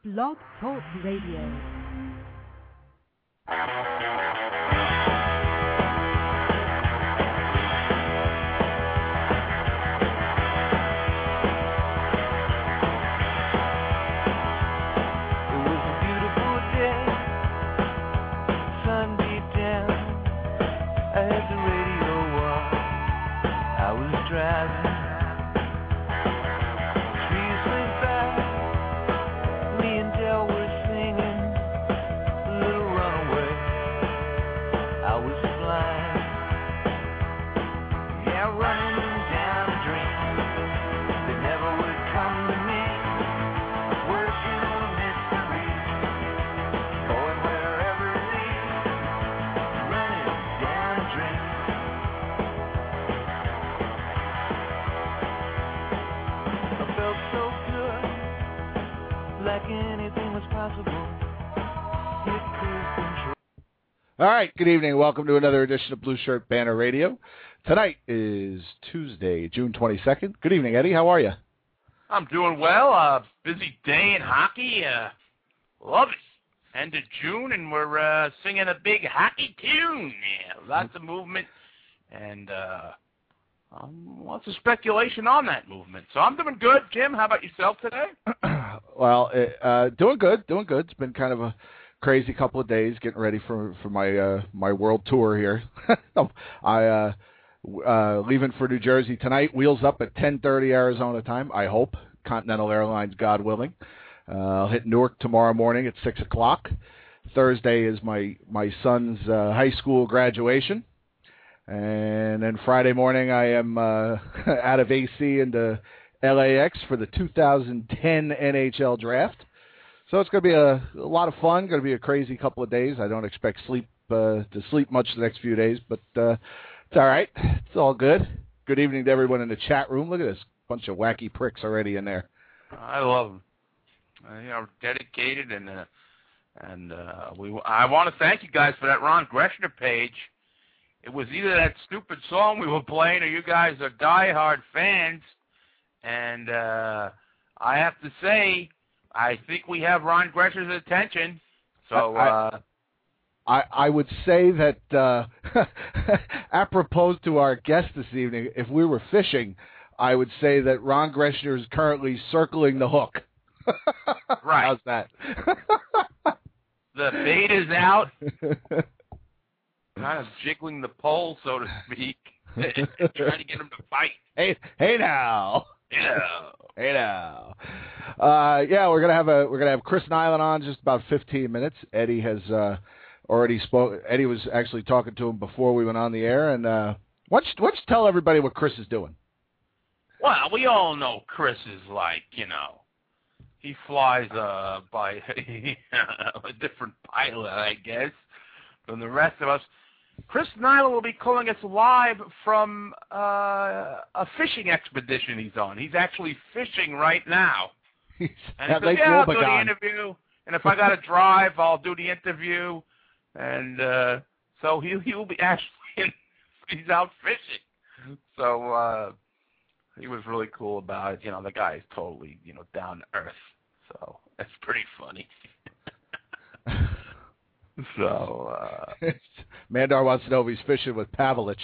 Blog Talk Radio. All right, good evening. Welcome to another edition of Blue Shirt Banner Radio. Tonight is Tuesday, June 22nd. Good evening, Eddie. How are you? I'm doing well. Busy day in hockey. Love it. End of June, and we're singing a big hockey tune. Yeah, lots of movement, and lots of speculation on that movement. So I'm doing good. Jim, how about yourself today? Well, doing good. It's been kind of a crazy couple of days getting ready for my world tour here. I leaving for New Jersey tonight. Wheels up at 10:30 Arizona time. I hope Continental Airlines, God willing. I'll hit Newark tomorrow morning at 6 o'clock. Thursday is my son's high school graduation, and then Friday morning I am out of AC into LAX for the 2010 NHL draft. So it's going to be a lot of fun. Going to be a crazy couple of days. I don't expect to sleep much the next few days, but it's all right. It's all good. Good evening to everyone in the chat room. Look at this bunch of wacky pricks already in there. I love them. Dedicated, and I want to thank you guys for that Ron Greshner page. It was either that stupid song we were playing, or you guys are diehard fans, and I have to say, I think we have Ron Greshner's attention. So I would say that apropos to our guest this evening, if we were fishing, I would say that Ron Greshner is currently circling the hook. Right. How's that? The bait is out, kind of jiggling the pole, so to speak, trying to get him to fight. Hey now. Yeah. Hey now. We're gonna have Chris Nyland on just about 15 minutes. Eddie has already spoke. Eddie was actually talking to him before we went on the air, and why don't you tell everybody what Chris is doing? Well, we all know Chris is he flies by a different pilot, I guess, than the rest of us. Chris Nyland will be calling us live from a fishing expedition he's on. He's actually fishing right now. And he says, I'll do the interview, and if I got to drive, I'll do the interview. And so he will be actually, he's out fishing. So he was really cool about it. The guy is totally, down to earth. So that's pretty funny. So Mandar wants to know if he's fishing with Pavlich.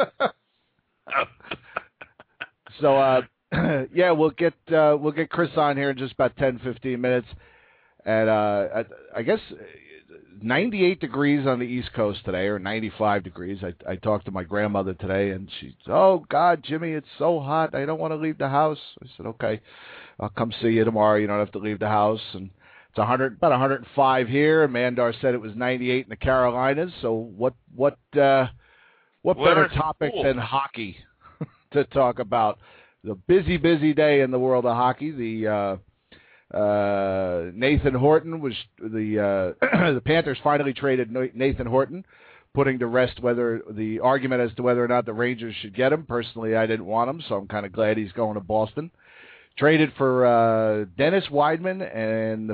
So we'll get Chris on here in just about 10-15 minutes, and I guess 98 degrees on the East Coast today, or 95 degrees. I talked to my grandmother today, and she said, "Oh God, Jimmy, it's so hot. I don't want to leave the house." I said, "Okay, I'll come see you tomorrow. You don't have to leave the house." And it's about 105 here, and Mandar said it was 98 in the Carolinas. So what better topic than hockey to talk about? The busy day in the world of hockey. The Nathan Horton was the Panthers finally traded Nathan Horton, putting to rest the argument as to whether or not the Rangers should get him. Personally, I didn't want him, so I'm kind of glad he's going to Boston. Traded for Dennis Wideman and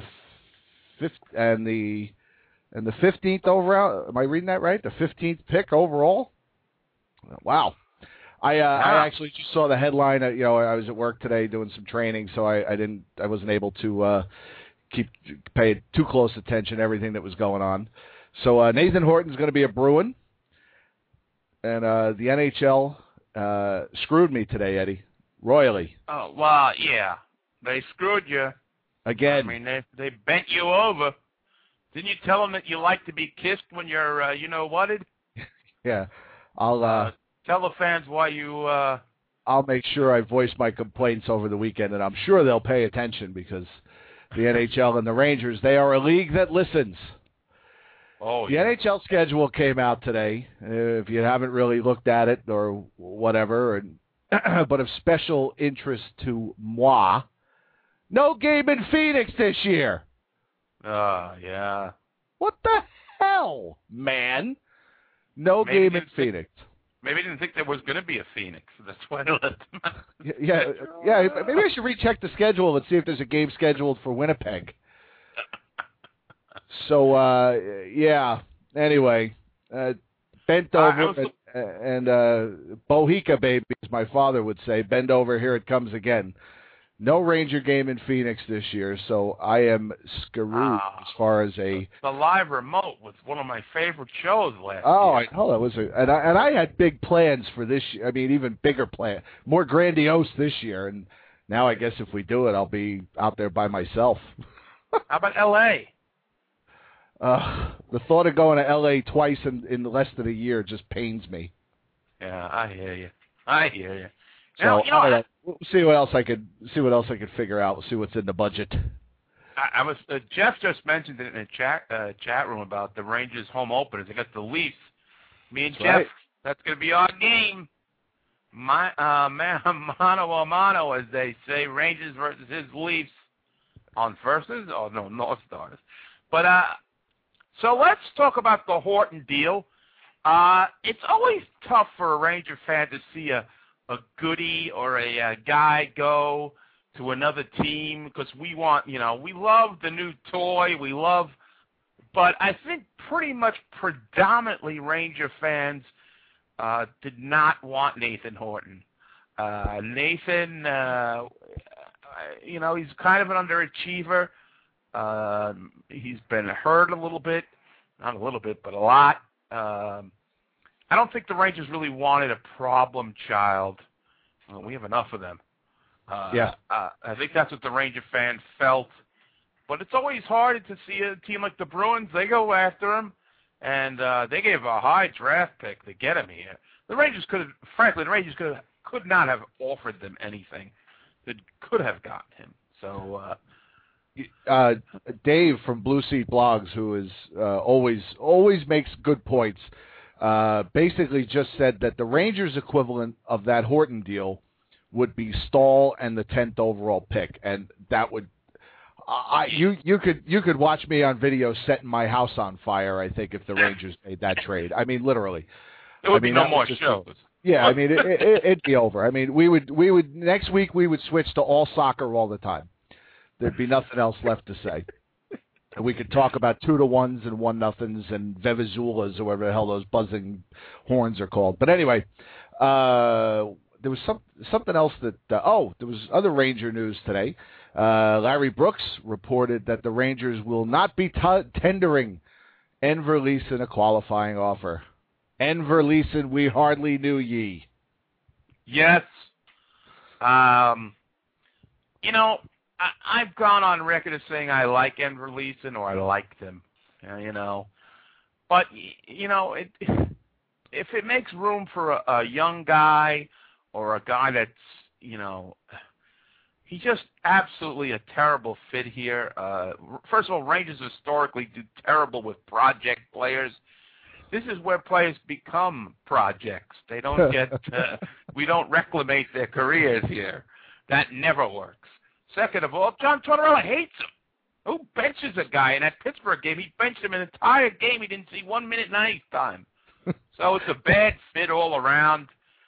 the 15th overall. Am I reading that right? The 15th pick overall. Wow. I actually just saw the headline. I was at work today doing some training, so I wasn't able to pay too close attention to everything that was going on. So Nathan Horton's going to be a Bruin, and the NHL screwed me today, Eddie, royally. Oh, well, yeah. They screwed you. Again. I mean, they bent you over. Didn't you tell them that you like to be kissed when you're, whatted? Yeah. I'll tell the fans why you... I'll make sure I voice my complaints over the weekend, and I'm sure they'll pay attention because the NHL and the Rangers, they are a league that listens. Oh, the yeah. NHL schedule came out today. If you haven't really looked at it or whatever, but of special interest to moi, no game in Phoenix this year. Yeah. What the hell, man? No game in Phoenix. Maybe I didn't think there was going to be a Phoenix. That's why I let them out. Yeah. Maybe I should recheck the schedule and see if there's a game scheduled for Winnipeg. So, yeah. Anyway, bent over and Bohica, baby, as my father would say. Bend over, here it comes again. No Ranger game in Phoenix this year, so I am screwed as far as a... The live remote was one of my favorite shows last year. Oh, I know. That was and I had big plans for this year. I mean, even bigger plan, more grandiose this year. And now I guess if we do it, I'll be out there by myself. How about L.A.? The thought of going to L.A. twice in less than a year just pains me. Yeah, I hear you. So I don't know. We'll see what else I could figure out. We'll see what's in the budget. I was Jeff just mentioned it in a chat room about the Rangers home openers against the Leafs. Me and Jeff, that's going to be our game. Mano a mano, as they say, Rangers versus his Leafs on North Stars. But so let's talk about the Horton deal. It's always tough for a Ranger fan to see a goodie or a guy go to another team because we love the new toy, but I think pretty much predominantly Ranger fans did not want Nathan Horton. Nathan, he's kind of an underachiever. He's been hurt a little bit, not a little bit, but a lot. I don't think the Rangers really wanted a problem child. Well, we have enough of them. Yeah. I think that's what the Ranger fan felt. But it's always hard to see a team like the Bruins. They go after him, and they gave a high draft pick to get him here. The Rangers could not have offered them anything that could have gotten him. So Dave from Blue Seat Blogs, who is always makes good points, basically just said that the Rangers' equivalent of that Horton deal would be Stahl and the 10th overall pick, and that would you could watch me on video setting my house on fire. I think if the Rangers made that trade, I mean literally, there would be no more shows. Yeah, I mean it'd be over. I mean we would next week we would switch to all soccer all the time. There'd be nothing else left to say. And we could talk about 2-1s and 1-0s and Venezuelas or whatever the hell those buzzing horns are called. But anyway, there was something else that there was other Ranger news today. Larry Brooks reported that the Rangers will not be tendering Enver Leeson a qualifying offer. Enver Leeson, we hardly knew ye. Yes. I've gone on record as saying I like Enver Leeson or I liked him, But, if it makes room for a young guy or a guy that's, he's just absolutely a terrible fit here. First of all, Rangers historically do terrible with project players. This is where players become projects. They don't get, we don't reclamate their careers here. That never works. Second of all, John Tortorella hates him. Who benches a guy in that Pittsburgh game? He benched him an entire game. He didn't see 1 minute in ice time. So it's a bad fit all around.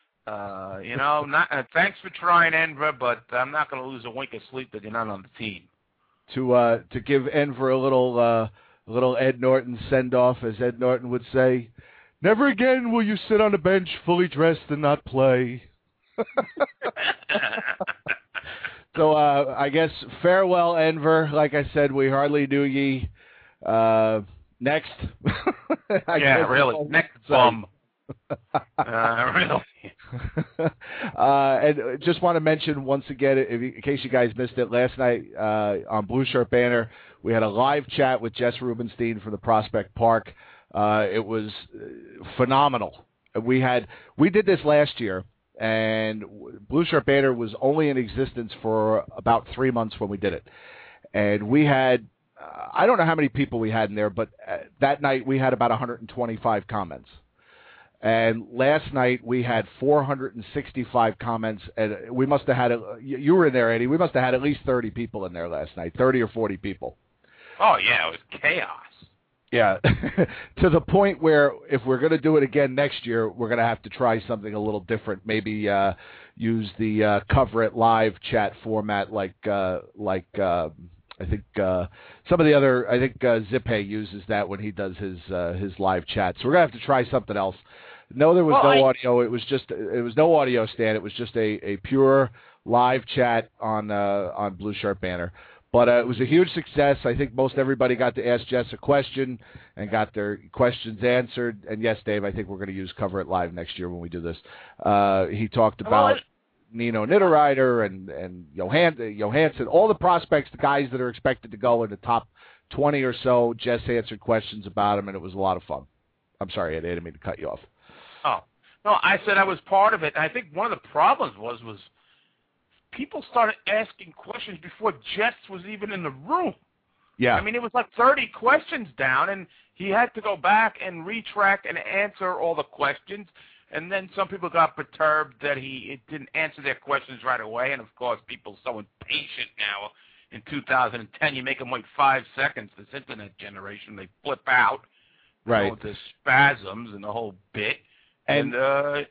Thanks for trying, Enver, but I'm not going to lose a wink of sleep that you're not on the team. To give Enver a little Ed Norton send-off, as Ed Norton would say, never again will you sit on a bench fully dressed and not play. So I guess farewell, Enver. Like I said, we hardly knew ye. Next. Really. Next bum. Really. And just want to mention once again, in case you guys missed it, last night on Blue Shirt Banner, we had a live chat with Jess Rubenstein from the Prospect Park. It was phenomenal. We did this last year, and Blue Shirt Banner was only in existence for about 3 months when we did it. And we had, I don't know how many people we had in there, but that night we had about 125 comments. And last night we had 465 comments, and we must have had, you were in there, Eddie, we must have had at least 30 people in there last night, 30 or 40 people. Oh, yeah, it was chaos. Yeah, to the point where if we're going to do it again next year, we're going to have to try something a little different. Maybe use the Cover It Live chat format like I think some of the other, I think Zippe uses that when he does his live chat. So we're going to have to try something else. No, there was no audio. It was no audio, Stan. It was just a pure live chat on Blue Shirt Banner. But it was a huge success. I think most everybody got to ask Jess a question and got their questions answered. And yes, Dave, I think we're going to use Cover It Live next year when we do this. He talked about Nino Niederreiter and Johansson, all the prospects, the guys that are expected to go in the top 20 or so. Jess answered questions about them, and it was a lot of fun. I'm sorry, I didn't mean to cut you off. Oh, no, I said I was part of it. And I think one of the problems was people started asking questions before Jess was even in the room. Yeah. I mean, it was like 30 questions down, and he had to go back and retrack and answer all the questions. And then some people got perturbed that he didn't answer their questions right away. And, of course, people are so impatient now. In 2010, you make them wait 5 seconds. This internet generation, they flip out. Right. With the spasms and the whole bit. And that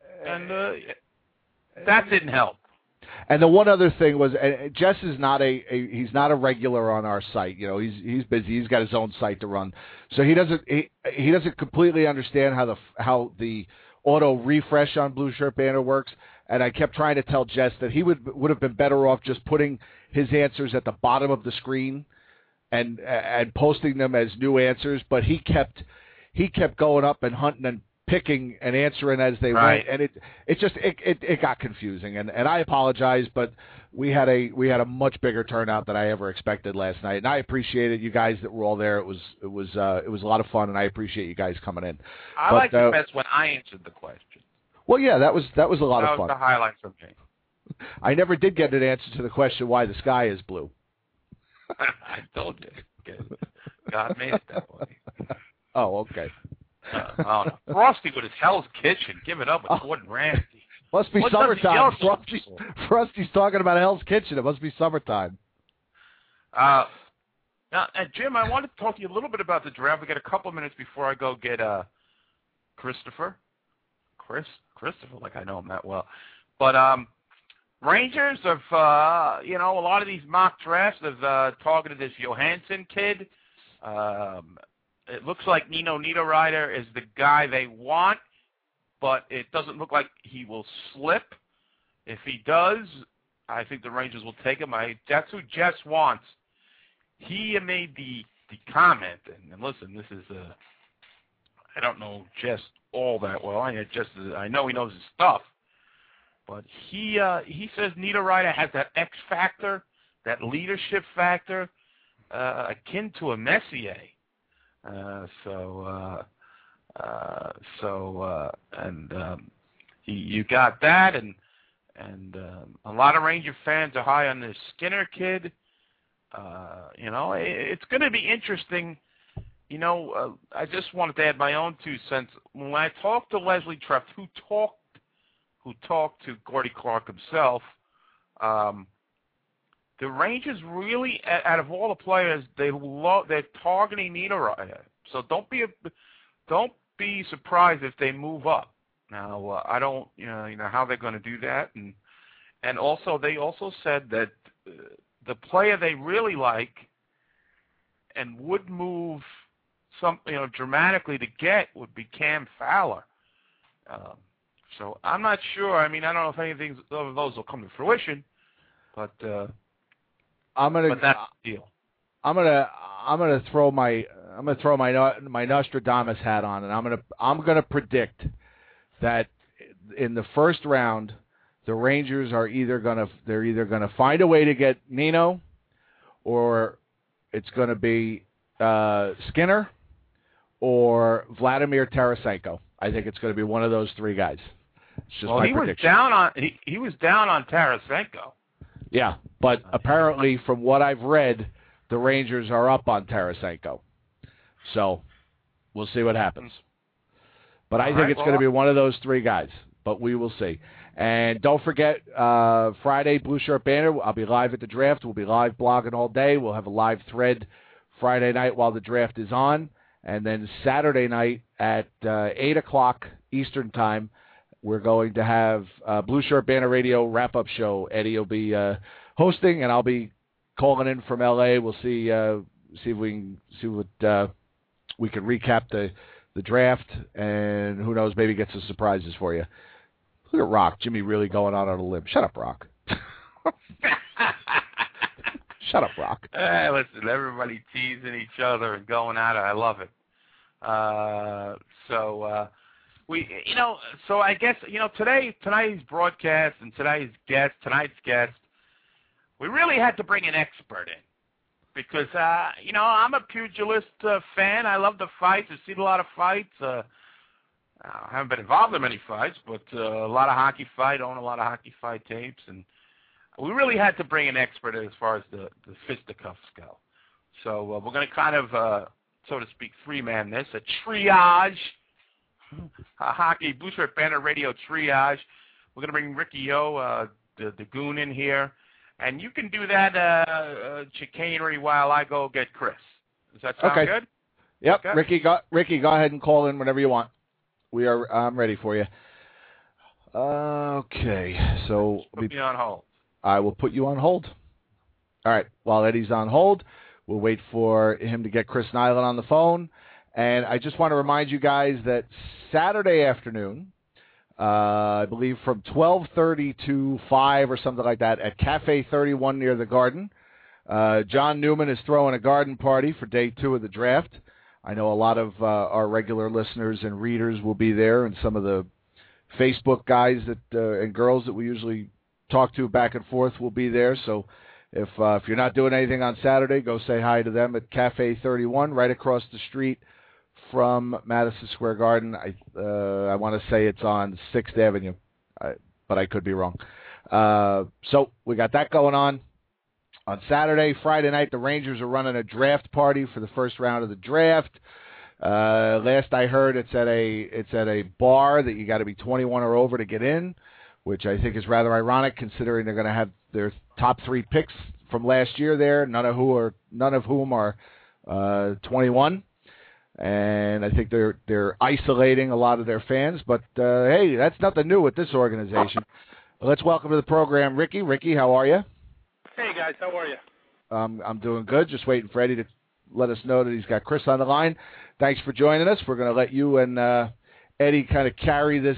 didn't help. And the one other thing was, Jess is not he's not a regular on our site. You know, he's busy. He's got his own site to run, so he doesn't completely understand how the auto refresh on Blue Shirt Banner works. And I kept trying to tell Jess that he would have been better off just putting his answers at the bottom of the screen and posting them as new answers. But he kept going up and hunting and picking and answering as they went, and it got confusing, and I apologize, but we had a much bigger turnout than I ever expected last night, and I appreciated you guys that were all there. It was a lot of fun, and I appreciate you guys coming in. I liked it best when I answered the question. Well, yeah, that was a lot of fun. That was the highlight for me. I never did get an answer to the question why the sky is blue. I told you, God made it that way. Oh, okay. Frosty with his Hell's Kitchen. Give it up with Gordon Ramsay. Must be summertime. Frosty's talking about Hell's Kitchen. It must be summertime. Now, Jim, I wanted to talk to you a little bit about the draft. We got a couple of minutes before I go get Christopher, like I know him that well. But Rangers have, a lot of these mock drafts have targeted this Johansson kid. It looks like Nino Niederreiter is the guy they want, but it doesn't look like he will slip. If he does, I think the Rangers will take him. That's who Jess wants. He made the comment, and listen, this is I don't know Jess all that well. I know he knows his stuff, but he says Niederreiter has that X factor, that leadership factor, akin to a Messier. You got that, and a lot of Ranger fans are high on this Skinner kid. It's going to be interesting. I just wanted to add my own 2 cents. When I talked to Leslie Treff, who talked to Gordy Clark himself, the Rangers really, out of all the players, they're targeting Niederreiter. So don't be surprised if they move up. Now I don't, how they're going to do that, and also they also said that the player they really like and would move dramatically to get would be Cam Fowler. So I'm not sure. I mean, I don't know if anything of those will come to fruition. But I'm gonna but that's the deal. I'm gonna throw my my Nostradamus hat on, and I'm gonna predict that in the first round, the Rangers are either gonna find a way to get Nino, or it's gonna be Skinner or Vladimir Tarasenko. I think it's gonna be one of those three guys. It's just my prediction. He was down on Tarasenko. Yeah, but apparently, from what I've read, the Rangers are up on Tarasenko. So we'll see what happens. But I think it's going to be one of those three guys. But we will see. And don't forget, Friday, Blue Shirt Banner. I'll be live at the draft. We'll be live blogging all day. We'll have a live thread Friday night while the draft is on. And then Saturday night at 8 o'clock Eastern Time, we're going to have Blue Shirt Banner Radio wrap-up show. Eddie will be hosting, and I'll be calling in from L.A. We'll see if we can recap the draft, and who knows, maybe get some surprises for you. Look at Rock. Jimmy really going out on a limb. Shut up, Rock. Shut up, Rock. Listen, everybody teasing each other and going at it. I love it. So I guess, tonight's broadcast and tonight's guest, we really had to bring an expert in because, I'm a pugilist fan. I love the fights. I've seen a lot of fights. I haven't been involved in many fights, but a lot of hockey fight, own a lot of hockey fight tapes, and we really had to bring an expert in as far as the fisticuffs go. So we're going to kind of, so to speak, three-man this, a triage, a hockey Blue Shirt Banner Radio triage. We're going to bring Ricky O, the goon, in here. And you can do that chicanery while I go get Chris. Does that sound good? Yep. Okay. Ricky, go ahead and call in whenever you want. I'm ready for you. Okay. So put me on hold. I will put you on hold. All right. While Eddie's on hold, we'll wait for him to get Chris Nyland on the phone. And I just want to remind you guys that Saturday afternoon, I believe from 12:30 to 5 or something like that, at Cafe 31 near the Garden, John Newman is throwing a garden party for day 2 of the draft. I know a lot of our regular listeners and readers will be there, and some of the Facebook guys and girls that we usually talk to back and forth will be there. So if you're not doing anything on Saturday, go say hi to them at Cafe 31 right across the street from Madison Square Garden. I want to say it's on 6th Avenue, but I could be wrong. So we got that going on. On Saturday, Friday night, the Rangers are running a draft party for the first round of the draft. Last I heard, it's at a bar that you got to be 21 or over to get in, which I think is rather ironic considering they're going to have their top 3 picks from last year there, none of whom are 21. And I think they're isolating a lot of their fans. But, hey, that's nothing new with this organization. Let's welcome to the program Ricky. Ricky, how are you? Hey, guys. How are you? I'm doing good. Just waiting for Eddie to let us know that he's got Chris on the line. Thanks for joining us. We're going to let you and Eddie kind of carry this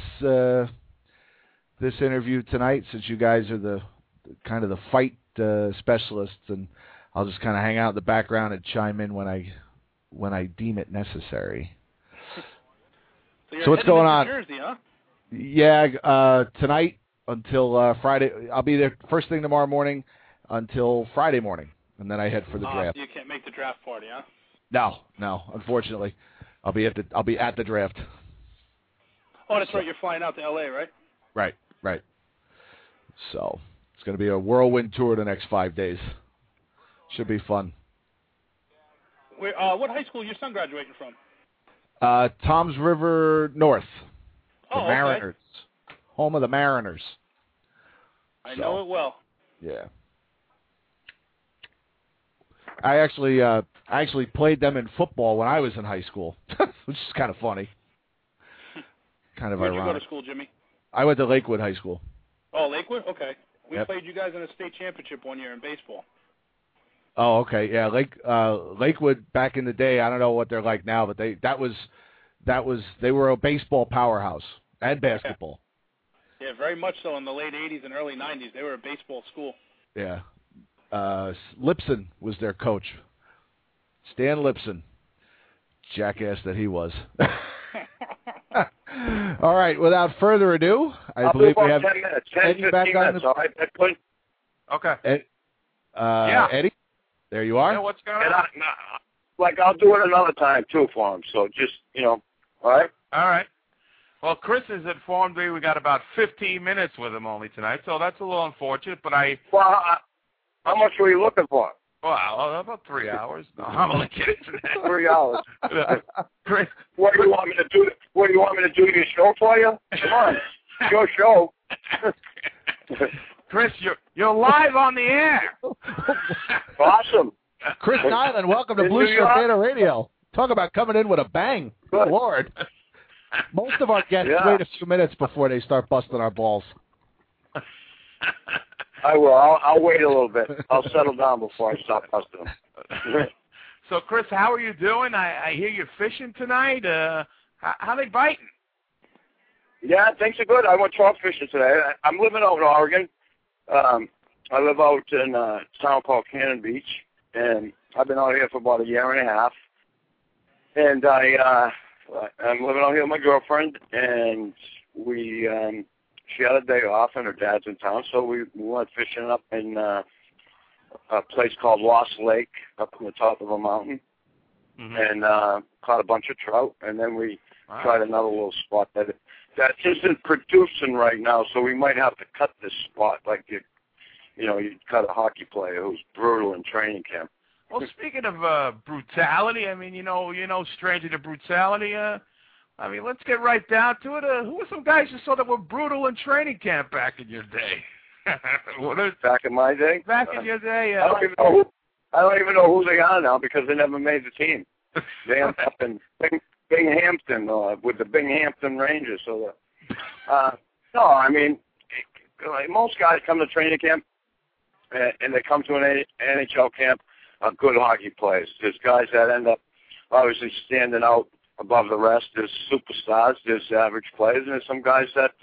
interview tonight, since you guys are the fight specialists, and I'll just kind of hang out in the background and chime in when I deem it necessary. So what's going on? New Jersey, huh? Yeah, tonight until Friday. I'll be there first thing tomorrow morning until Friday morning, and then I head for the draft. So you can't make the draft party, huh? No. Unfortunately, I'll be at the draft. Oh, that's right. You're flying out to L.A., right? Right. So it's going to be a whirlwind tour the next 5 days. Should be fun. What high school is your son graduating from? Toms River North. The Mariners. Okay. Home of the Mariners. I know it well. Yeah. I actually played them in football when I was in high school, which is kind of funny. Kind of Where'd ironic. you go to school, Jimmy? I went to Lakewood High School. Oh, Lakewood? Okay. We Yep. played you guys in a state championship one year in baseball. Oh, okay. Yeah, Lakewood back in the day, I don't know what they're like now, but they were a baseball powerhouse and basketball. Yeah, very much so in the late 80s and early 90s. They were a baseball school. Yeah. Lipson was their coach. Stan Lipson. Jackass that he was. All right, without further ado, I believe we have 10 minutes, Eddie back on minutes, all right? Okay. Yeah. Eddie, there you are. Yeah, what's going on? I'll do it another time, too, for him. So just, all right? All right. Well, Chris has informed me we got about 15 minutes with him only tonight, so that's a little unfortunate, but Well, how much were you looking for? Well, about 3 hours. No, I'm only kidding. 3 hours. Chris. What do you want me to do? What do you want me to do your show for you? Come on, it's your show. Chris, you're live on the air. Awesome. Chris Nyland, welcome to Blue Shirt Beta Radio. Talk about coming in with a bang. Good Lord. Most of our guests wait a few minutes before they start busting our balls. I will. I'll wait a little bit. I'll settle down before I start busting them. So, Chris, how are you doing? I hear you're fishing tonight. How they biting? Yeah, things are good. I went trout fishing today. I'm living out in Oregon. I live out in a town called Cannon Beach, and I've been out here for about a year and a half. And I'm living out here with my girlfriend, and she had a day off, and her dad's in town, so we went fishing up in a place called Lost Lake up on the top of a mountain, and caught a bunch of trout, and then we tried another little spot that isn't producing right now, so we might have to cut this spot like you'd cut a hockey player who's brutal in training camp. Well, speaking of brutality, I mean, stranger to brutality, let's get right down to it. Who were some guys you saw that were brutal in training camp back in your day? Back in my day? Back in your day, I don't even know who they are now because they never made the team. They ended up in Binghamton with the Binghamton Rangers. So, most guys come to training camp and they come to an NHL camp are good hockey players. There's guys that end up obviously standing out above the rest. There's superstars. There's average players, and there's some guys that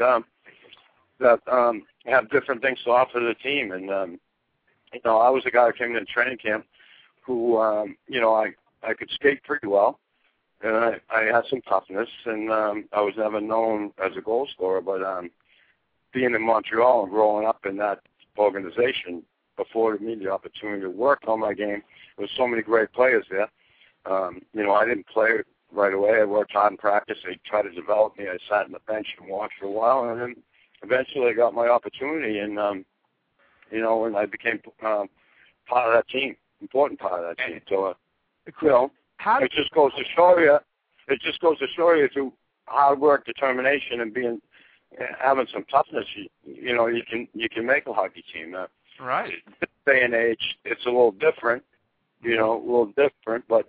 have different things to offer the team. And I was a guy who came into training camp who I could skate pretty well, and I had some toughness, and I was never known as a goal scorer. But being in Montreal and growing up in that organization afforded me the opportunity to work on my game. There were so many great players there. I didn't play right away. I worked hard in practice. They tried to develop me. I sat on the bench and watched for a while, and then eventually I got my opportunity, and and I became part of that team, important part of that team. So, it just goes to show you. It just goes to show you through hard work, determination, and having some toughness. You can make a hockey team. Right. This day and age, it's a little different. But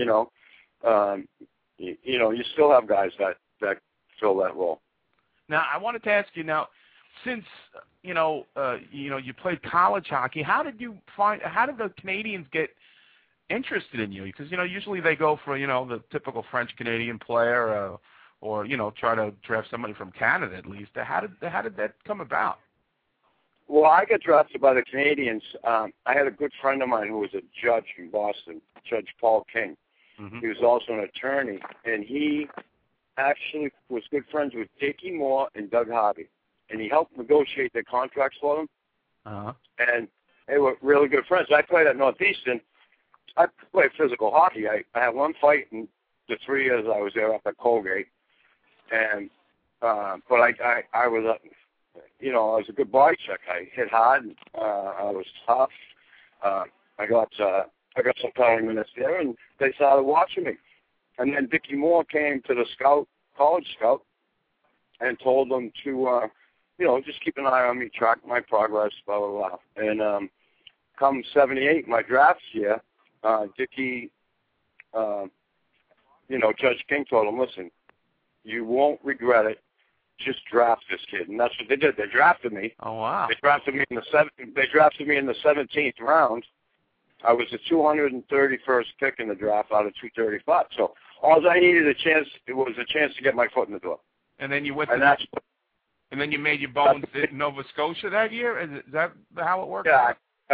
you still have guys that fill that role. Now, I wanted to ask you now, since you played college hockey, how did the Canadians get interested in you? Because usually they go for the typical French Canadian player, or try to draft somebody from Canada at least. How did that come about? Well, I got drafted by the Canadians. I had a good friend of mine who was a judge in Boston, Judge Paul King. Mm-hmm. He was also an attorney, and he actually was good friends with Dickie Moore and Doug Harvey, and he helped negotiate their contracts for them. Uh-huh. And they were really good friends. I played at Northeastern. I played physical hockey. I had one fight in the 3 years I was there up at Colgate, and but I was I was a good body check. I hit hard. I was tough. I got some time minutes there, and they started watching me. And then Dickie Moore came to the college scout, and told them to, just keep an eye on me, track my progress, blah, blah, blah. And come 78, my draft year, Dickie, Judge King told him, listen, you won't regret it. Just draft this kid, and that's what they did. They drafted me. Oh wow! They drafted me in the 17th round. I was the 231st pick in the draft out of 235. So all I needed was a chance to get my foot in the door. And then you went. And then you made your bones in Nova Scotia that year. Is that how it worked? Yeah,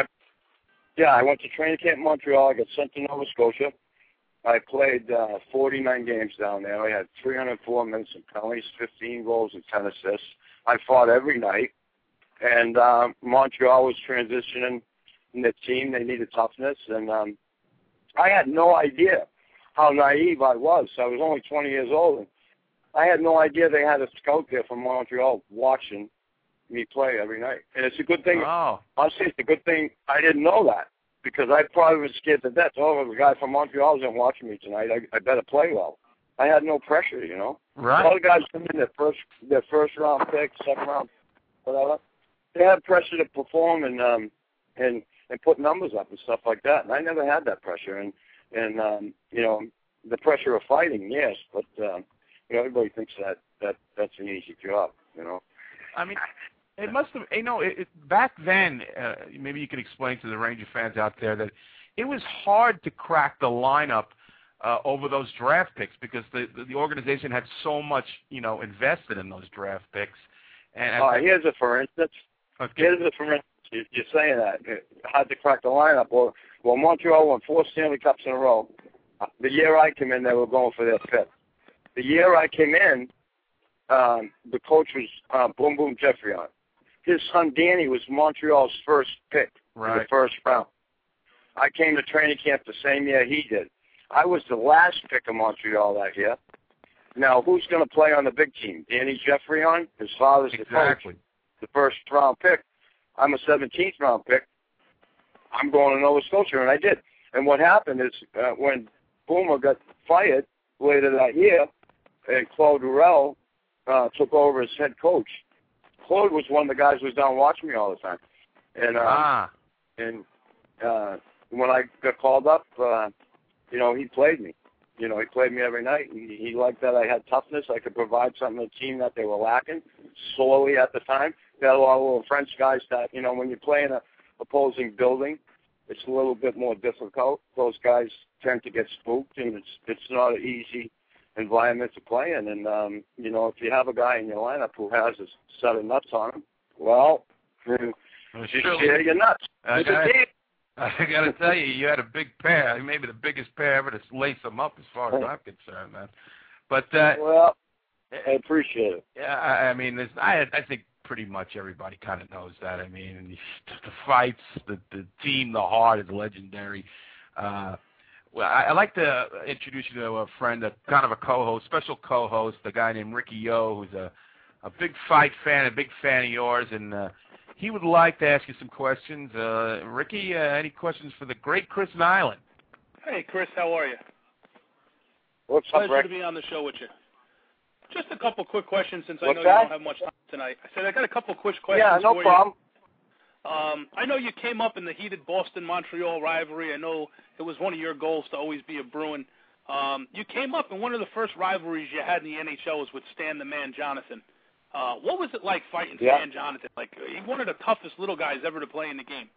Yeah, I went to training camp in Montreal. I got sent to Nova Scotia. I played 49 games down there. I had 304 minutes of penalties, 15 goals, and 10 assists. I fought every night. And Montreal was transitioning in the team. They needed toughness. And I had no idea how naive I was. I was only 20 years old. And I had no idea they had a scout there from Montreal watching me play every night. And it's a good thing. Oh. Honestly, it's a good thing I didn't know that, because I probably was scared to death. Oh, the guy from Montreal isn't watching me tonight. I better play well. I had no pressure, you know. Right. All the guys come in their first round pick, second round, whatever. They had pressure to perform and put numbers up and stuff like that. And I never had that pressure. And you know, the pressure of fighting, yes, but you know, everybody thinks that's an easy job, you know. I mean, it must have, you know, back then, maybe you could explain to the Ranger fans out there that it was hard to crack the lineup over those draft picks, because the organization had so much, you know, invested in those draft picks. And here's a for instance. Okay. Here's a for instance. You're saying that hard to crack the lineup. Well, Montreal won 4 Stanley Cups in a row. The year I came in, they were going for their 5th. The year I came in, the coach was Boom Boom Geoffrion. His son Danny was Montreal's first pick in the first round. I came to training camp the same year he did. I was the last pick of Montreal that year. Now, who's going to play on the big team? Danny Geoffrion? His father's the coach, the first round pick. I'm a 17th round pick. I'm going to Nova Scotia, and I did. And what happened is when Boomer got fired later that year, and Claude Ruel took over as head coach. Claude was one of the guys who was down watching me all the time. And when I got called up, you know, he played me. You know, he played me every night. He liked that I had toughness. I could provide something to the team that they were lacking slowly at the time. They had a lot of little French guys that, you know, when you play in an opposing building, it's a little bit more difficult. Those guys tend to get spooked, and it's not an easy environment to play in. And, you know, if you have a guy in your lineup who has a set of nuts on him, well, you share your nuts. I got to tell you, you had a big pair, maybe the biggest pair ever to lace them up as far as I'm concerned, man. But well, I appreciate it. Yeah, I mean, I think pretty much everybody kind of knows that. I mean, the fights, the team, the heart is legendary. Well, I'd like to introduce you to a friend, kind of a co-host, special co-host, a guy named Ricky Yo, who's a big fight fan, a big fan of yours, and he would like to ask you some questions. Ricky, any questions for the great Chris Nilan? Hey, Chris, how are you? What's up, Pleasure Rick? to be on the show with you. Just a couple quick questions, since I know What's you that? don't have much time tonight. I said I got a couple quick questions. Yeah, no for problem. You. I know you came up in the heated Boston-Montreal rivalry. I know it was one of your goals to always be a Bruin. You came up in one of the first rivalries you had in the NHL was with Stan the Man Jonathan. What was it like fighting Stan Jonathan? Like, he's one of the toughest little guys ever to play in the game.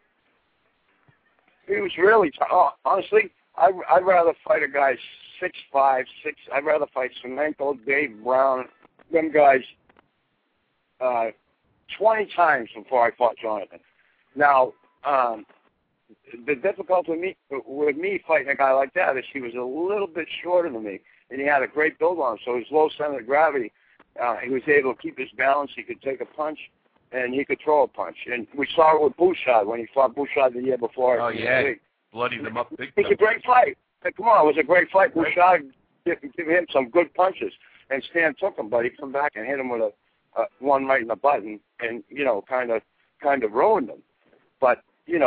He was really tough. Oh, honestly, I'd rather fight a guy 6'5", 6. I'd rather fight Semenko, Dave Brown, them guys 20 times before I fought Jonathan. Now, the difficulty with me fighting a guy like that is he was a little bit shorter than me, and he had a great build on him, so his low center of gravity, he was able to keep his balance. He could take a punch, and he could throw a punch. And we saw it with Bouchard when he fought Bouchard the year before. Oh, yeah. Bloodied them up big time. It's a great fight. Come on, it was a great fight. Bouchard give him some good punches, and Stan took him, but he come back and hit him with a one right in the butt, and you know, kind of ruined him. But you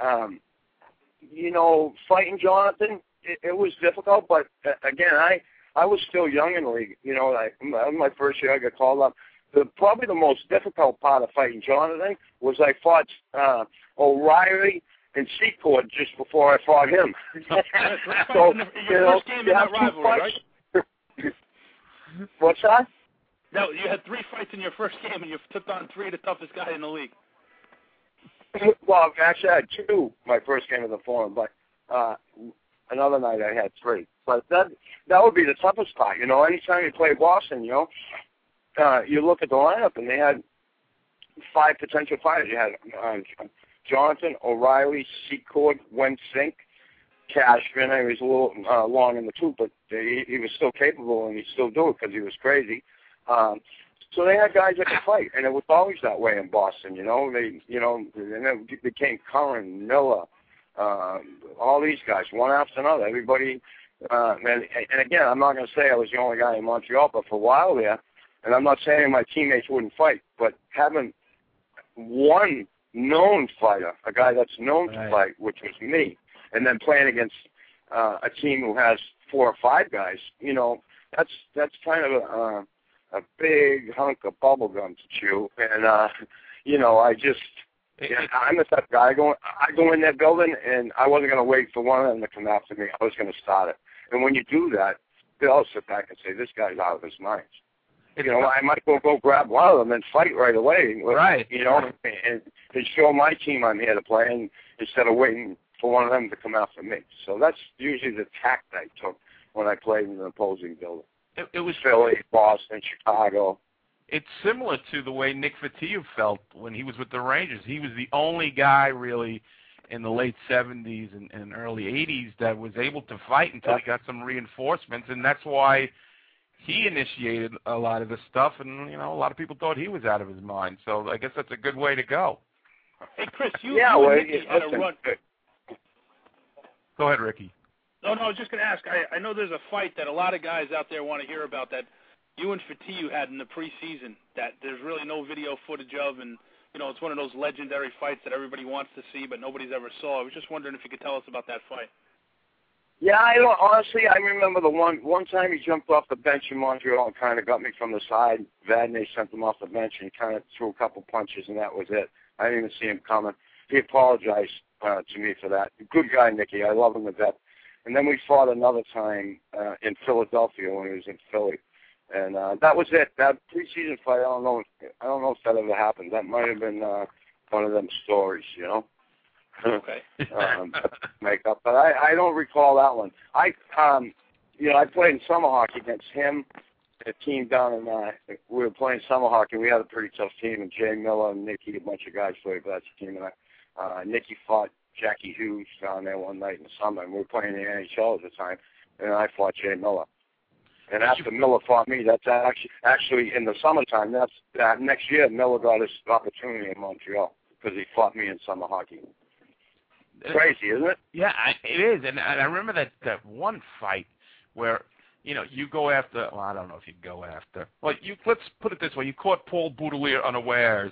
know, fighting Jonathan, it was difficult. But again, I was still young in the league. You know, my first year I got called up. Probably the most difficult part of fighting Jonathan was I fought O'Reilly and Secord just before I fought him. So, your first game in that rivalry, right? What's that? No, you had 3 fights in your first game, and you took on 3 of the toughest guys in the league. Well, actually, I had 2 my first game of the Forum, but another night I had 3. But that would be the toughest part. You know, anytime you play Boston, you know, you look at the lineup, and they had 5 potential fighters. You had Jonathan, O'Reilly, Secord, Wensink, Cashman. He was a little long in the tooth, but he was still capable, and he still do it because he was crazy. So they had guys that could fight, and it was always that way in Boston. And then it became Curran, Miller, all these guys, one after another. Everybody, and again, I'm not going to say I was the only guy in Montreal, but for a while there, and I'm not saying my teammates wouldn't fight, but having one known fighter, a guy that's known to fight, which was me, and then playing against a team who has 4 or 5 guys, that's kind of a big hunk of bubble gum to chew. And I'm the type of guy I go in that building, and I wasn't going to wait for one of them to come after me. I was going to start it. And when you do that, they'll sit back and say, this guy's out of his mind. I might go grab one of them and fight right away. Right. And show my team I'm here to play, and instead of waiting for one of them to come after me. So that's usually the tact I took when I played in an opposing building. It was Philly, Boston, Chicago. It's similar to the way Nick Fotiu felt when he was with the Rangers. He was the only guy really in the late 70s and early 80s that was able to fight until he got some reinforcements, and that's why he initiated a lot of the stuff, and a lot of people thought he was out of his mind. So I guess that's a good way to go. Hey, Chris, you and Nicky had a run. Go ahead, Ricky. No, I was just going to ask. I know there's a fight that a lot of guys out there want to hear about that you and Fotiu had in the preseason that there's really no video footage of, and it's one of those legendary fights that everybody wants to see but nobody's ever saw. I was just wondering if you could tell us about that fight. Yeah, honestly, I remember the one time he jumped off the bench in Montreal and kind of got me from the side. Vadnais sent him off the bench and kind of threw a couple punches, and that was it. I didn't even see him coming. He apologized to me for that. Good guy, Nicky. I love him to death. And then we fought another time in Philadelphia when he was in Philly, and that was it. That preseason fight, I don't know if that ever happened. That might have been one of them stories, Okay. Makeup, but I don't recall that one. I played in summer hockey against him, a team down in. We were playing summer hockey. We had a pretty tough team, and Jay Miller and Nicky, a bunch of guys played for that team, and Nicky fought Jackie Hughes down there one night in the summer, and we were playing in the NHL at the time, and I fought Jay Miller. And after Miller fought me, that's actually in the summertime. That next year, Miller got his opportunity in Montreal because he fought me in summer hockey. Crazy, isn't it? Yeah, it is. And I remember that one fight where, you go after, well, I don't know if you go after. Well, let's put it this way. You caught Paul Boudelier unawares.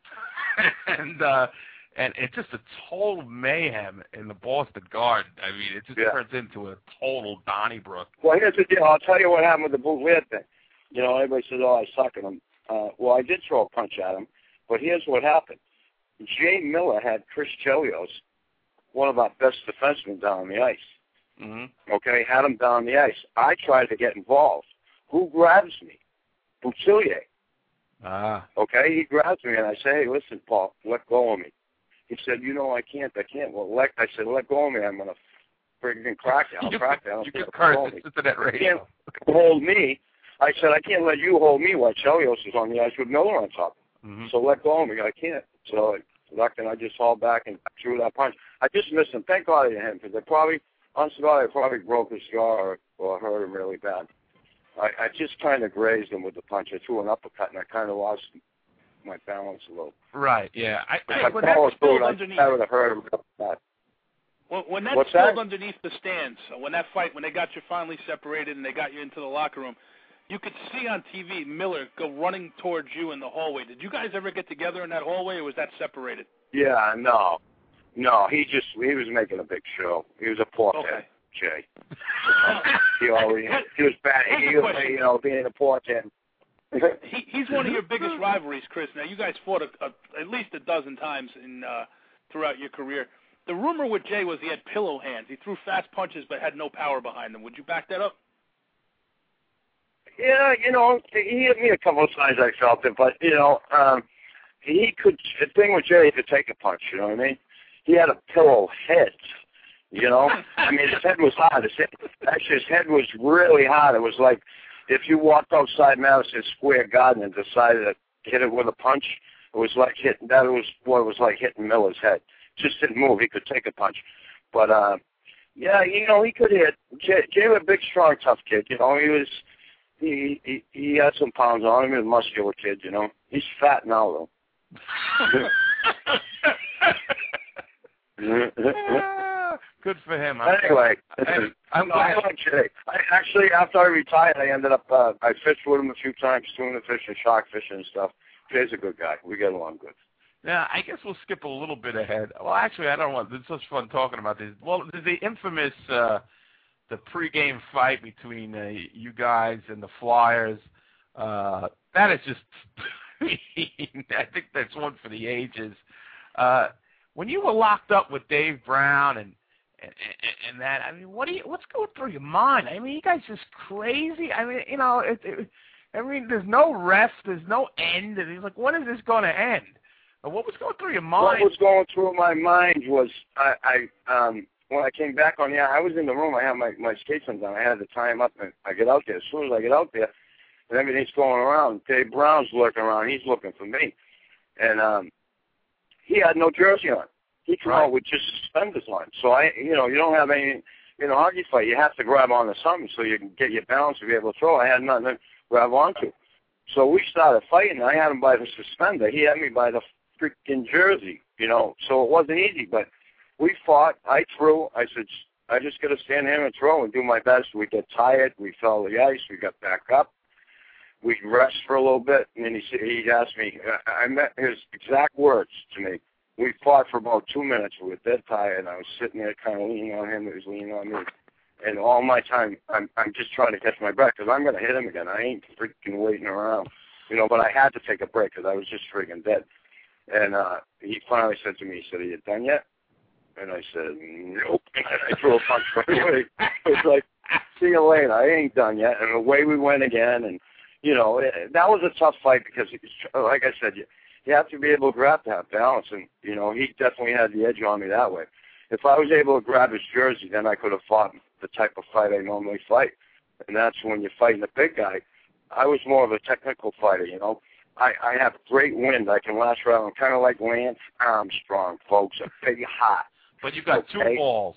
And it's just a total mayhem in the Boston Garden. I mean, it just turns into a total Donnybrook. Well, here's the deal. I'll tell you what happened with the Boudelier thing. Everybody says, I suck at him. Well, I did throw a punch at him, but here's what happened. Jay Miller had Chris Chelios, one of our best defensemen, down on the ice. Mm-hmm. Okay, had him down on the ice. I tried to get involved. Who grabs me? Boudelier. Okay, he grabs me, and I say, hey, listen, Paul, let go of me. He said, I can't. Well, I said, let go of me. I'm going to freaking crack you. I'll crack you. You can curse. It's internet radio. You can't hold me. I said, I can't let you hold me while Chelios is on the ice with Miller on top. Mm-hmm. So let go of me. I can't. So I just hauled back and threw that punch. I just missed him. Thank God I didn't, because honestly, I probably broke his jaw or hurt him really bad. I just kind of grazed him with the punch. I threw an uppercut, and I kind of lost my balance a little. Right, yeah. When that spilled underneath, I would have hurt him up that. When that spilled underneath the stands, when that fight, when they got you finally separated and they got you into the locker room, you could see on TV Miller go running towards you in the hallway. Did you guys ever get together in that hallway, or was that separated? Yeah, no. He was making a big show. He was a poor kid, Jay. He was bad. Being a poor kid. He's one of your biggest rivalries, Chris. Now, you guys fought at least a dozen times throughout your career. The rumor with Jay was he had pillow hands. He threw fast punches but had no power behind them. Would you back that up? Yeah, he hit me a couple of times. I felt it, but he could. The thing with Jay, he could take a punch. You know what I mean? He had a pillow head. I mean, his head was hard. His head was really hard. It was like if you walked outside Madison Square Garden and decided to hit it with a punch, it was like hitting. That was what it was like hitting Miller's head. just didn't move. He could take a punch. But, yeah, you know, he could hit. Jay was a big, strong, tough kid. You know, he had some pounds on him. He was a muscular kid, you know. He's fat now, though. Good for him. Anyway, I'm glad. I like Jay. Actually, after I retired, I ended up, I fished with him a few times, tuna fishing, shark fishing and stuff. Jay's a good guy. We get along good. Yeah, I guess we'll skip a little bit ahead. Well, actually, I don't want. It's such fun talking about this. Well, the infamous the pregame fight between you guys and the Flyers. That is just. I think that's one for the ages. When you were locked up with Dave Brown and that, I mean, what's going through your mind? I mean, you guys just crazy. I mean, you know, I mean, there's no rest, there's no end, and he's like, when is this going to end? What was going through your mind? What was going through my mind was I when I came back on, I was in the room. I had my skates on. I had to tie him up, and I get out there. As soon as I get out there, and everything's going around, Dave Brown's lurking around. He's looking for me, and he had no jersey on. He came out with just suspenders on. So you don't have any, hockey fight. You have to grab onto something so you can get your balance to be able to throw. I had nothing to grab onto. So we started fighting. I had him by the suspender. He had me by the freaking jersey, So it wasn't easy, but we fought. I threw. I said, I just got to stand here and throw and do my best. We get tired. We fell to the ice. We got back up. We rest for a little bit, and then he asked me. I met his exact words to me. We fought for about 2 minutes. We were dead tired, and I was sitting there kind of leaning on him. He was leaning on me. And all my time, I'm just trying to catch my breath because I'm going to hit him again. I ain't freaking waiting around, but I had to take a break because I was just freaking dead. And he finally said to me, he said, "Are you done yet?" And I said, "Nope." And I threw a punch right away. It was like, "See you later. I ain't done yet." And away we went again. And, that was a tough fight because, like I said, you have to be able to grab to have balance. And, he definitely had the edge on me that way. If I was able to grab his jersey, then I could have fought the type of fight I normally fight. And that's when you're fighting a big guy. I was more of a technical fighter, I have great wind. I can last around. I'm kind of like Lance Armstrong, folks, a big hot. But you got two balls.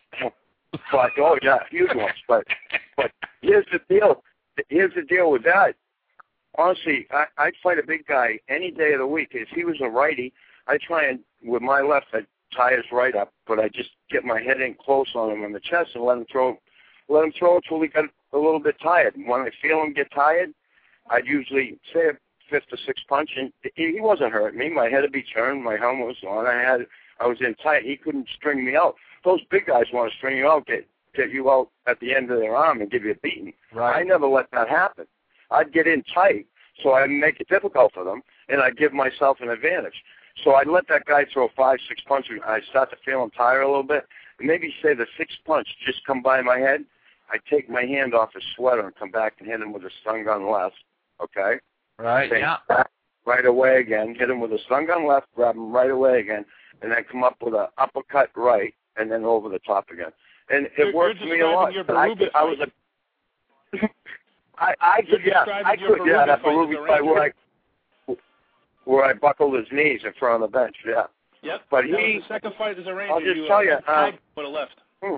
But, oh, yeah, huge ones. But here's the deal. Here's the deal with that. Honestly, I'd fight a big guy any day of the week. If he was a righty, I'd try and, with my left, I'd tie his right up, but I'd just get my head in close on him in the chest and let him throw until he got a little bit tired. And when I feel him get tired, I'd usually say a fifth or sixth punch, and he wasn't hurting me. My head would be turned, my helmet was on. I was in tight. He couldn't string me out. Those big guys want to string you out, get you out at the end of their arm and give you a beating. Right. I never let that happen. I'd get in tight, so I'd make it difficult for them, and I'd give myself an advantage. So I'd let that guy throw 5, 6 punches. I'd start to feel him tired a little bit, and maybe say the sixth punch just come by my head. I'd take my hand off his sweater and come back and hit him with a stun gun left, okay? Right, yeah. Right away again, hit him with a stun gun left, grab him right away again, and then come up with an uppercut right, and then over the top again. And it worked for me a lot. I was a... I could, that Berube fight where I buckled his knees in front of the bench, yeah. Yep. But the second fight is arranged. I'll just tell you, with a left.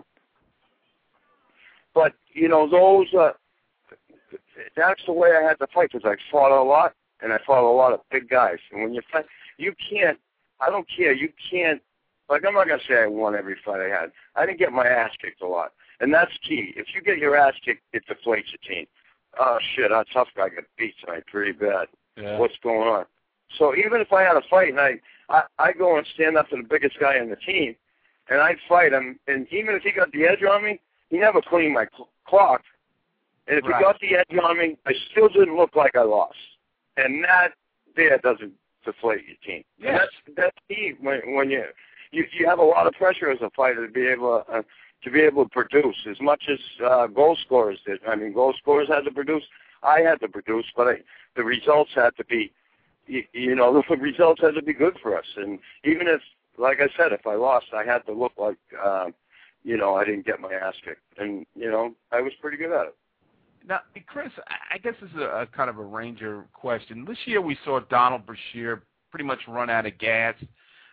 But those. That's the way I had to fight because I fought a lot, and I fought a lot of big guys. And when you fight, you can't. I don't care. You can't. Like, I'm not gonna say I won every fight I had. I didn't get my ass kicked a lot, and that's key. If you get your ass kicked, it deflates your team. Oh shit, our tough guy got beat tonight pretty bad. Yeah. What's going on? So even if I had a fight and I go and stand up to the biggest guy in the team, and I'd fight him, and even if he got the edge on me, he never cleaned my clock. And if he got the edge on me, I still didn't look like I lost. And that there doesn't deflate your team. Yeah. That's key when you have a lot of pressure as a fighter to be able to produce as much as goal scorers did. I mean, goal scorers had to produce. I had to produce, but the results had to be, the results had to be good for us. And even if, like I said, if I lost, I had to look like, I didn't get my ass kicked. And, I was pretty good at it. Now, Chris, I guess this is a kind of a Ranger question. This year we saw Donald Brashear pretty much run out of gas.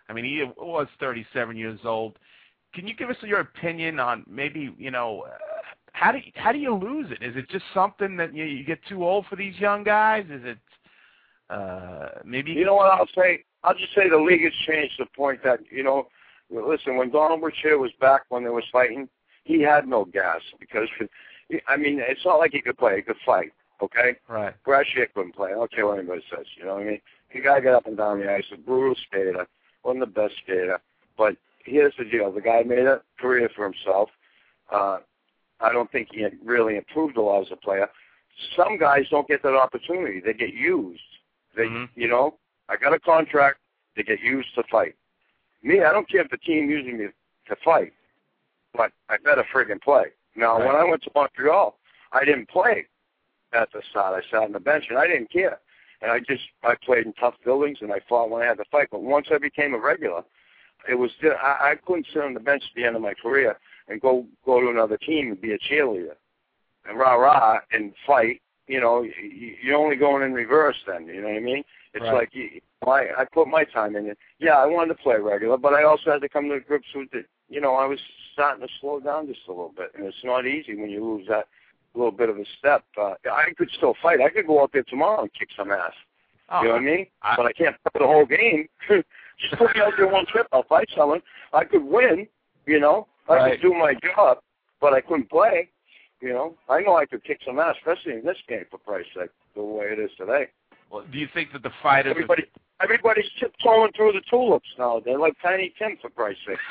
I mean, he was 37 years old. Can you give us your opinion on maybe, how do you lose it? Is it just something that you get too old for these young guys? Is it maybe? You know what I'll say? I'll just say the league has changed to the point that, listen, when Donald Brashear was back when they was fighting, he had no gas because, I mean, it's not like he could play. He could fight, okay? Right. Brashear couldn't play. I don't care what anybody says, you know what I mean? The guy got up and down the ice, a brutal skater, wasn't the best skater. But here's the deal. The guy made a career for himself. I don't think he had really improved a lot as a player. Some guys don't get that opportunity. They get used. They, I got a contract. They get used to fight. Me, I don't care if the team using me to fight, but I better friggin' play. Now, when I went to Montreal, I didn't play at the start. I sat on the bench, and I didn't care. And I played in tough buildings, and I fought when I had to fight. But once I became a regular, it was I couldn't sit on the bench at the end of my career and go to another team and be a cheerleader and rah-rah and fight. You're only going in reverse then, you know what I mean? It's like I put my time in it. Yeah, I wanted to play regular, but I also had to come to grips with it. I was starting to slow down just a little bit, and it's not easy when you lose that little bit of a step. I could still fight. I could go out there tomorrow and kick some ass. You know what I mean? But I can't play the whole game. Just put me out there one trip, I'll fight someone. I could win, I could do my job, but I couldn't play. I know I could kick some ass, especially in this game, for Christ's sake, the way it is today. Well, do you think that the fighters... Everybody's tiptoeing through the tulips now. They're like Tiny Tim, for Christ's sake.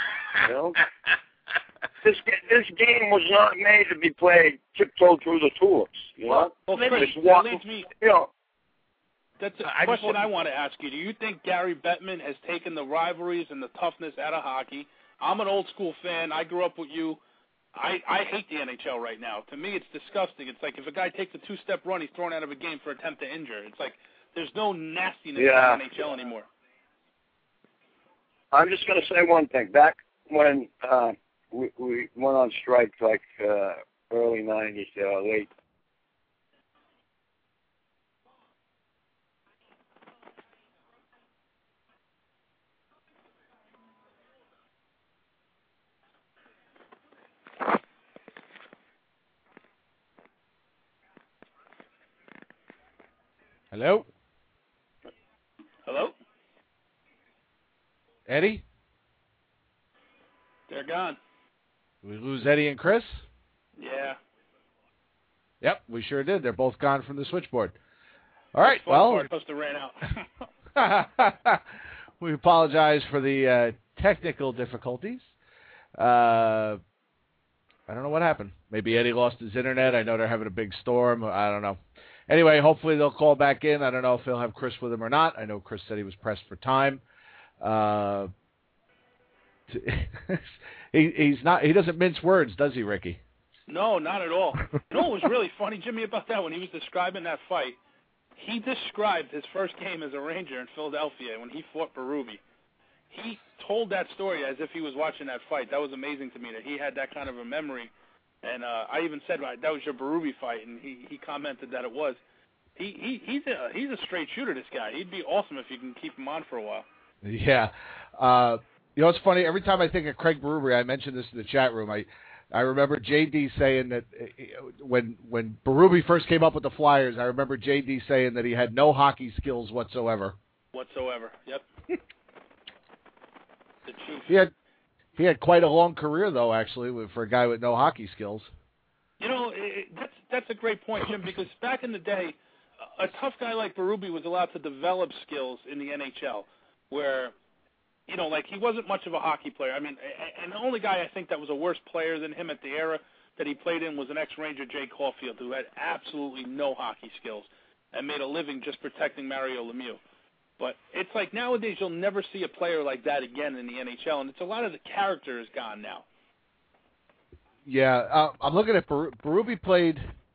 This game was not made to be played tiptoe through the tulips, Well, Chris, that leads me... That's a question I want to ask you. Do you think Gary Bettman has taken the rivalries and the toughness out of hockey? I'm an old-school fan. I grew up with you. I hate the NHL right now. To me, it's disgusting. It's like if a guy takes a two-step run, he's thrown out of a game for attempt to injure. It's like there's no nastiness in the NHL anymore. I'm just going to say one thing. Back when we went on strike, like early 90s, late. Hello? Hello? Eddie? They're gone. Did we lose Eddie and Chris? Yeah. Yep, we sure did. They're both gone from the switchboard. All right, well... Supposed to ran out. We apologize for the technical difficulties. I don't know what happened. Maybe Eddie lost his internet. I know they're having a big storm. I don't know. Anyway, hopefully they'll call back in. I don't know if they'll have Chris with him or not. I know Chris said he was pressed for time. He's not. He doesn't mince words, does he, Ricky? No, not at all. What was really funny, Jimmy, about that when he was describing that fight? He described his first game as a Ranger in Philadelphia when he fought Berube. He told that story as if he was watching that fight. That was amazing to me that he had that kind of a memory. And I even said, that was your Berube fight, and he commented that it was. He's a straight shooter, this guy. He'd be awesome if you can keep him on for a while. Yeah. It's funny. Every time I think of Craig Berube, I mentioned this in the chat room. I remember JD saying that when Berube first came up with the Flyers, I remember JD saying that he had no hockey skills whatsoever. Yep. The Chief. He had quite a long career, though, actually, for a guy with no hockey skills. That's a great point, Jim, because back in the day, a tough guy like Berube was allowed to develop skills in the NHL where, he wasn't much of a hockey player. I mean, and the only guy I think that was a worse player than him at the era that he played in was an ex-Ranger, Jay Caulfield, who had absolutely no hockey skills and made a living just protecting Mario Lemieux. But it's like nowadays you'll never see a player like that again in the NHL, and it's a lot of the character is gone now. Yeah, I'm looking at Berube played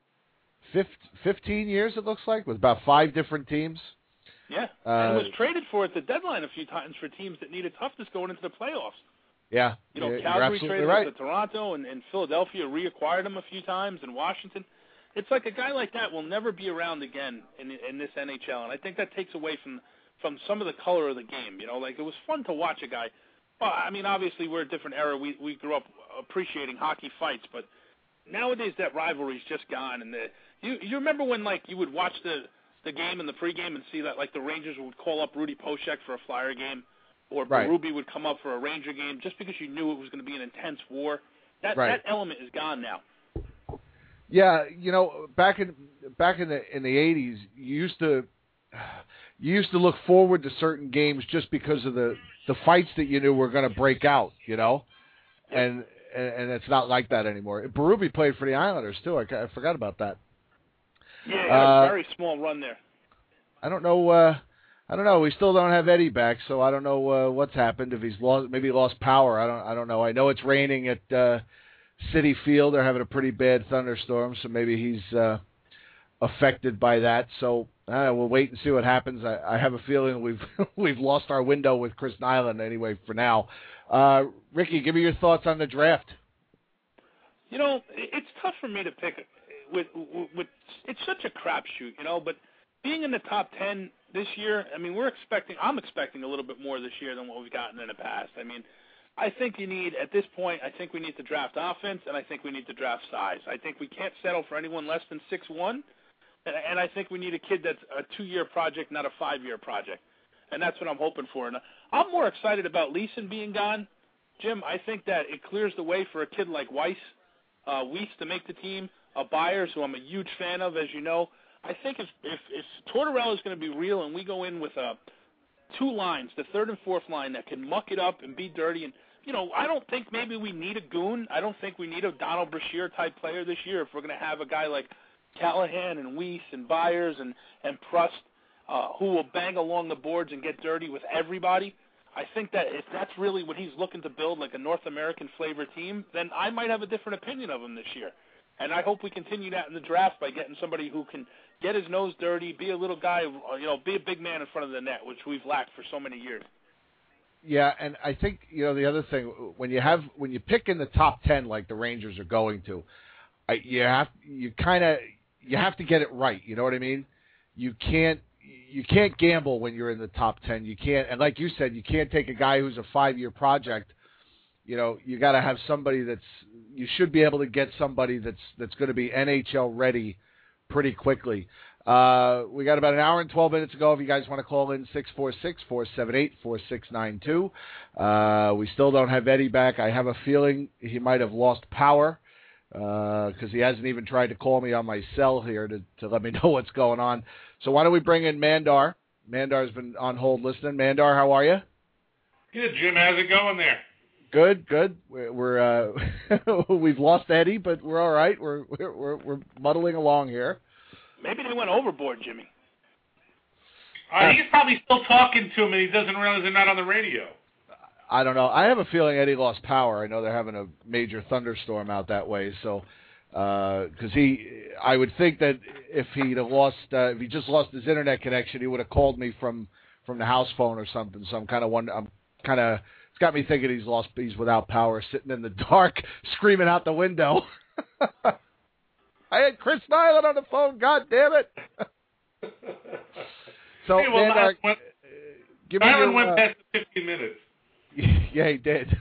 15 years, it looks like, with about 5 different teams. Yeah, and was traded for at the deadline a few times for teams that needed toughness going into the playoffs. Yeah, Calgary traded right. him to Toronto, and Philadelphia reacquired him a few times, and Washington. It's like a guy like that will never be around again in this NHL, and I think that takes away from from some of the color of the game. Like it was fun to watch a guy. Well, I mean, obviously we're a different era. We grew up appreciating hockey fights, but nowadays that rivalry's just gone. And you remember when like you would watch the game in the pregame and see that like the Rangers would call up Rudy Poshek for a Flyer game, or Right. Berube would come up for a Ranger game just because you knew it was going to be an intense war. That element is gone now. Yeah, back in the 80s, you used to look forward to certain games just because of the fights that you knew were going to break out, and it's not like that anymore. Berube played for the Islanders too. I forgot about that. Yeah, he had a very small run there. I don't know. We still don't have Eddie back, so I don't know what's happened. If he's lost, maybe he lost power. I don't know. I know it's raining at Citi Field. They're having a pretty bad thunderstorm, so maybe he's affected by that. So we'll wait and see what happens. I have a feeling we've lost our window with Chris Nyland anyway for now. Ricky, give me your thoughts on the draft. It's tough for me to pick. With it's such a crapshoot, But being in the top 10 this year, I mean, I'm expecting a little bit more this year than what we've gotten in the past. I mean, I think we need to draft offense, and I think we need to draft size. I think we can't settle for anyone less than 6'1", and I think we need a kid that's a 2-year project, not a 5-year project. And that's what I'm hoping for. And I'm more excited about Leeson being gone, Jim. I think that it clears the way for a kid like Weiss to make the team, Byers, who I'm a huge fan of, as you know. I think if Tortorella is going to be real and we go in with 2 lines, the third and fourth line, that can muck it up and be dirty, and I don't think maybe we need a goon. I don't think we need a Donald Brashear type player this year if we're going to have a guy like Callahan and Weiss and Byers and Prust who will bang along the boards and get dirty with everybody. I think that if that's really what he's looking to build, like a North American flavor team, then I might have a different opinion of him this year. And I hope we continue that in the draft by getting somebody who can get his nose dirty, be a little guy, be a big man in front of the net, which we've lacked for so many years. Yeah, and I think the other thing, when you pick in the top 10 like the Rangers are going to, you have to get it right. You know what I mean? You can't gamble when you're in the top 10. You can't, and like you said, you can't take a guy who's a 5-year project. You got to have somebody you should be able to get somebody that's going to be NHL ready pretty quickly. We got about an hour and 12 minutes ago. If you guys want to call in, 646-478-4692. We still don't have Eddie back. I have a feeling he might have lost power because he hasn't even tried to call me on my cell here to let me know what's going on. So why don't we bring in Mandar? Mandar's been on hold listening. Mandar, how are you? Good, Jim. How's it going there? Good. We're we've lost Eddie, but we're all right. We're muddling along here. Maybe they went overboard, Jimmy. He's probably still talking to him, and he doesn't realize they're not on the radio. I don't know. I have a feeling Eddie lost power. I know they're having a major thunderstorm out that way, so because I would think that if if he just lost his internet connection, he would have called me from the house phone or something. So it's got me thinking he's without power, sitting in the dark, screaming out the window. I had Chris Nyland on the phone. God damn it! So, hey, well, Mandar, Nyland went past the 15 minutes. Yeah, he did.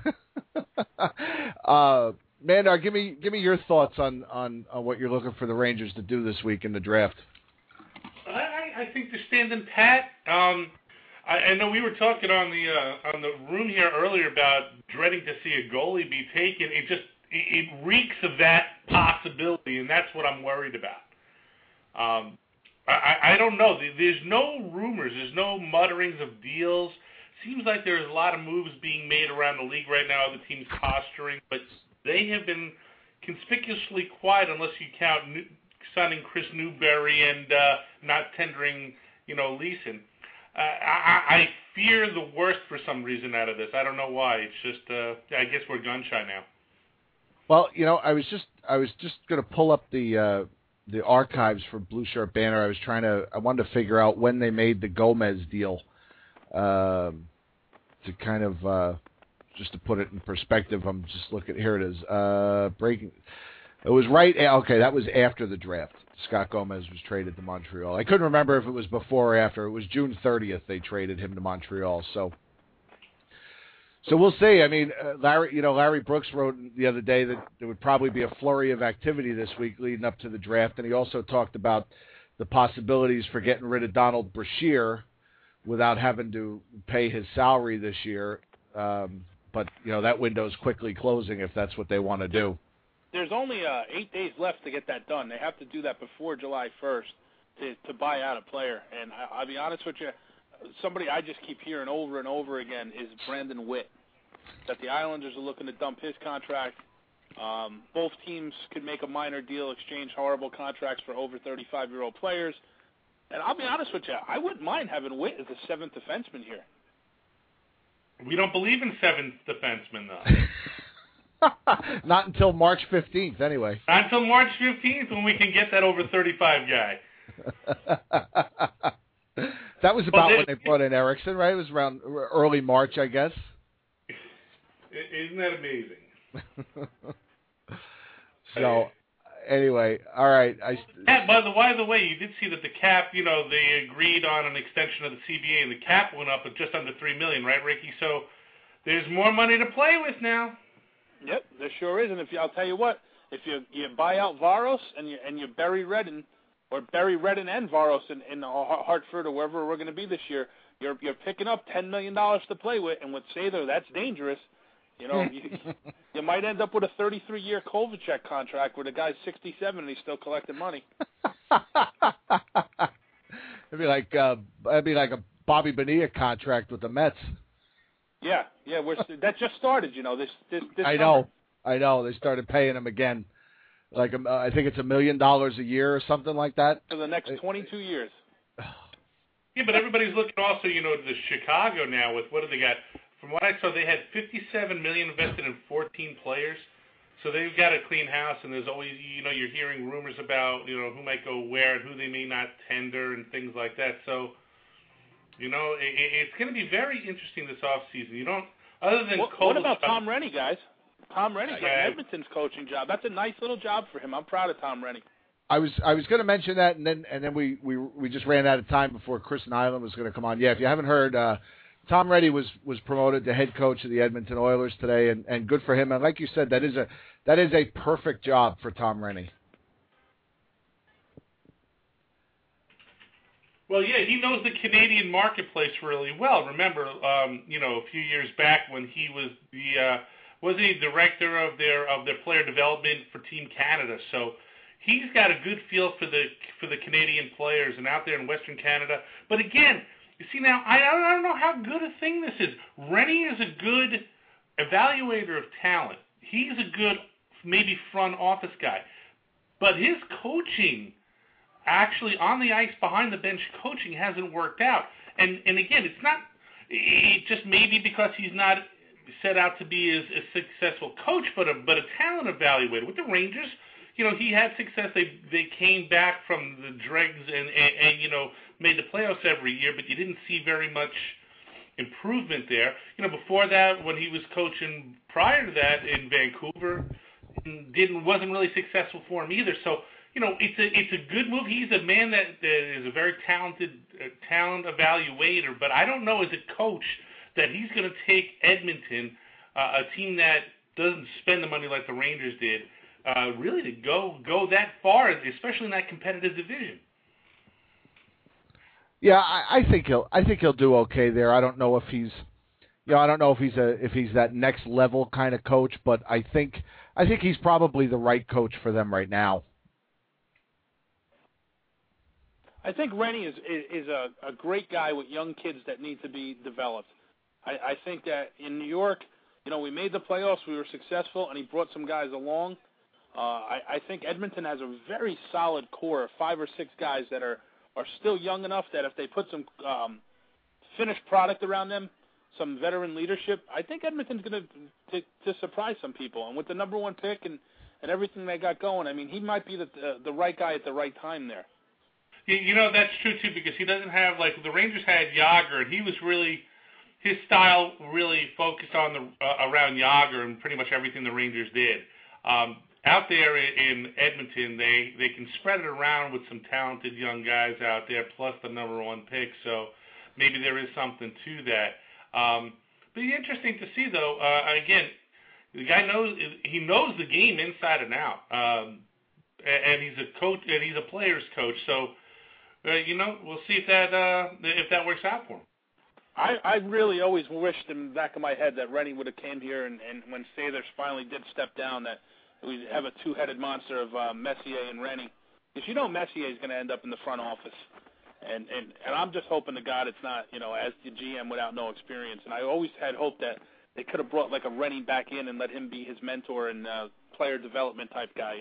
Mandar, give me your thoughts on what you're looking for the Rangers to do this week in the draft. I think they're standing pat. I know we were talking on the room here earlier about dreading to see a goalie be taken. It reeks of that possibility, and that's what I'm worried about. I don't know. There's no rumors. There's no mutterings of deals. Seems like there's a lot of moves being made around the league right now. The team's posturing, but they have been conspicuously quiet unless you count signing Chris Newberry and not tendering, Leeson. I fear the worst for some reason out of this. I don't know why. It's just, I guess we're gun shy now. Well, I was just going to pull up the archives for Blue Shirt Banner. I wanted to figure out when they made the Gomez deal, to kind of just to put it in perspective. I'm just looking. Here it is. It was right. Okay, that was after the draft. Scott Gomez was traded to Montreal. I couldn't remember if it was before or after. It was June 30th they traded him to Montreal. So we'll see. I mean, Larry Brooks wrote the other day that there would probably be a flurry of activity this week leading up to the draft, and he also talked about the possibilities for getting rid of Donald Brashear without having to pay his salary this year. But that window's quickly closing if that's what they want to do. There's only 8 days left to get that done. They have to do that before July 1st to buy out a player. And I'll be honest with you, somebody I just keep hearing over and over again is Brandon Witt, that the Islanders are looking to dump his contract. Both teams could make a minor deal, exchange horrible contracts for over 35-year-old players. And I'll be honest with you, I wouldn't mind having Witt as the seventh defenseman here. We don't believe in seventh defensemen, though. Not until March 15th, anyway. Not until March 15th when we can get that over 35 guy. That was about when they brought in Erickson, right? It was around early March, I guess. Isn't that amazing? So, anyway, all right. By the way, you did see that the cap, they agreed on an extension of the CBA, and the cap went up at just under $3 million, right, Ricky? So there's more money to play with now. Yep, there sure is. And I'll tell you what, if you buy out Varos and you bury Redden, or bury Redden and Varos in Hartford or wherever we're going to be this year, you're picking up $10 million to play with. And with Sather, that's dangerous. You might end up with a 33-year Kovalchuk contract where the guy's 67 and he's still collecting money. It'd be like a Bobby Bonilla contract with the Mets. Yeah, that just started. This I know. They started paying him again. I think it's $1 million a year or something like that for the next 22 years. Yeah, but everybody's looking also, to Chicago now with what do they got? From what I saw, they had $57 million invested in 14 players. So they've got a clean house, and there's always, you're hearing rumors about, who might go where and who they may not tender and things like that. So, it's going to be very interesting this offseason. Other than what about Tom Rennie, guys? Tom Rennie got Edmonton's coaching job. That's a nice little job for him. I'm proud of Tom Rennie. I was going to mention that, and then we just ran out of time before Chris Nyland was going to come on. Yeah, if you haven't heard, Tom Rennie was promoted to head coach of the Edmonton Oilers today, and good for him. And like you said, that is a perfect job for Tom Rennie. Well, yeah, he knows the Canadian marketplace really well. Remember, a few years back when he was wasn't he director of their player development for Team Canada? So he's got a good feel for the Canadian players and out there in Western Canada. But again, you see now, I don't know how good a thing this is. Rennie is a good evaluator of talent. He's a good maybe front office guy, but his coaching. Actually, on the ice, behind the bench, coaching hasn't worked out. And again, it just maybe because he's not set out to be a successful coach, but a talent evaluator. With the Rangers, he had success. They came back from the dregs and made the playoffs every year, but you didn't see very much improvement there. Before that, when he was coaching prior to that in Vancouver, wasn't really successful for him either. So, it's a good move. He's a man that is a very talented talent evaluator, but I don't know as a coach that he's going to take Edmonton, a team that doesn't spend the money like the Rangers did, really to go that far, especially in that competitive division. Yeah, I think he'll do okay there. I don't know if he's that next level kind of coach, but I think he's probably the right coach for them right now. I think Rennie is a great guy with young kids that need to be developed. I think that in New York, we made the playoffs, we were successful, and he brought some guys along. I think Edmonton has a very solid core of 5 or 6 guys that are still young enough that if they put some finished product around them, some veteran leadership, I think Edmonton's going to surprise some people. And with the number 1 pick and everything they got going, I mean, he might be the right guy at the right time there. That's true, too, because he doesn't have, the Rangers had Yager, and he was really, his style really focused on around Yager and pretty much everything the Rangers did. out there in Edmonton, they can spread it around with some talented young guys out there, plus the number one pick. So maybe there is something to that. Be interesting to see, though. Again, the guy knows the game inside and out, and he's a coach and he's a player's coach. So we'll see if that works out for him. I really always wished in the back of my head that Rennie would have came here, and when Sathers finally did step down, that we'd have a two-headed monster of Messier and Rennie. Because Messier is going to end up in the front office. And I'm just hoping to God it's not, as the GM without no experience. And I always had hoped that they could have brought like a Rennie back in and let him be his mentor and player development type guy,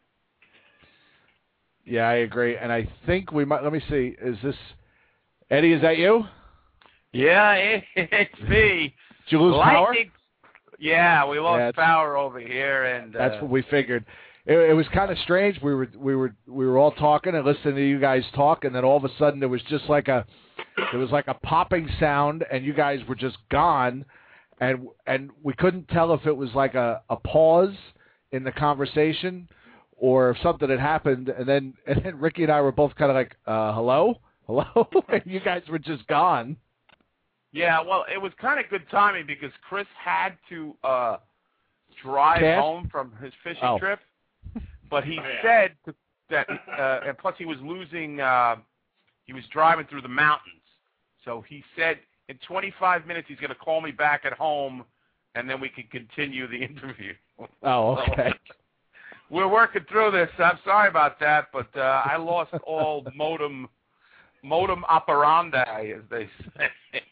Yeah, I agree. And I think we might, let me see, is this, Eddie, is that you? Yeah, it's me. Did you lose power? Yeah, we lost power over here, and that's what we figured. It was kind of strange. We were all talking and listening to you guys talk, and then all of a sudden there was like a popping sound, and you guys were just gone, and we couldn't tell if it was like a pause in the conversation or if something had happened, and then Ricky and I were both kind of like, hello, and you guys were just gone. Yeah, well, it was kind of good timing because Chris had to drive home from his fishing trip, but he said that, and plus he was driving through the mountains, so he said in 25 minutes he's going to call me back at home, and then we can continue the interview. Oh, okay. We're working through this. I'm sorry about that, but I lost all modem operandi, as they say.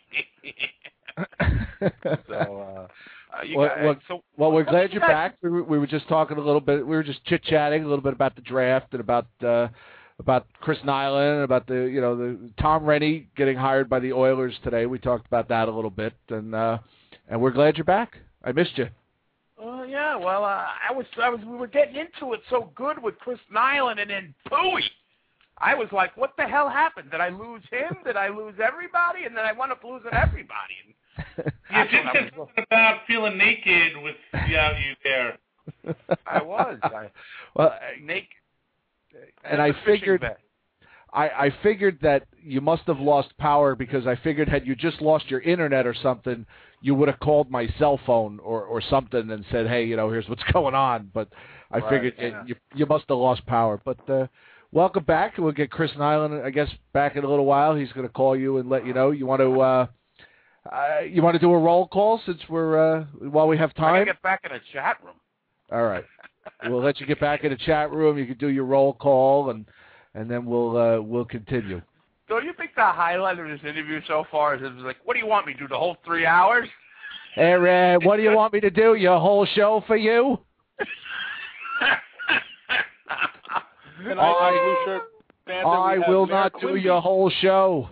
Well, we're glad you're back. We were just talking a little bit. We were just chit-chatting a little bit about the draft and about Chris Nyland, about the Tom Rennie getting hired by the Oilers today. We talked about that a little bit, and we're glad you're back. I missed you. Yeah. Well, we were getting into it so good with Chris Nyland, and then pooey. I was like, what the hell happened? Did I lose him? Did I lose everybody? And then I wound up losing everybody. You did say something about feeling naked without you there. I was. Naked. And I figured that you must have lost power because I figured had you just lost your internet or something, you would have called my cell phone or something and said, hey, here's what's going on. But I figured you must have lost power. But welcome back. We'll get Chris Nyland, I guess, back in a little while. He's going to call you and let you know. You want to do a roll call since we're while we have time? I got to get back in the chat room. All right. We'll let you get back in the chat room. You can do your roll call, and then we'll continue. So you think the highlight of this interview so far is it was like, what do you want me to do, the whole 3 hours? Hey, Red, what do you want me to do, your whole show for you? I will not do your whole show.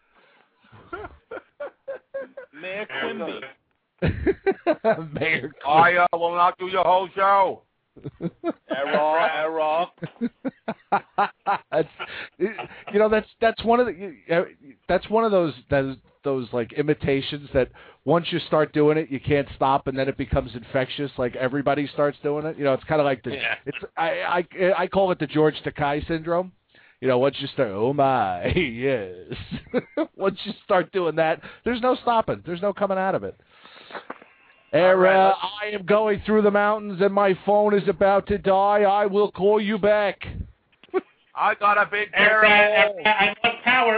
Mayor Quimby. Mayor Quimby. I will not do your whole show. Error. That's one of those like imitations that once you start doing it, you can't stop, and then it becomes infectious. Like everybody starts doing it. It's kind of like I call it the George Takei syndrome. Once you start, oh my, yes. Once you start doing that, there's no stopping. There's no coming out of it. Era, I am going through the mountains and my phone is about to die. I will call you back. I got a big Era, I want power,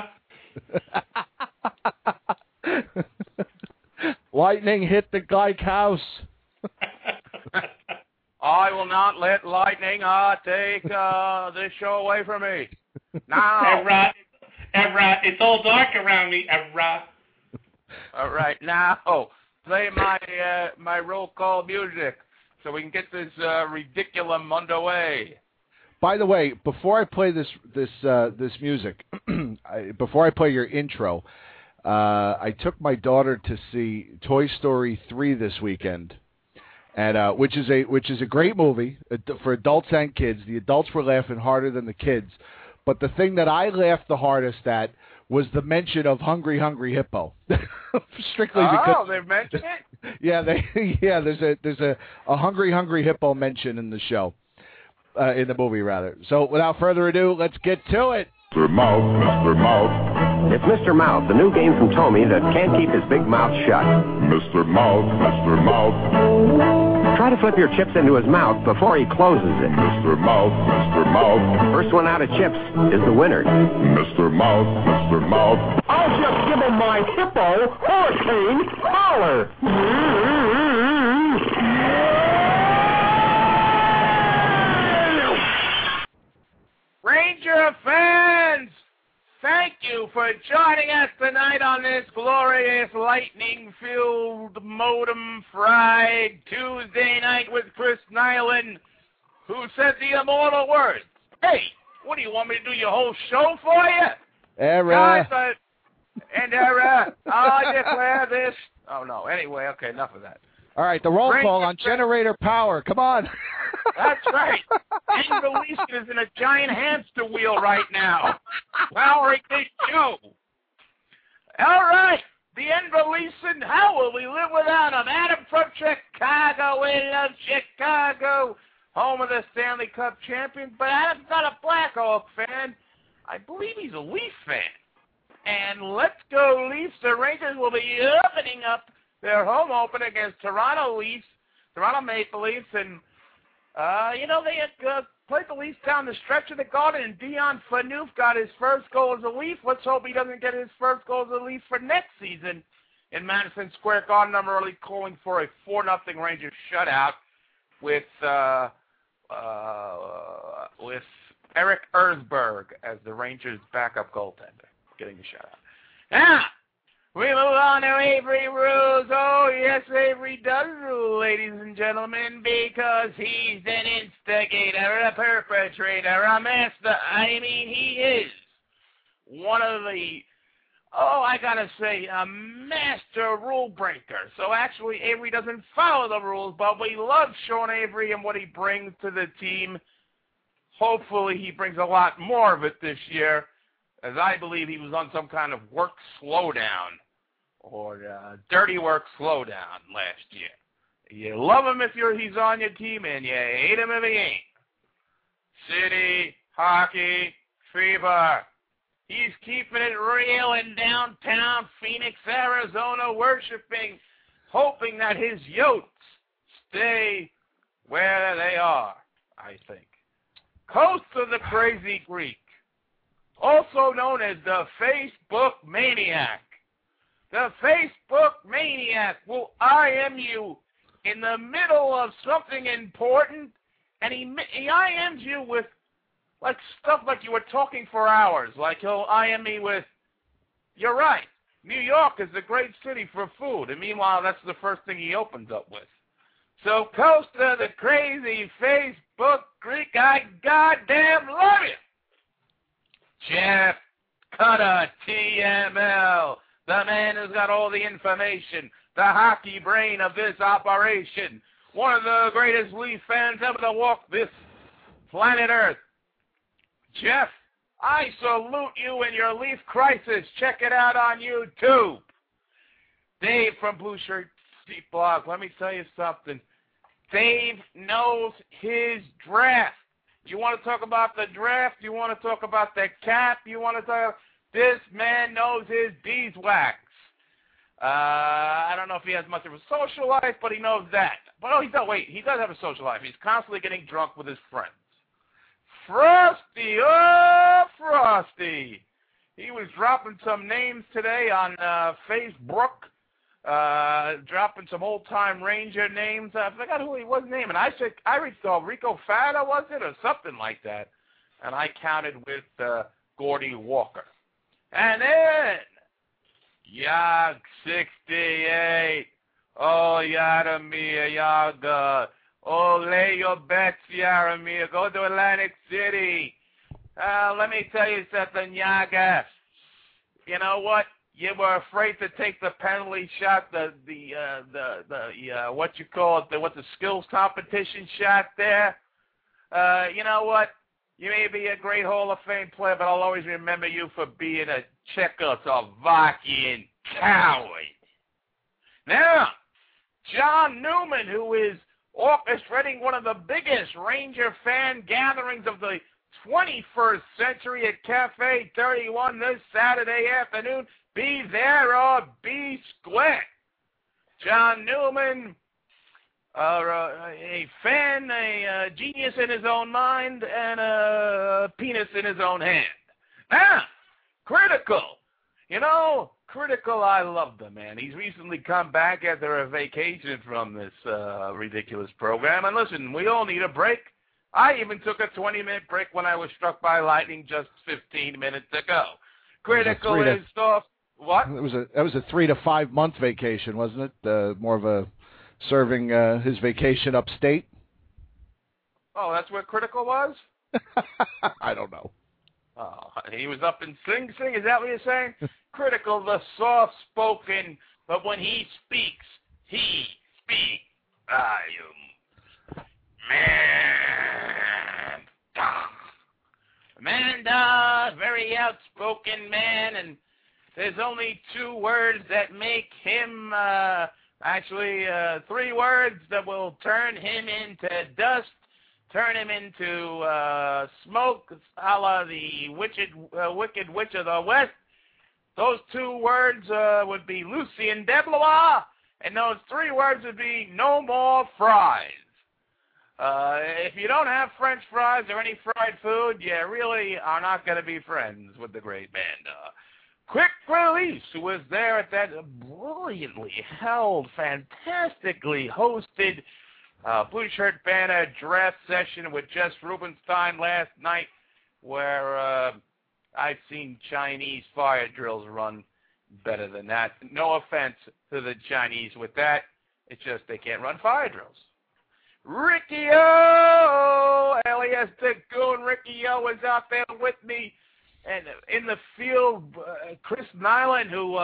Era. Lightning hit the Geic house. I will not let lightning take this show away from me. Now. Era, it's all dark around me, Era. All right, now. Play my roll call music so we can get this ridiculum underway. By the way, before I play this music, before I play your intro, I took my daughter to see Toy Story 3 this weekend, and which is a great movie for adults and kids. The adults were laughing harder than the kids, but the thing that I laughed the hardest at was the mention of Hungry Hungry Hippo. Strictly because they mentioned it? Yeah, there's a hungry hippo mention in the show, in the movie rather. So without further ado, let's get to it. Mr. Mouth, Mr. Mouth. It's Mr. Mouth, the new game from Tommy that can't keep his big mouth shut. Mr. Mouth, Mr. Mouth. Try to flip your chips into his mouth before he closes it. Mr. Mouth, Mr. Mouth. First one out of chips is the winner. Mr. Mouth, Mr. Mouth. I'll just give him my hippo hurricane collar. Ranger fans, thank you for joining us tonight on this glorious lightning-filled, modem-fried Tuesday night with Chris Nyland, who said the immortal words. Hey, what do you want me to do, your whole show for you? Error. Guys, and error. I declare this. Oh, no. Anyway, okay, enough of that. All right, the roll Ranger call on generator power. Come on. That's right. Invalisa is in a giant hamster wheel right now, powering this show. All right, the Invalisa, how will we live without him? Adam from Chicago, we love Chicago, home of the Stanley Cup champions, but Adam's not a Blackhawk fan. I believe he's a Leaf fan. And let's go Leafs. The Rangers will be opening up their home opener against Toronto Maple Leafs, and they had played the Leafs down the stretch of the Garden, and Dion Phaneuf got his first goal as a Leaf. Let's hope he doesn't get his first goal as a Leaf for next season in Madison Square Garden. I'm early calling for a 4-0 Rangers shutout with Eric Erzberg as the Rangers' backup goaltender, getting the shutout. Now, we move on to Avery rules. Oh, yes, Avery does rule, ladies and gentlemen, because he's an instigator, a perpetrator, a master. I mean, he is one of the, I gotta say, a master rule breaker. So actually, Avery doesn't follow the rules, but we love Sean Avery and what he brings to the team. Hopefully, he brings a lot more of it this year, as I believe he was on some kind of work slowdown or dirty work slowdown last year. You love him if he's on your team, and you hate him if he ain't. City Hockey Fever. He's keeping it real in downtown Phoenix, Arizona, worshiping, hoping that his Yotes stay where they are, I think. Coast of the Crazy Greek, also known as the Facebook Maniac. The Facebook Maniac will IM you in the middle of something important, and he IMs you with like stuff like you were talking for hours. Like he'll IM me with, you're right, New York is a great city for food, and meanwhile that's the first thing he opens up with. So Coast of the Crazy Facebook Greek, I goddamn love you. Jeff Cutter, TML, the man who's got all the information, the hockey brain of this operation, one of the greatest Leaf fans ever to walk this planet Earth. Jeff, I salute you in your Leaf crisis. Check it out on YouTube. Dave from Blue Shirt Seat Blog, let me tell you something. Dave knows his draft. You want to talk about the draft? You want to talk about the cap? You want to talk? This man knows his beeswax. I don't know if he has much of a social life, but he knows that. But he does have a social life. He's constantly getting drunk with his friends. Frosty, Frosty. He was dropping some names today on Facebook, dropping some old-time Ranger names. I forgot who he was naming. I recall Rico Fata, was it, or something like that. And I counted with Gordy Walker. And then, Yag 68. Oh, Yaramir, Yaga. Oh, lay your bets, Yaramir. Go to Atlantic City. Let me tell you something, Yaga. You know what? You were afraid to take the penalty shot, the what you call it, the skills competition shot there. You know what? You may be a great Hall of Fame player, but I'll always remember you for being a Czechoslovakian coward. Now, John Newman, who is orchestrating one of the biggest Ranger fan gatherings of the 21st century at Cafe 31 this Saturday afternoon. Be there or be square. John Newman, a fan, a genius in his own mind, and a penis in his own hand. Now, Critical. You know, Critical, I love the man. He's recently come back after a vacation from this ridiculous program. And listen, we all need a break. I even took a 20-minute break when I was struck by lightning just 15 minutes ago. Critical is soft. What? That was a 3 to 5 month vacation, wasn't it? More of a serving his vacation upstate. Oh, that's where Critical was? I don't know. Oh, he was up in Sing Sing. Is that what you're saying? Critical, the soft-spoken, but when he speaks. I am Amanda, very outspoken man, and there's only 2 words that make him, actually 3 words that will turn him into dust, turn him into smoke, a la the Wicked Witch of the West. Those 2 words would be Lucien Deblois, and those 3 words would be no more fries. If you don't have French fries or any fried food, you really are not going to be friends with the great band. Quick Release, who was there at that brilliantly held, fantastically hosted Blue Shirt Banner draft session with Jess Rubenstein last night, where I've seen Chinese fire drills run better than that. No offense to the Chinese with that. It's just they can't run fire drills. Ricky O, alias the Goon. Ricky O was out there with me, and in the field, Chris Nyland, who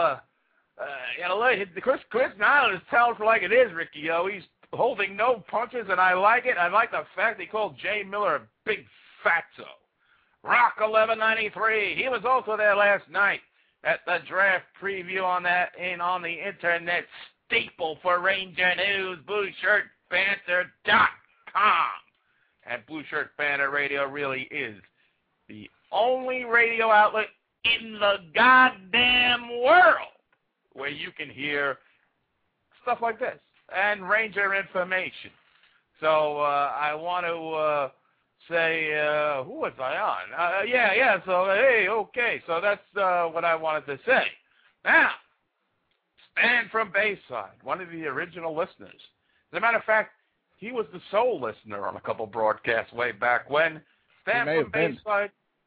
Chris Nyland is telling for like it is. Ricky O, he's holding no punches, and I like it. I like the fact he called Jay Miller a big fatso. Rock 1193, he was also there last night at the draft preview on the internet staple for Ranger News, BlueShirtBanter.com. And Blue Shirt Banter Radio really is the only radio outlet in the goddamn world where you can hear stuff like this and Ranger information. So I want to say, who was I on? So, hey, okay. So that's what I wanted to say. Now, Stan from Bayside, one of the original listeners. As a matter of fact, he was the sole listener on a couple broadcasts way back when. Stan from Bayside,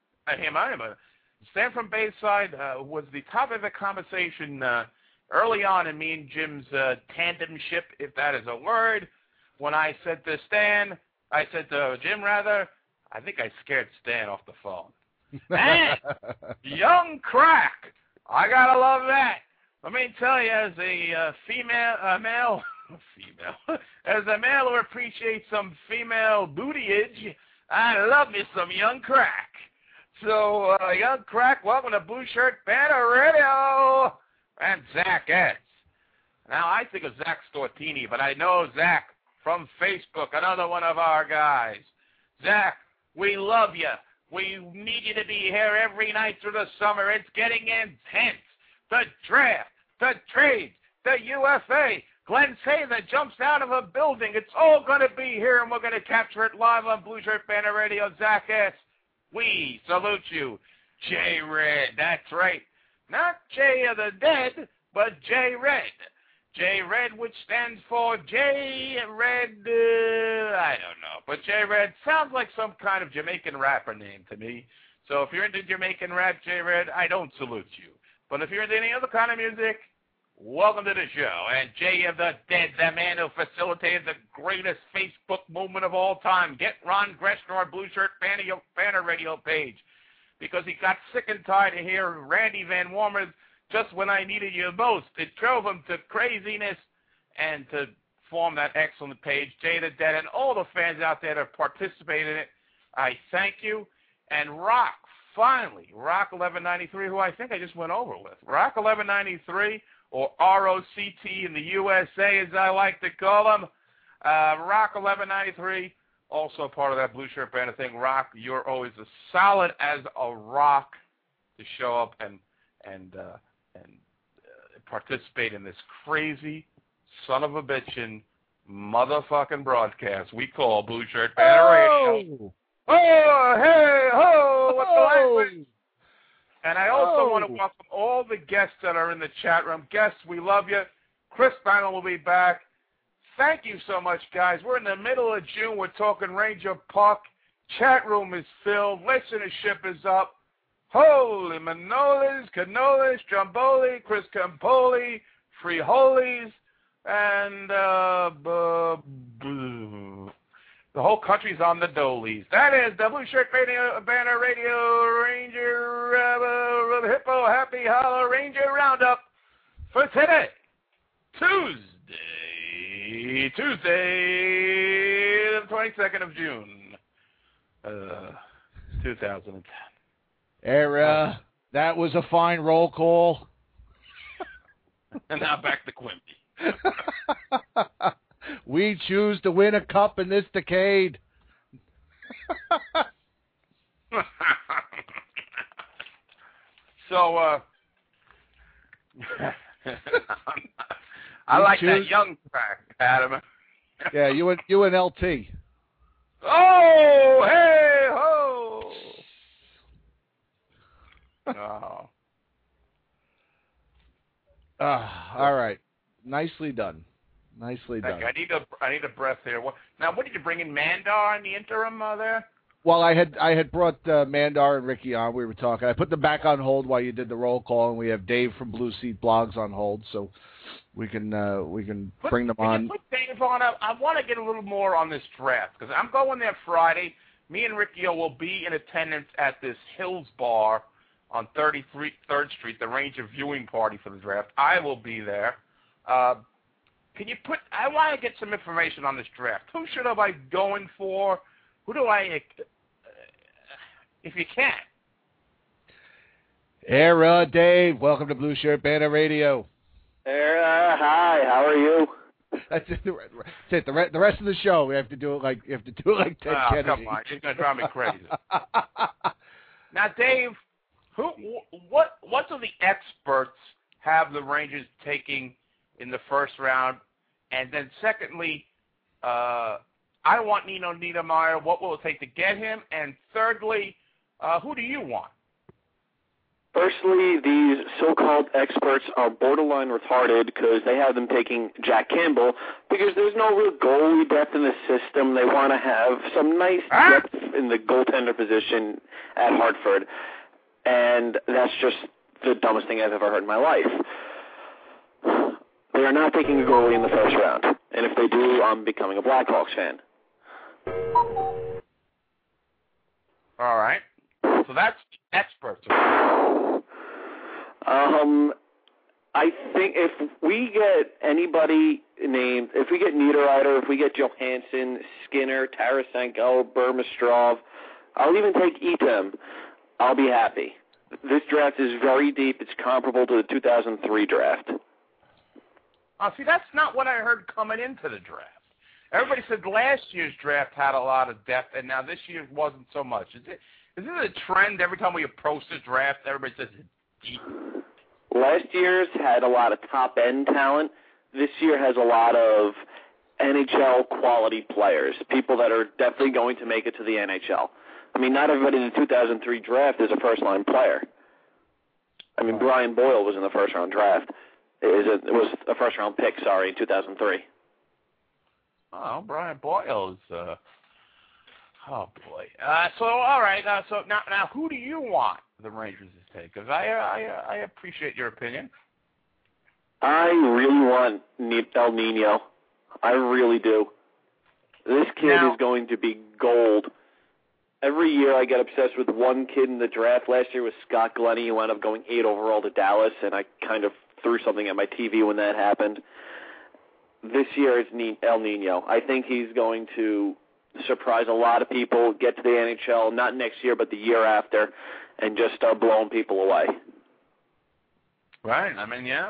Stan from Bayside was the top of the conversation early on in me and Jim's tandemship, if that is a word. When I said to Jim, I think I scared Stan off the phone. And Young Crack, I gotta love that. Let me tell you, as a male who appreciates some female bootyage, I love me some Young Crack. So, Young Crack, welcome to Blue Shirt Banter Radio. And Zach S. Now, I think of Zach Stortini, but I know Zach from Facebook, another one of our guys. Zach, we love you. We need you to be here every night through the summer. It's getting intense. The draft, the trades, the UFA, Glenn Sather jumps out of a building. It's all going to be here, and we're going to capture it live on Blue Shirt Banner Radio. Zach S., we salute you. J Red, that's right. Not Jay of the Dead, but J Red. J Red, which stands for J Red, I don't know. But J Red sounds like some kind of Jamaican rapper name to me. So if you're into Jamaican rap, J Red, I don't salute you. But if you're into any other kind of music, welcome to the show. And Jay of the Dead, the man who facilitated the greatest Facebook movement of all time. Get Ron Greshner on Blue Shirt Banner Radio page. Because he got sick and tired of hearing Randy Van Warmers just when I needed you most. It drove him to craziness and to form that excellent page, Jay the Dead, and all the fans out there that participated in it. I thank you. And Rock, finally, Rock 1193, who I think I just went over with. Rock 1193, or ROCT in the USA, as I like to call them. Rock 1193, also part of that blue shirt banner thing. Rock, you're always as solid as a rock to show up and participate in this crazy son of a bitchin' motherfucking broadcast we call Blue Shirt Banner Radio. Oh, hey, ho, what's the language? And I also want to welcome all the guests that are in the chat room. Guests, we love you. Chris Bannon will be back. Thank you so much, guys. We're in the middle of June. We're talking Ranger Puck. Chat room is filled. Listenership is up. Holy Manolis, Canolis, Jamboli, Chris Campoli, Frijoles, and the whole country's on the dolies. That is the Blue Shirt Banner Radio Ranger Hippo Happy Hollow Ranger Roundup for today, Tuesday, the 22nd of June, 2010. Era, that was a fine roll call. And now back to Quimby. We choose to win a cup in this decade. So, I like that young track, Adam. Yeah, you and LT. Oh, hey, ho! Oh. All right. Nicely done. Nicely done. I need a breath here. Now, what did you bring in Mandar in the interim there? Well, I had brought Mandar and Ricky on. We were talking. I put them back on hold while you did the roll call, and we have Dave from Blue Seat Blogs on hold, so we can bring them on. You put Dave on. I want to get a little more on this draft because I'm going there Friday. Me and Ricky will be in attendance at this Hills Bar on 33rd Street, the Ranger viewing party for the draft. I will be there. I want to get some information on this draft. Who should I be going for? Who do I, if you can? Era, Dave. Welcome to Blue Shirt Banner Radio. Era, hi. How are you? That's it. The rest of the show, we have to do it like Ted Kennedy. Come on, you're gonna drive me crazy. Now, Dave, what do the experts have the Rangers taking in the first round? And then secondly, I want Nino Niedermeyer. What will it take to get him? And thirdly, who do you want? Firstly, these so-called experts are borderline retarded because they have them taking Jack Campbell because there's no real goalie depth in the system. They want to have some nice depth in the goaltender position at Hartford. And that's just the dumbest thing I've ever heard in my life. They are not taking a goalie in the first round. And if they do, I'm becoming a Blackhawks fan. All right. So that's experts. I think if we get anybody named, if we get Niederreiter, if we get Johansson, Skinner, Tarasenko, Burmistrov, I'll even take Etem, I'll be happy. This draft is very deep. It's comparable to the 2003 draft. See, that's not what I heard coming into the draft. Everybody said last year's draft had a lot of depth, and now this year wasn't so much. Is it a trend every time we approach the draft, everybody says it's deep? Last year's had a lot of top-end talent. This year has a lot of NHL quality players, people that are definitely going to make it to the NHL. I mean, not everybody in the 2003 draft is a first-line player. I mean, Brian Boyle was in the first-round draft. It was a first-round pick, in 2003. Oh, Brian Boyle's. Oh boy. So all right. So now, who do you want the Rangers to take? Because I appreciate your opinion. I really want El Nino. I really do. This kid is going to be gold. Every year I get obsessed with one kid in the draft. Last year was Scott Glennie, who ended up going 8 overall to Dallas, and I kind of threw something at my TV when that happened. This year it's El Nino. I think he's going to surprise a lot of people, get to the NHL, not next year but the year after, and just start blowing people away. Right. I mean, yeah.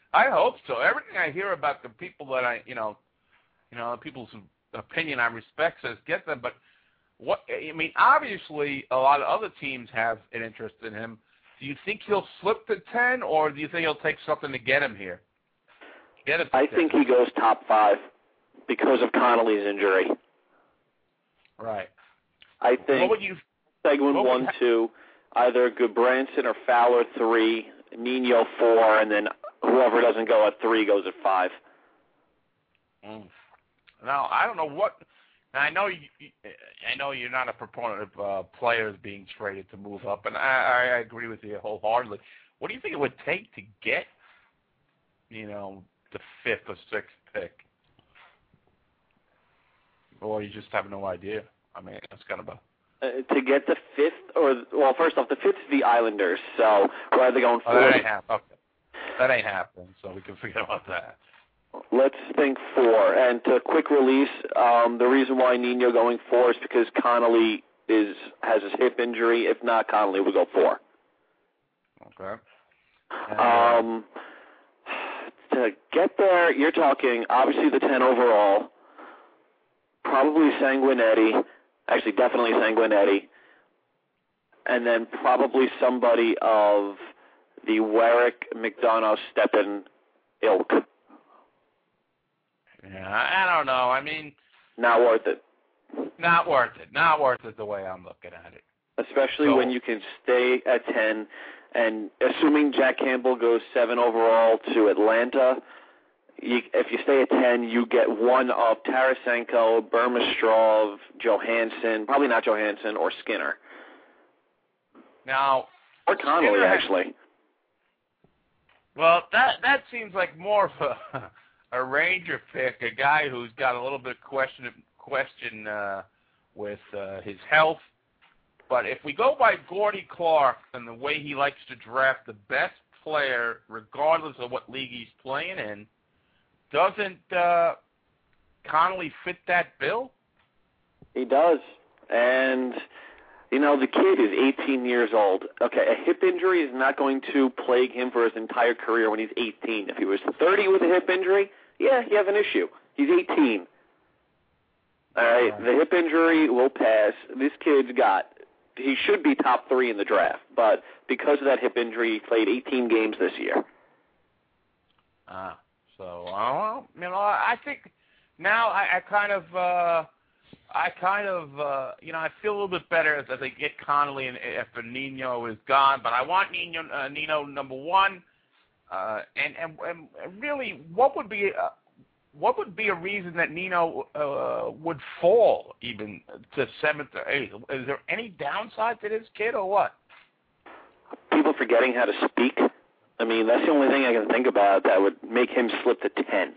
I hope so. Everything I hear about the people that people's opinion I respect says get them. But obviously a lot of other teams have an interest in him. Do you think he'll slip to 10, or do you think he'll take something to get him here? I think he goes top 5 because of Connolly's injury. Right. I think Seguin 1, 2, either Goodbranson or Fowler 3, Nino 4, and then whoever doesn't go at 3 goes at 5. Now, I don't know what. Now, I know you're not a proponent of players being traded to move up, and I agree with you wholeheartedly. What do you think it would take to get, the 5th or 6th pick? Or you just have no idea? I mean, that's kind of a... to get the 5th, first off, the 5th is the Islanders, so where are they going for? That ain't happening. Okay. That ain't happening, so we can forget about that. Let's think 4. And to quick release, the reason why Nino going 4 is because Connolly has his hip injury. If not, Connolly would go 4. Okay. To get there, you're talking obviously the 10 overall, probably Sanguinetti, actually definitely Sanguinetti, and then probably somebody of the Warwick, McDonough, Steppen ilk. Yeah, I don't know. I mean... Not worth it. Not worth it. Not worth it the way I'm looking at it. Especially when you can stay at 10, and assuming Jack Campbell goes 7 overall to Atlanta, if you stay at 10, you get one of Tarasenko, Burmistrov, Johansson, probably not Johansson, or Skinner. Now... Or Connolly, actually. Well, that seems like more of a Ranger pick, a guy who's got a little bit of question with his health. But if we go by Gordie Clark and the way he likes to draft the best player, regardless of what league he's playing in, doesn't Connolly fit that bill? He does. And, the kid is 18 years old. Okay, a hip injury is not going to plague him for his entire career when he's 18. If he was 30 with a hip injury, yeah, you have an issue. He's 18. All right, the hip injury will pass. This kid's he should be top 3 in the draft, but because of that hip injury, he played 18 games this year. I think now I feel a little bit better as they get Connolly and if Nino is gone, but I want Nino number 1. And really, what would be a reason that Nino would fall even to 7th or 8th? Is there any downside to this kid or what? People forgetting how to speak. I mean, that's the only thing I can think about that would make him slip to 10.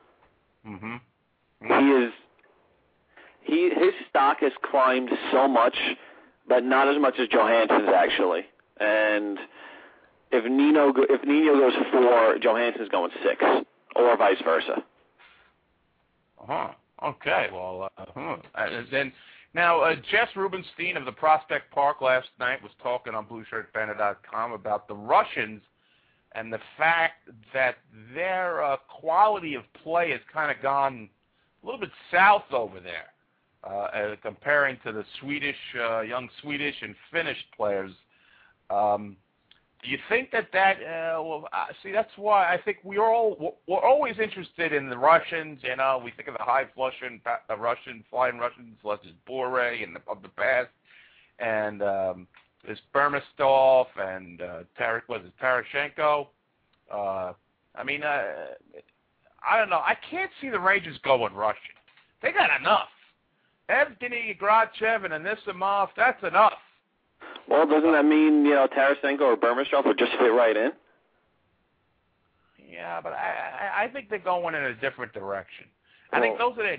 Mm-hmm. His stock has climbed so much, but not as much as Johansson's actually. And if Nino goes 4, Johansson's going 6, or vice versa. Okay. Well, then now Jess Rubenstein of the Prospect Park last night was talking on BlueShirtBanner.com about the Russians and the fact that their quality of play has kind of gone a little bit south over there, comparing to the young Swedish and Finnish players. Do you think that that's why I think we're always interested in the Russians. We think of the high-flying Russians, such as Bore and of the past, and there's Burmistov and Tarashenko. I don't know. I can't see the Rangers going Russian. They got enough. Evgeny Grachev and Anisimov, that's enough. Well, doesn't that mean, Tarasenko or Burmistrov would just fit right in? Yeah, but I think they're going in a different direction. I think those are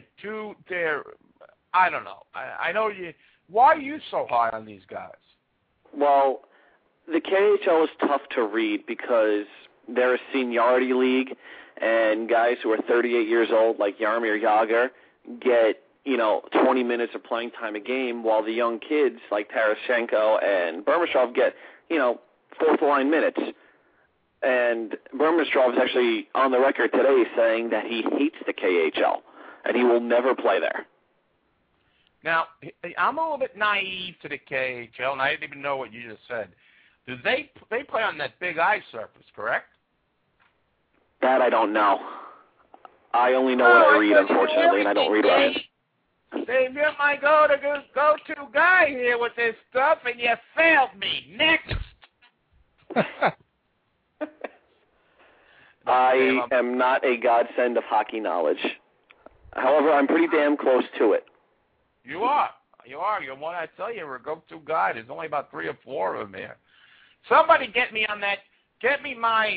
I don't know. I know you. Why are you so high on these guys? Well, the KHL is tough to read because they're a seniority league, and guys who are 38 years old, like Jaromir Jagr, get 20 minutes of playing time a game, while the young kids like Tarasenko and Burmistrov get, 4th-line minutes. And Burmistrov is actually on the record today saying that he hates the KHL, and he will never play there. Now, I'm a little bit naive to the KHL, and I didn't even know what you just said. Do they play on that big ice surface, correct? That I don't know. I only know what I read, unfortunately, and I don't read right. Dave, you're my go-to guy here with this stuff, and you failed me. Next. I am not a godsend of hockey knowledge. However, I'm pretty damn close to it. You are. You're one, I tell you, you're a go-to guy. There's only about 3 or 4 of them here. Somebody get me on that. Get me my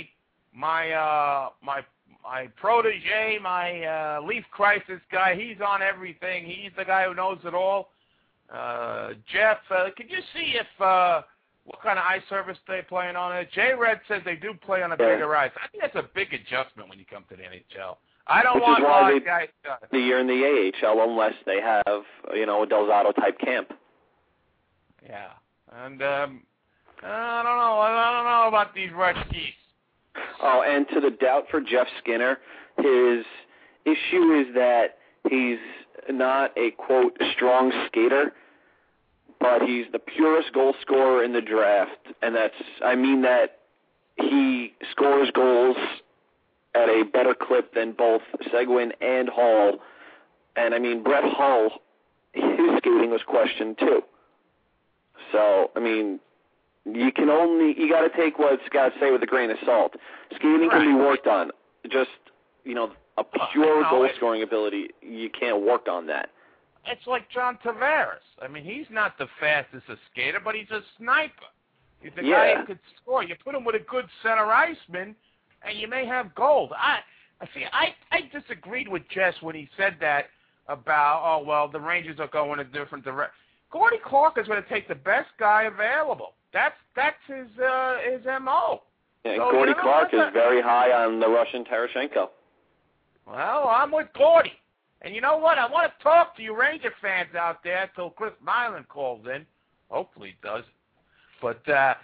protege, my Leaf Crisis guy. He's on everything. He's the guy who knows it all. Jeff, could you see if what kind of ice surface they're playing on it? Jay Red says they do play on a bigger ice. I think that's a big adjustment when you come to the NHL. I don't want a lot of guys. You're in the AHL unless they have, a Delzato type camp. Yeah, and I don't know about these Red Geese. Oh, and to the doubt for Jeff Skinner, his issue is that he's not a, quote, strong skater, but he's the purest goal scorer in the draft, and I mean that he scores goals at a better clip than both Seguin and Hall. And, I mean, Brett Hull, his skating was questioned, too. So, I mean, you got to take what Scott say with a grain of salt. Skating can be worked on. Just, a pure goal-scoring ability, you can't work on that. It's like John Tavares. I mean, he's not the fastest skater, but he's a sniper. He's a guy who could score. You put him with a good center iceman, and you may have gold. I disagreed with Jess when he said that about, the Rangers are going a different direction. Gordy Clark is going to take the best guy available. That's his MO. Yeah, so, Gordy Clark is very high on the Russian Tarashenko. Well, I'm with Gordy. And you know what? I want to talk to you Ranger fans out there until Chris Milan calls in. Hopefully he does. But,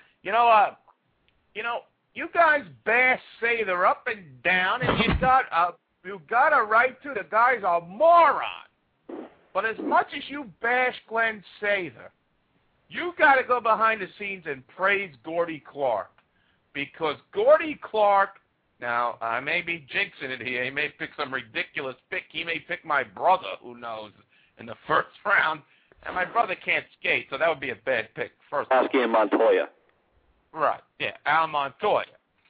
you guys bash Sather up and down, and you got a right to. The guy's a moron. But as much as you bash Glenn Sather, you got to go behind the scenes and praise Gordy Clark. Because Gordy Clark, now, I may be jinxing it here. He may pick some ridiculous pick. He may pick my brother, who knows, in the first round. And my brother can't skate, so that would be a bad pick. Oski and Montoya. Right, yeah, Al Montoya.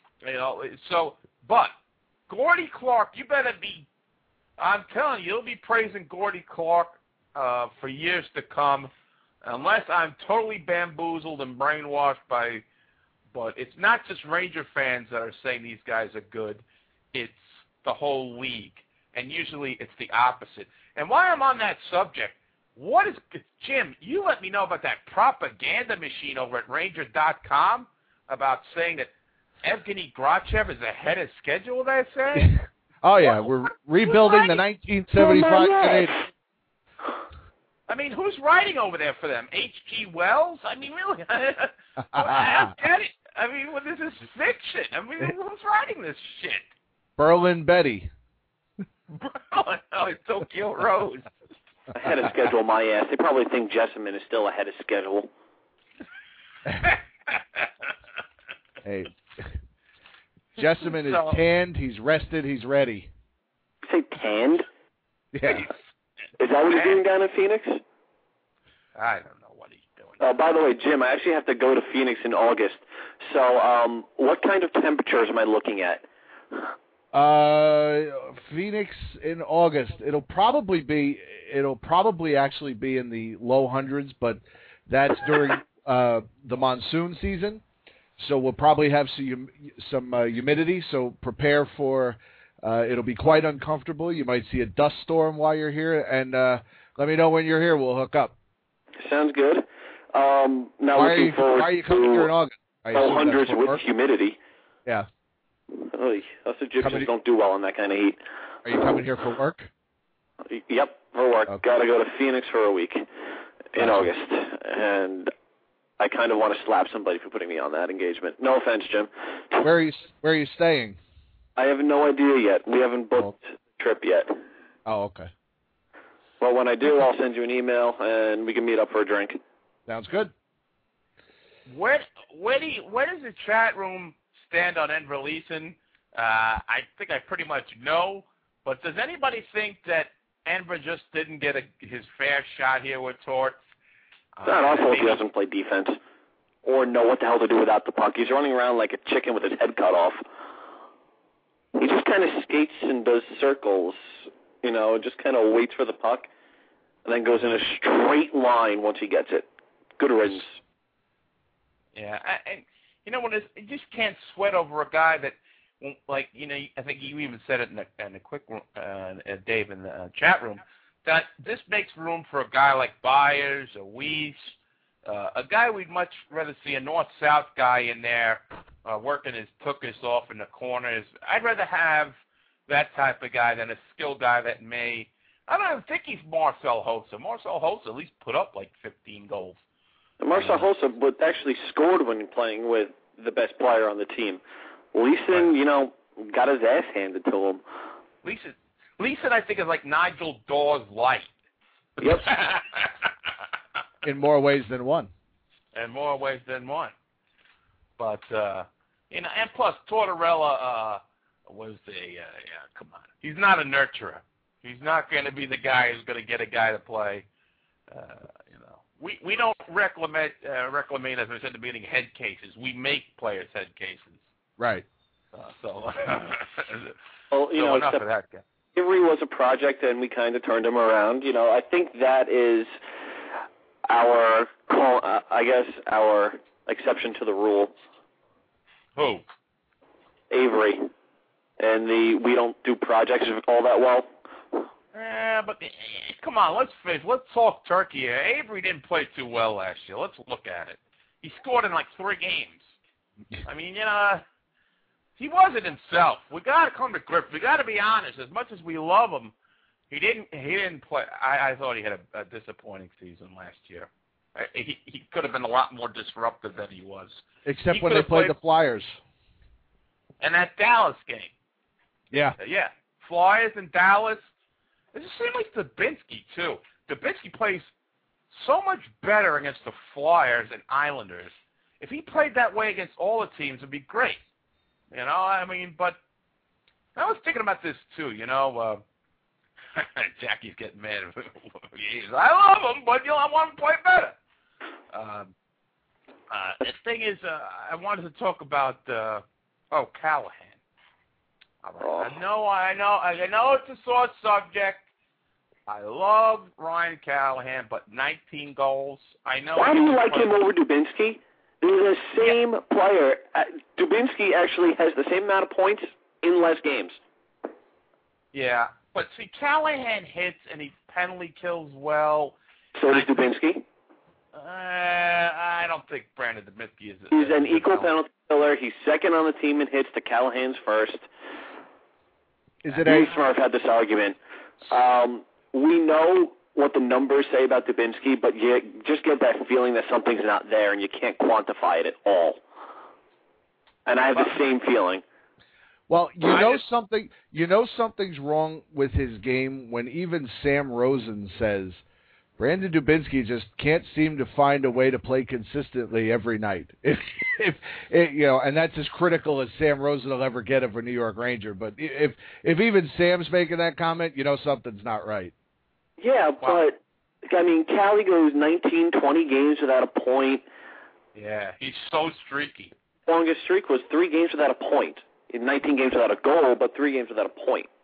But Gordy Clark, you better be, I'm telling you, you'll be praising Gordy Clark for years to come, unless I'm totally bamboozled and brainwashed but it's not just Ranger fans that are saying these guys are good. It's the whole league. And usually it's the opposite. And while I'm on that subject, Jim, you let me know about that propaganda machine over at Ranger.com about saying that Evgeny Grachev is ahead of schedule, they're saying? Oh, yeah. We're rebuilding the 1975 Canadiens. I mean, who's writing over there for them? H.G. Wells? I mean, really? I don't get it. I mean, this is fiction. I mean, who's writing this shit? Berlin Betty. It's Tokyo Rose. Ahead of schedule, my ass. They probably think Jessamine is still ahead of schedule. Hey, Jessamine is tanned. He's rested. He's ready. You say tanned? Yeah. Is that what he's doing down in Phoenix? I don't know what he's doing. By the way, Jim, I actually have to go to Phoenix in August. So, what kind of temperatures am I looking at? Phoenix in August. It'll probably actually be in the low hundreds, but that's during the monsoon season. So we'll probably have some humidity. So prepare for. It'll be quite uncomfortable. You might see a dust storm while you're here, and let me know when you're here. We'll hook up. Sounds good. Now why are you coming here in August? Low hundreds with humidity. Yeah. Us Egyptians don't do well in that kind of heat. Are you coming here for work? Yep, for work. Okay. Got to go to Phoenix for a week in August. And I kind of want to slap somebody for putting me on that engagement. No offense, Jim. Where are you staying? I have no idea yet. We haven't booked the trip yet. Oh, okay. Well, when I do, I'll send you an email, and we can meet up for a drink. Sounds good. Where does the chat room stand on Enver Leeson? I think I pretty much know, but does anybody think that Enver just didn't get his fair shot here with Torts? It's not our fault he doesn't play defense or know what the hell to do without the puck. He's running around like a chicken with his head cut off. He just kind of skates and does circles, just kind of waits for the puck and then goes in a straight line once he gets it. Good riddance. Yeah, and when you just can't sweat over a guy that, I think you even said it in a quick Dave in the chat room, that this makes room for a guy like Byers or Weiss, a guy we'd much rather see a north-south guy in there working his tuchus off in the corners. I'd rather have that type of guy than a skilled guy that I don't even think he's Marcel Hossa. Marcel Hossa at least put up like 15 goals. Marcel Hossa actually scored when playing with the best player on the team. Leeson, got his ass handed to him. Leeson, I think, is like Nigel Dawes light. Yep. In more ways than one. In more ways than one. But, and plus, Tortorella was come on. He's not a nurturer. He's not going to be the guy who's going to get a guy to play. We don't reclaim, as I said at the beginning, head cases. We make players head cases. Right. Well, enough of that guy. Avery was a project, and we kind of turned him around. I think that is our exception to the rule. Who? Avery. And we don't do projects all that well. But come on, let's talk turkey here. Avery didn't play too well last year. Let's look at it. He scored in like 3 games. I mean, he wasn't himself. We got to come to grips. We got to be honest. As much as we love him, he didn't play. I thought he had a disappointing season last year. He could have been a lot more disruptive than he was. Except when they played the Flyers. And that Dallas game. Yeah. Yeah. Flyers and Dallas. It just seemed like Dubinsky, too. Dubinsky plays so much better against the Flyers and Islanders. If he played that way against all the teams, it would be great. But I was thinking about this, too, Jackie's getting mad. I love him, but, I want him to play better. The thing is, I wanted to talk about, Callahan. All right. I know it's a sore subject. I love Ryan Callahan, but 19 goals. I know. Why do you like him over Dubinsky? They're the same player. Dubinsky actually has the same amount of points in less games. Yeah, but see, Callahan hits and he penalty kills well. So does Dubinsky. I don't think Brandon Dubinsky is. He's an equal penalty killer. He's second on the team in hits to Callahan's first. Is it Smurf had this argument. We know what the numbers say about Dubinsky, but you just get that feeling that something's not there, and you can't quantify it at all. And I have the same feeling. Well, something's wrong with his game when even Sam Rosen says Brandon Dubinsky just can't seem to find a way to play consistently every night. And that's as critical as Sam Rosen will ever get of a New York Ranger. But if even Sam's making that comment, something's not right. Yeah, but Cali goes 19, 20 games without a point. Yeah, he's so streaky. Longest streak was 3 games without a point. In 19 games without a goal, but 3 games without a point.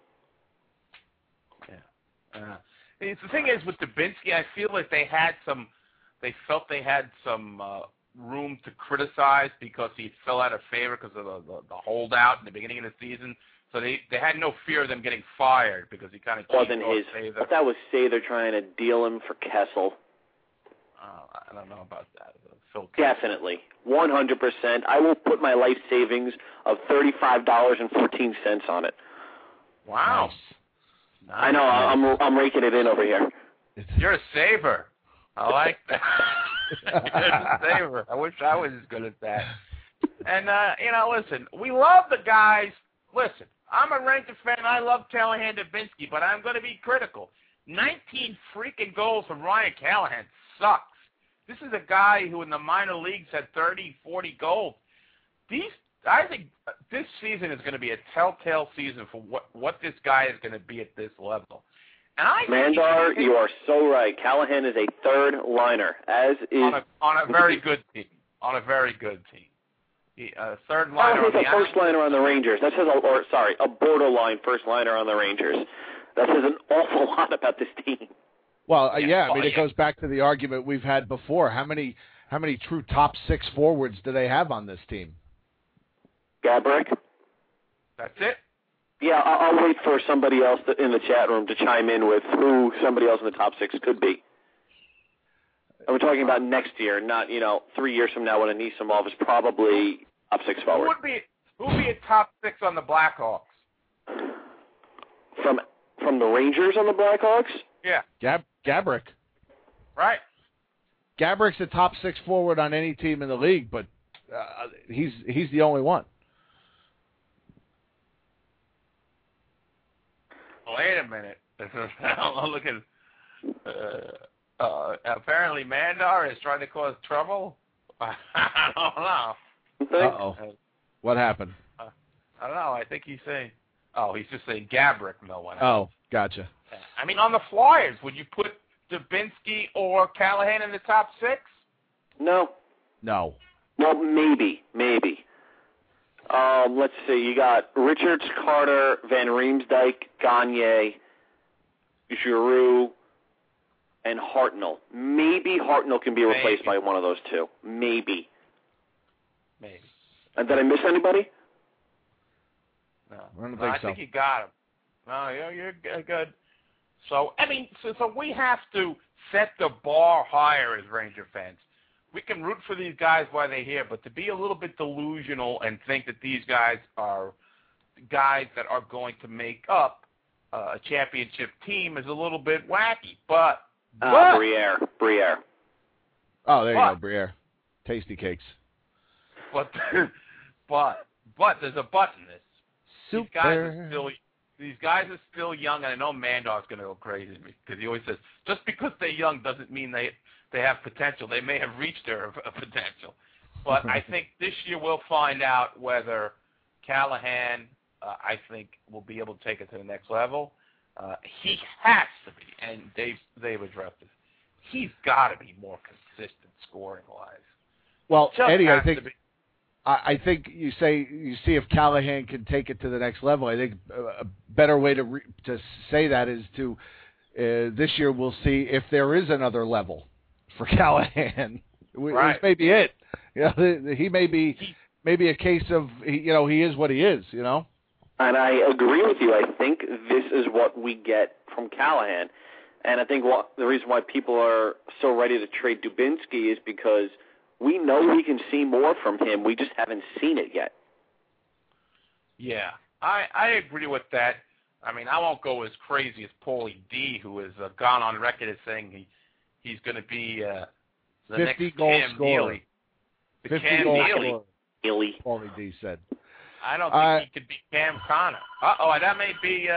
Yeah. The thing is with Dubinsky, I feel like they felt they had some room to criticize because he fell out of favor because of the holdout in the beginning of the season. So they had no fear of them getting fired because he kind of wasn't his. That was Sather trying to deal him for Kessel. I don't know about that. Definitely, 100%. I will put my life savings of $35.14 on it. Wow. Nice. I know. I'm raking it in over here. You're a saver. I like that. Saver. I wish I was as good as that. And, listen, we love the guys. Listen, I'm a Ranger fan. I love Callahan Dubinsky, but I'm going to be critical. 19 freaking goals from Ryan Callahan sucks. This is a guy who in the minor leagues had 30, 40 goals. I think this season is going to be a telltale season for what this guy is going to be at this level. And Mandar, you are so right. Callahan is a third liner, as is on a very good team. On a very good team. Third liner on the first liner on the Rangers. That says, a borderline first liner on the Rangers. That says an awful lot about this team. Well, it goes back to the argument we've had before. How many true top six forwards do they have on this team? Gabrick? That's it? Yeah, I'll wait for somebody else in the chat room to chime in with who somebody else in the top six could be. And we're talking about next year, not 3 years from now when Anisimov is probably top six forward. Who would be a top six on the Blackhawks? From the Rangers on the Blackhawks? Yeah. Gabrick. Right. Gabrick's a top six forward on any team in the league, but he's the only one. Wait a minute. Look at. Apparently, Mandar is trying to cause trouble. I don't know. Uh-oh. What happened? I don't know. I think he's saying. Oh, he's just saying Gabrick. No one. Oh, gotcha. I mean, on the Flyers, would you put Dubinsky or Callahan in the top six? No. No. Well, maybe. Let's see. You got Richards, Carter, Van Riemsdyk, Gagne, Giroux, and Hartnell. Maybe Hartnell can be replaced by one of those two. Maybe. And did I miss anybody? No. I don't think so. I think you got him. No, you're good. So, so we have to set the bar higher as Ranger fans. We can root for these guys while they're here, but to be a little bit delusional and think that these guys are guys that are going to make up a championship team is a little bit wacky. But Briere. Oh, there you go, Briere. Tasty cakes. But there's a but in this. Super. These guys are still young, and I know Mandar's going to go crazy because he always says just because they're young doesn't mean they have potential. They may have reached their potential. But I think this year we'll find out whether Callahan, I think, will be able to take it to the next level. He has to be, and they've addressed this. He's got to be more consistent scoring-wise. Well, Eddie, I think you see if Callahan can take it to the next level. I think a better way to say that is to this year we'll see if there is another level for Callahan. Right. This may be it. He may be a case of he is what he is. And I agree with you. I think this is what we get from Callahan, and I think the reason why people are so ready to trade Dubinsky is because we know we can see more from him. We just haven't seen it yet. Yeah, I agree with that. I mean, I won't go as crazy as Paulie D, who has gone on record as saying he's going to be the 50 next goal Cam scorer. Neely. 50 Cam goal Neely. scorer. Paulie D said. I don't think he could be Cam Connor. That may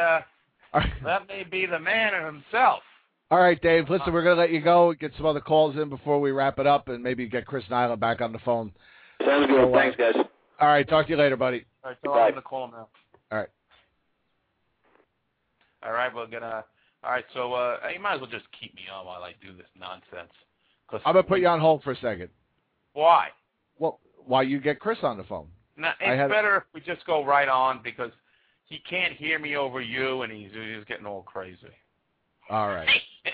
be the man himself. All right, Dave. Listen, we're going to let you go. Get some other calls in before we wrap it up, and maybe get Chris Nyland back on the phone. Sounds good. Thanks, guys. All right. Talk to you later, buddy. All right, so I'm going to call him now. All right. All right, we're gonna. All right, so you might as well just keep me on while I do this nonsense. I'm gonna put you on hold for a second. Why? Well, while you get Chris on the phone. No, it's better if we just go right on because he can't hear me over you, and he's getting all crazy. All right.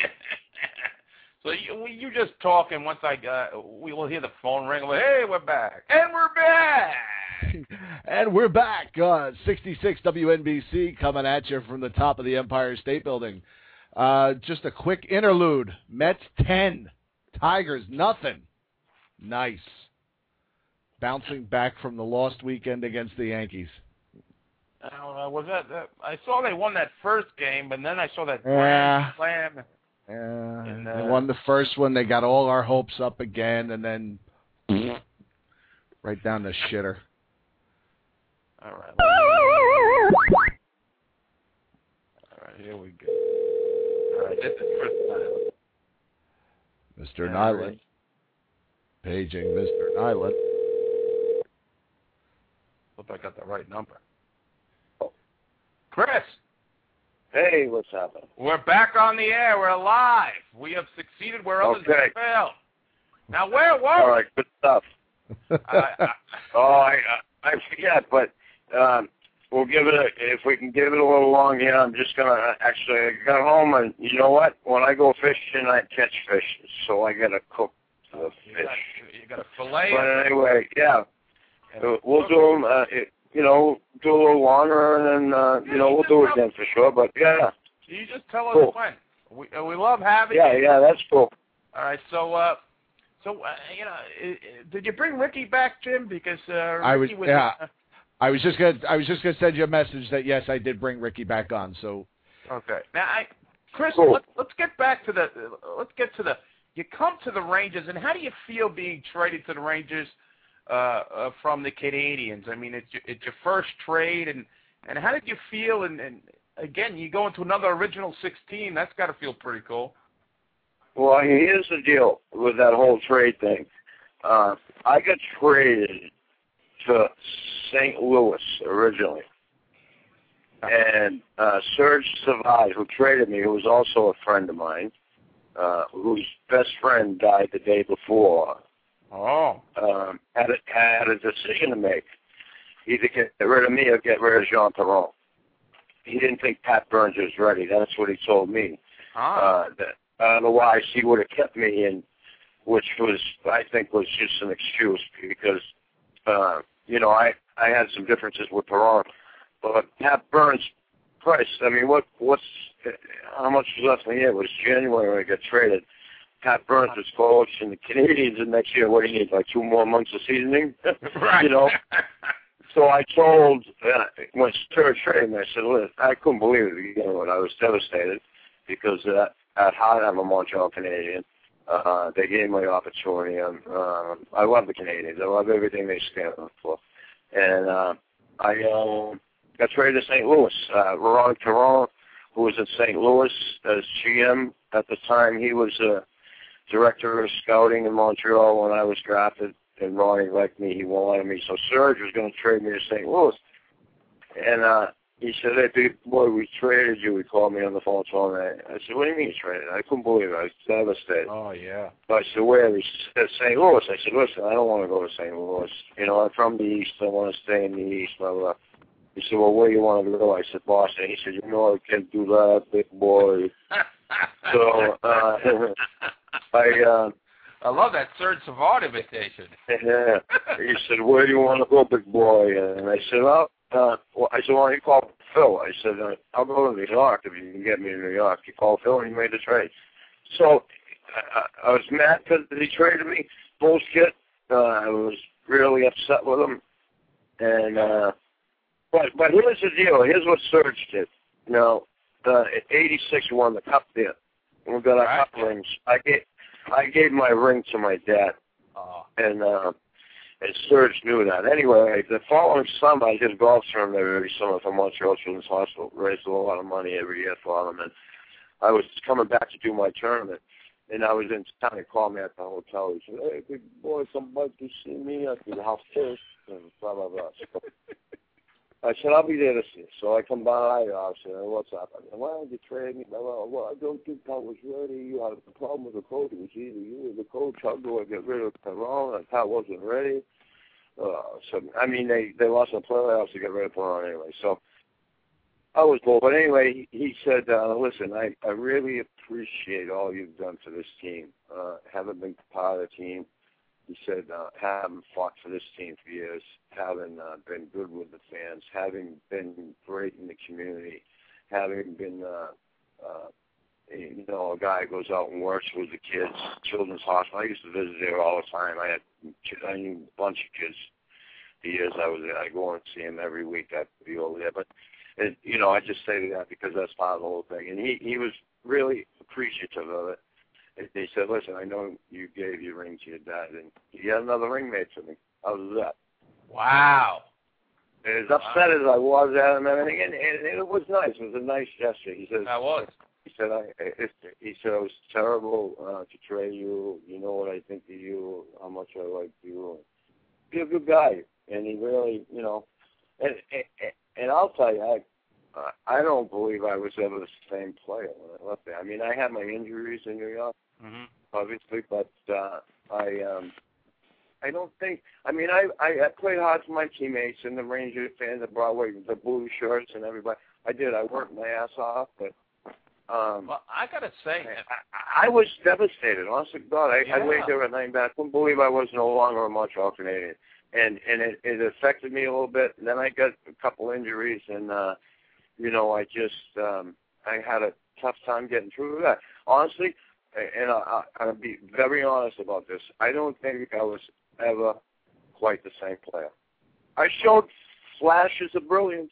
So you just talk, and once we will hear the phone ring. Like, hey, we're back, and we're back. And we're back. 66 WNBC coming at you from the top of the Empire State Building. Just a quick interlude. Mets 10. Tigers nothing. Nice. Bouncing back from the lost weekend against the Yankees. I don't know. Was that I saw they won that first game, but then I saw that grand slam. They won the first one. They got all our hopes up again, and then right down the shitter. All right. All right, here we go. All right, this is Chris Nyland. Mr. Nyland. Paging Mr. Nyland. Hope I got the right number. Chris. Hey, what's happening? We're back on the air. We're live. We have succeeded where others have failed. Now, where were we? All right, good stuff. I forget, but we'll give it if we can give it a little long here. I'm just going to actually, I got home, and you know what? When I go fishing, I catch fish, so I got to cook the fish. You got to fillet. But anyway, yeah. We'll do them, do a little longer, and then, we'll do it again for sure. But, yeah. You just tell us when. We love having you. Yeah, that's cool. All right, so did you bring Ricky back, Jim? Because Ricky was. I was just gonna send you a message that yes, I did bring Ricky back on. So. Okay. Now, Chris, cool. let's get back to the. You come to the Rangers, and how do you feel being traded to the Rangers? From the Canadians. I mean, it's your first trade, and how did you feel? And again, you go into another original 16. That's got to feel pretty cool. Well, here's the deal with that whole trade thing. I got traded to St. Louis originally, and Serge Savard, who traded me, who was also a friend of mine, whose best friend died the day before. Had a decision to make. Either get rid of me or get rid of Jean Perron. He didn't think Pat Burns was ready. That's what he told me. Otherwise, he would have kept me in, which I think was just an excuse because, I had some differences with Perron. But Pat Burns' price, I mean, how much was left in the year? It was January when I got traded. Pat Burns was coaching the Canadians, and next year, what do you need, like 2 more months of seasoning? Right. So I told, when Serge traded me, I said, listen, I couldn't believe it at the beginning when I was devastated because at heart I'm a Montreal Canadian. They gave me the opportunity. I love the Canadians. I love everything they stand up for. And I got traded to St. Louis. Ron Caron, who was in St. Louis as GM at the time, he was director of scouting in Montreal when I was drafted, and Ronnie liked me. He wanted me. So Serge was going to trade me to St. Louis. And he said, hey, big boy, we traded you. He called me on the phone. I said, what do you mean you traded? I couldn't believe it. I was devastated. Oh, yeah. So I said, where? He said, St. Louis. I said, listen, I don't want to go to St. Louis. I'm from the East. I want to stay in the East. Blah, blah. He said, well, where do you want to go? I said, Boston. He said, I can't do that, big boy. So I love that Serge Savard invitation. Yeah. He said, where do you want to go, big boy? And I said, why don't you call Phil? I said, I'll go to New York if you can get me to New York. He called Phil, and he made the trade. So I was mad because he traded me. Bullshit. I was really upset with him. And but here's the deal. Here's what Serge did. 86 won the cup there. And we got our cup rings. I gave my ring to my dad. And Serge knew that. Anyway, the following summer, I did a golf tournament every summer for Montreal Children's Hospital. Raised a lot of money every year for them. And I was coming back to do my tournament. And I was in town. He called me at the hotel. He said, hey, big boy, somebody to see me at the house first. And blah, blah, blah. I said, I'll be there to see you. So I come by. I said, what's up? I said, why did you trade me? Well, I don't think I was ready. You had a problem with the coach. It was either you or the coach. I'll go and get rid of Perron. And Pat wasn't ready. They lost the playoffs to get rid of Perron anyway. So I was bold. But anyway, he said, listen, I really appreciate all you've done for this team. Haven't been part of the team. He said, having fought for this team for years, having been good with the fans, having been great in the community, having been, a guy who goes out and works with the kids, Children's Hospital. I used to visit there all the time. I knew a bunch of kids the years I was there. I go and see them every week. I'd be over there. But, I just say that because that's part of the whole thing. And he was really appreciative of it. They said, listen, I know you gave your ring to your dad, and you had another ring made for me. How was that? Wow. And as upset as I was at him and everything, and it was nice. It was a nice gesture. He said, That was. He said, it was terrible to trade you. You know what I think of you, how much I like you. You're a good guy. And he really, you know, and I'll tell you, I don't believe I was ever the same player when I left there. I mean, I had my injuries in New York, obviously, but I don't think. I mean, I played hard for my teammates and the Ranger fans, the Broadway, the blue shirts, and everybody. I did. I worked my ass off, but. Well, I gotta say, I was devastated. Honest to God, I laid there at night. I couldn't believe I was no longer a Montreal Canadian, and it affected me a little bit. And then I got a couple injuries, and you know, I just I had a tough time getting through that. Honestly, and I'll be very honest about this. I don't think I was ever quite the same player. I showed flashes of brilliance,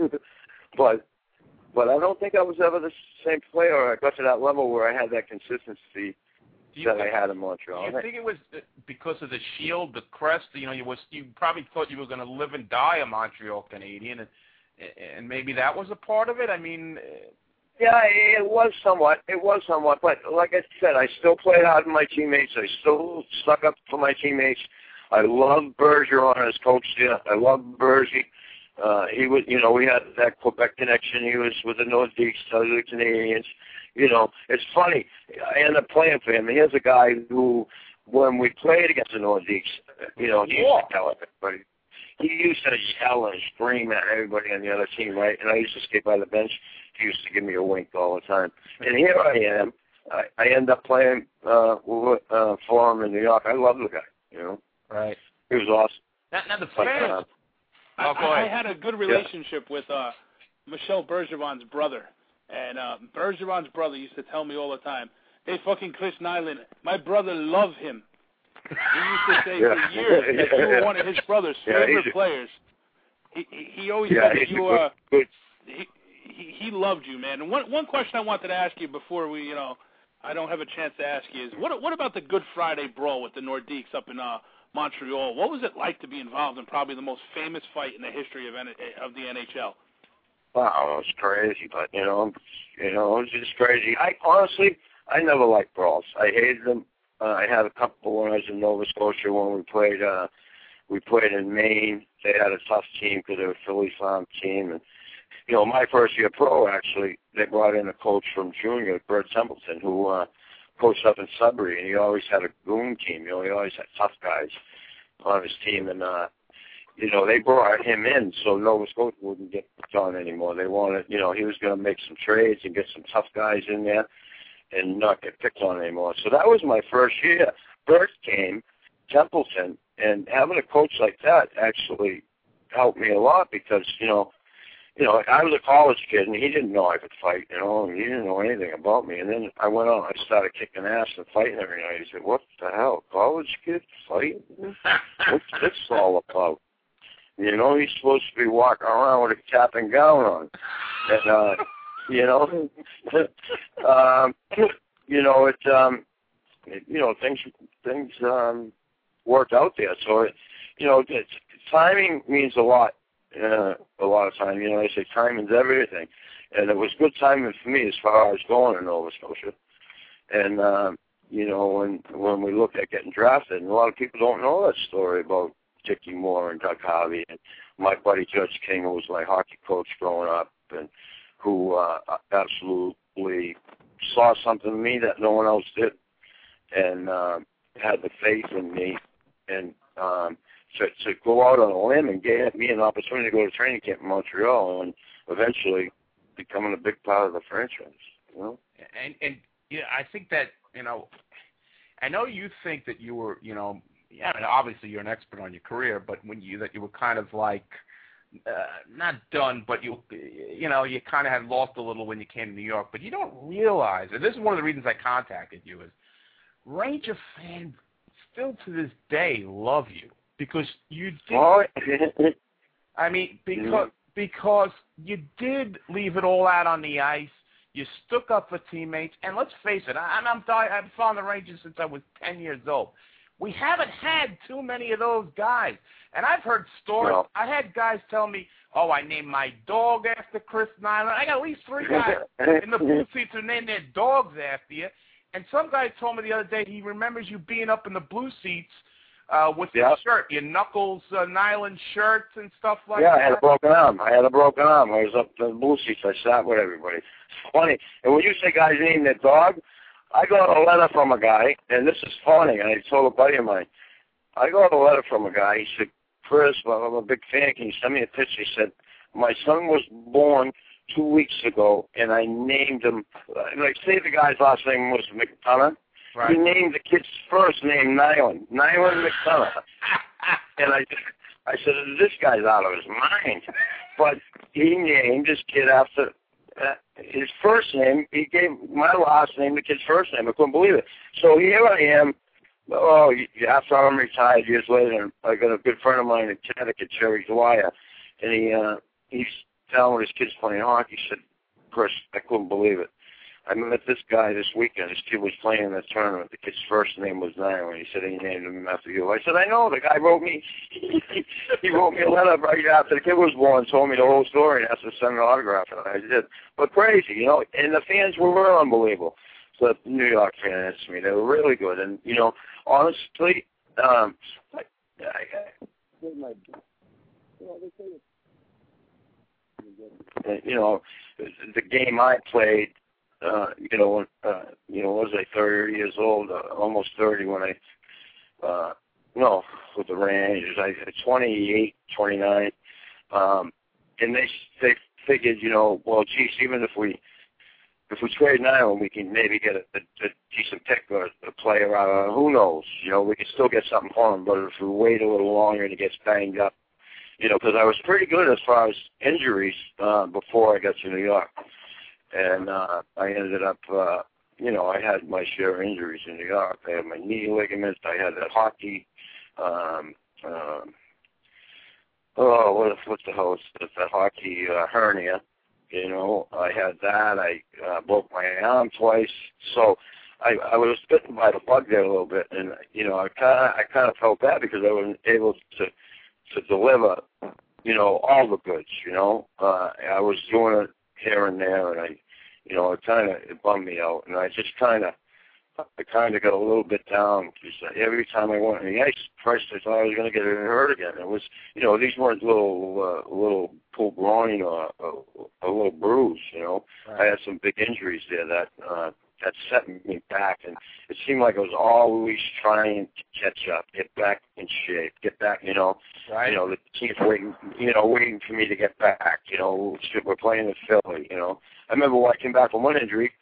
but I don't think I was ever the same player. I got to that level where I had that consistency that I had in Montreal. Do you think it was because of the shield, the crest? You know, you probably thought you were going to live and die a Montreal Canadian, and maybe that was a part of it. I mean, yeah, it was somewhat. But like I said, I still played hard with my teammates. I still stuck up for my teammates. I loved Bergeron as coach there. I loved Bergie. He was, you know, we had that Quebec connection. He was with the Nordiques, the Canadians. You know, it's funny. I ended up playing for him. Here's a guy who, when we played against the Nordiques, you know, he used to yell at everybody. He used to yell and scream at everybody on the other team, right? And I used to skate by the bench. He used to give me a wink all the time. And here I am. I end up playing for him in New York. I love the guy, you know. Right. He was awesome. Now the fans. I had a good relationship with Michel Bergeron's brother. And Bergeron's brother used to tell me all the time, hey, fucking Chris Nyland, my brother loved him. He used to say for years that you were one of his brother's favorite players. He always said that you were, he loved you, man. And one question I wanted to ask you before we, you know, I don't have a chance to ask you is, what about the Good Friday brawl with the Nordiques up in Montreal? What was it like to be involved in probably the most famous fight in the history of the NHL? Wow, it was crazy, but you know, it was just crazy. I never liked brawls. I hated them. I had a couple when I was in Nova Scotia when we played in Maine. They had a tough team because they were a Philly farm team, and you know, my first year pro actually, they brought in a coach from junior, Bert Templeton, who coached up in Sudbury, and he always had a goon team. You know, he always had tough guys on his team, and you know, they brought him in so Nova Scotia wouldn't get picked on anymore. They wanted, you know, he was going to make some trades and get some tough guys in there and not get picked on anymore. So that was my first year. Bert came, Templeton, and having a coach like that actually helped me a lot because, you know, I was a college kid, and he didn't know I could fight, you know, and he didn't know anything about me. And then I went on, I started kicking ass and fighting every night. He said, what the hell, college kid fighting? What's this all about? You know, he's supposed to be walking around with a cap and gown on. And, you know, things worked out there. So, you know, timing means a lot of time. You know, they say timing's everything. And it was good timing for me as far as going to Nova Scotia. And, you know, when we looked at getting drafted, and a lot of people don't know that story about Dickie Moore and Doug Harvey and my buddy Judge King, who was my hockey coach growing up and who absolutely saw something in me that no one else did and had the faith in me and to go out on a limb and get me an opportunity to go to training camp in Montreal and eventually becoming a big part of the franchise, you know? And yeah, I think that, you know, I know you think that you were, you know, yeah, I mean, obviously you're an expert on your career, but you were kind of like not done, but you kind of had lost a little when you came to New York. But you don't realize, and this is one of the reasons I contacted you, is Ranger fans still to this day love you because you did. I mean, because you did leave it all out on the ice. You stuck up for teammates, and let's face it, I've followed the Rangers since I was 10 years old. We haven't had too many of those guys. And I've heard stories. No. I had guys tell me, I named my dog after Chris Nyland. I got at least 3 guys in the blue seats who named their dogs after you. And some guy told me the other day he remembers you being up in the blue seats with your shirt, your Knuckles Nyland shirts and stuff like that. Yeah, I had a broken arm. I was up in the blue seats. I sat with everybody. It's funny. And when you say guys name their dog, I got a letter from a guy, and this is funny, and I told a buddy of mine. I got a letter from a guy. He said, Chris, I'm a big fan. Can you send me a picture? He said, my son was born 2 weeks ago, and I named him, like, say the guy's last name was McDonough. Right. He named the kid's first name Nyland McDonough. And I said, this guy's out of his mind. But he named his kid after his first name. He gave my last name the kid's first name. I couldn't believe it. So here I am. After I'm retired years later, I got a good friend of mine in Connecticut, Jerry Dwyer, and he's telling his kids playing hockey. He said, Chris, I couldn't believe it. I met this guy this weekend. His kid was playing in the tournament. The kid's first name was Nyland. He said he named him after you. I said, I know. The guy wrote me. He wrote me a letter right after the kid was born, told me the whole story, and asked to send an autograph, and I did. But crazy, you know. And the fans were unbelievable. The New York fans, to me, they were really good. And you know, honestly, you know, the game I played. Was I 30 years old, almost 30 when with the Rangers, I 28, 29, and they figured, well, geez, even if we trade Nyland, we can maybe get a decent pick or a player out. Who knows? We can still get something for him, but if we wait a little longer and he gets banged up, because I was pretty good as far as injuries before I got to New York. And I ended up, I had my share of injuries in New York. I had my knee ligaments. I had that hockey, what the hell is that hockey hernia. I had that. I broke my arm twice. So I was bitten by the bug there a little bit. And, I kind of felt bad because I wasn't able to deliver, all the goods, I was doing it here and there, and it bummed me out, and I got a little bit down because every time I went on the ice, first I thought I was going to get hurt again. It was, these weren't little pulled groin or a little bruise. Right. I had some big injuries there that set me back, and it seemed like I was always trying to catch up, get back in shape, get back, Right. The team's waiting for me to get back, we're playing in Philly, I remember when I came back from one injury,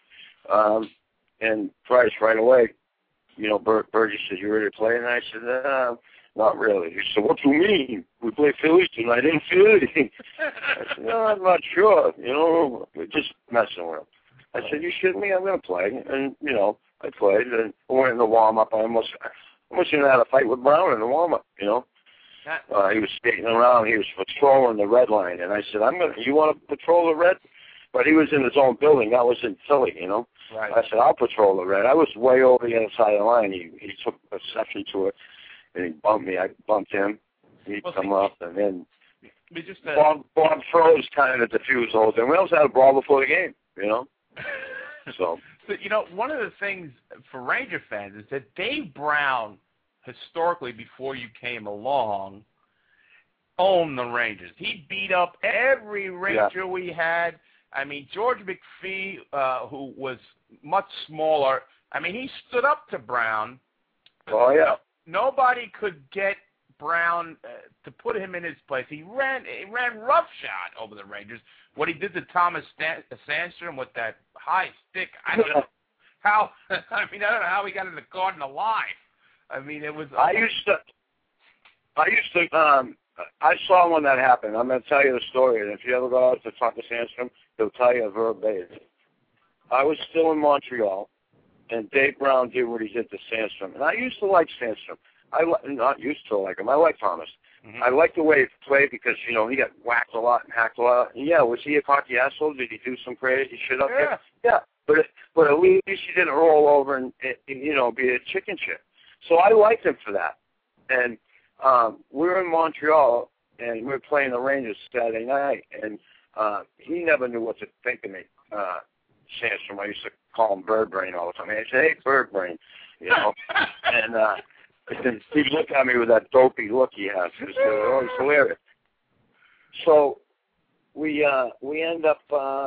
and Price right away, Bergie said, you ready to play? And I said, not really. He said, what do you mean? We play Phillies tonight. I didn't feel anything. I said, no, I'm not sure. We're just messing with him. I said, you shouldn't me? I'm going to play. And, I played. And I went in the warm-up. I almost even had a fight with Brown in the warm-up, He was skating around. He was patrolling the red line. And I said, you want to patrol the red? But he was in his own building. I was in Philly, Right. I said, I'll patrol the red. I was way over the other side of the line. He took exception to it, and he bumped me. I bumped him. He'd come up, and then Bob froze kind of the diffuse whole thing. We also had a brawl before the game, So, one of the things for Ranger fans is that Dave Brown, historically, before you came along, owned the Rangers. He beat up every Ranger we had. I mean, George McPhee, who was much smaller, he stood up to Brown. Oh, yeah. Nobody could get Brown to put him in his place. He ran roughshod over the Rangers. What he did to Thomas Sandstrom with that high stick, I don't know how. I don't know how he got in the Garden alive. It was. I saw when that happened. I'm going to tell you the story, and if you ever go out to talk to Sandstrom, he'll tell you verbatim. I was still in Montreal, and Dave Brown did what he did to Sandstrom. And I used to like Sandstrom. not used to like him. I like Thomas. Mm-hmm. I like the way he played because, you know, he got whacked a lot and hacked a lot. And yeah, was he a cocky asshole? Did he do some crazy shit up there? Yeah. But at least he didn't roll over and you know, be a chicken shit. So I liked him for that. And we were in Montreal, and we were playing the Rangers Saturday night, and he never knew what to think of me. Sandstrom, I used to call him Bird Brain all the time. He'd say, hey, Bird Brain, you know. And he'd look at me with that dopey look he has. It was hilarious. So we end up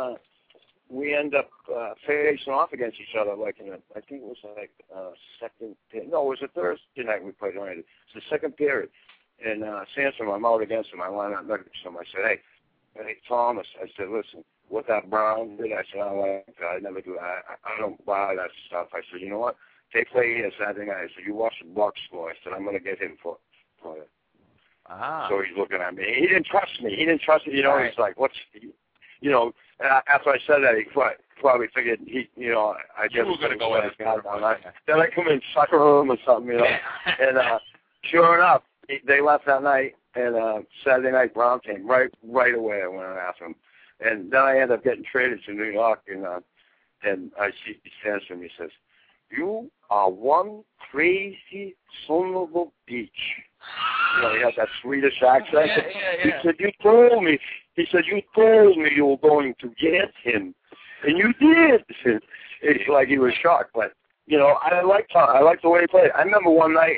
facing off against each other like in I think it was like second. No, it was a Thursday night we played Rangers. It's the second period, and Sandstrom, I'm out against him. I line up next to him. I said, hey, Thomas. I said, listen, what that Brown did, I said, I never do. I don't buy that stuff. I said, you know what? They play here Saturday night. I said, you watch the Bucs score. I said, I'm going to get him for it. So he's looking at me. He didn't trust me. You know, he's like, what's, you know, after I said that, he probably figured you know, I just was going to go with this guy down there. Then I come in sucker room or something, you know. And sure enough, they left that night, and Saturday night Brown came right away. I went after him. And then I ended up getting traded to New York, and I see he stands to me. He says, "You are one crazy son of a bitch." You know, he had that Swedish accent. He said, "You told me." He said, "You told me you were going to get him, and you did." It's like he was shocked, but you know, I like the way he played. I remember one night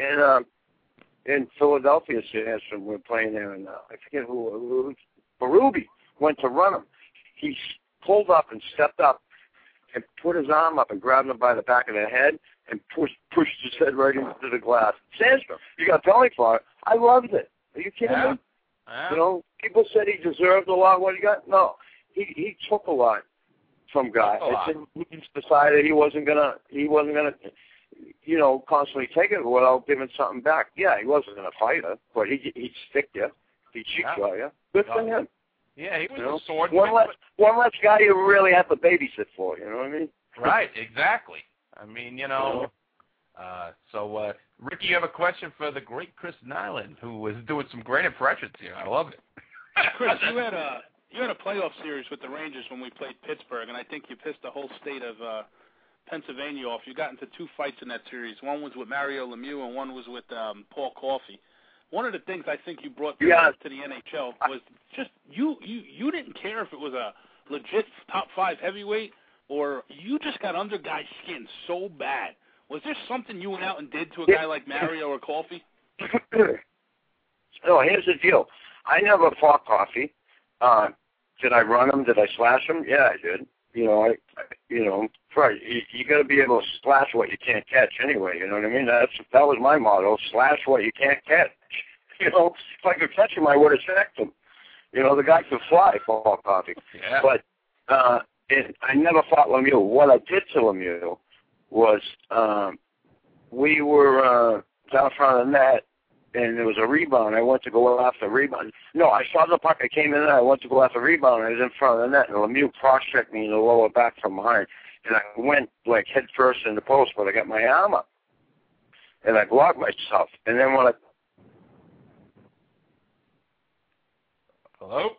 in Philadelphia, we were playing there, and I forget who Berube went to run him. He pulled up and stepped up and put his arm up and grabbed him by the back of the head and pushed his head right into the glass. Sandstrom, you got penalty for it. I loved it. Are you kidding me? Yeah. You know, people said he deserved a lot. What he got? No, he took a lot from guys. He decided he wasn't gonna, you know, constantly take it without giving something back. Yeah, he wasn't a fighter, but he'd stick you. He'd cheat you. Good for him. Yeah, he was a sword. One less guy you really have to babysit for. You know what I mean? Right. Exactly. I mean, you know. So, Ricky, you have a question for the great Chris Nyland, who is doing some great impressions here. I love it. Chris, you had a playoff series with the Rangers when we played Pittsburgh, and I think you pissed the whole state of Pennsylvania off. You got into two fights in that series. One was with Mario Lemieux, and one was with Paul Coffey. One of the things I think you brought to the NHL was just you didn't care if it was a legit top 5 heavyweight or you just got under guys' skin so bad. Was there something you went out and did to a guy like Mario or Coffey? No, here's the deal. I never fought Coffey. Did I run him? Did I slash him? Yeah, I did. You know, right. You got to be able to slash what you can't catch anyway. You know what I mean? That was my motto: slash what you can't catch. You know, if I could catch him, I would have checked him. You know, the guy could fly, Paul Coffey. Yeah. But I never fought Lemieux. What I did to Lemieux was we were down front of the net, and there was a rebound. I went to go after the rebound. No, I saw the puck. I came in there. I went to go after the rebound. I was in front of the net, and Lemieux cross-checked me in the lower back from behind. And I went, like, head first in the post, but I got my arm up. And I blocked myself. And then when I... Hello?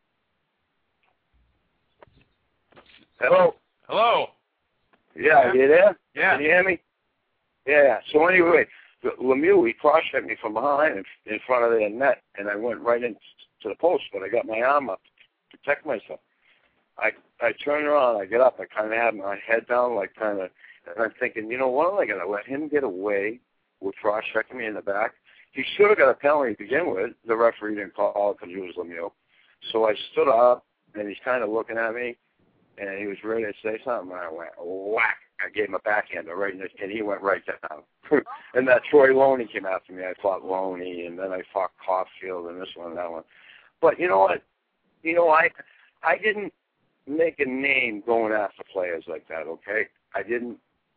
Hello? Hello? Yeah, you there? Yeah. Can you hear me? Yeah. So anyway, Lemieux, he cross-checked me from behind in front of the net, and I went right into the post, but I got my arm up to protect myself. I turn around, I get up, I kind of have my head down, like kind of, and I'm thinking, you know, what am I going to let him get away with cross-checking me in the back? He should have got a penalty to begin with. The referee didn't call it because he was Lemieux. So I stood up, and he's kind of looking at me, and he was ready to say something, and I went, whack. I gave him a backhander right in the, and he went right down. And that Troy Loney came after me. I fought Loney, and then I fought Caulfield, and this one and that one. But you know what? You know, I didn't make a name going after players like that, okay? I didn't,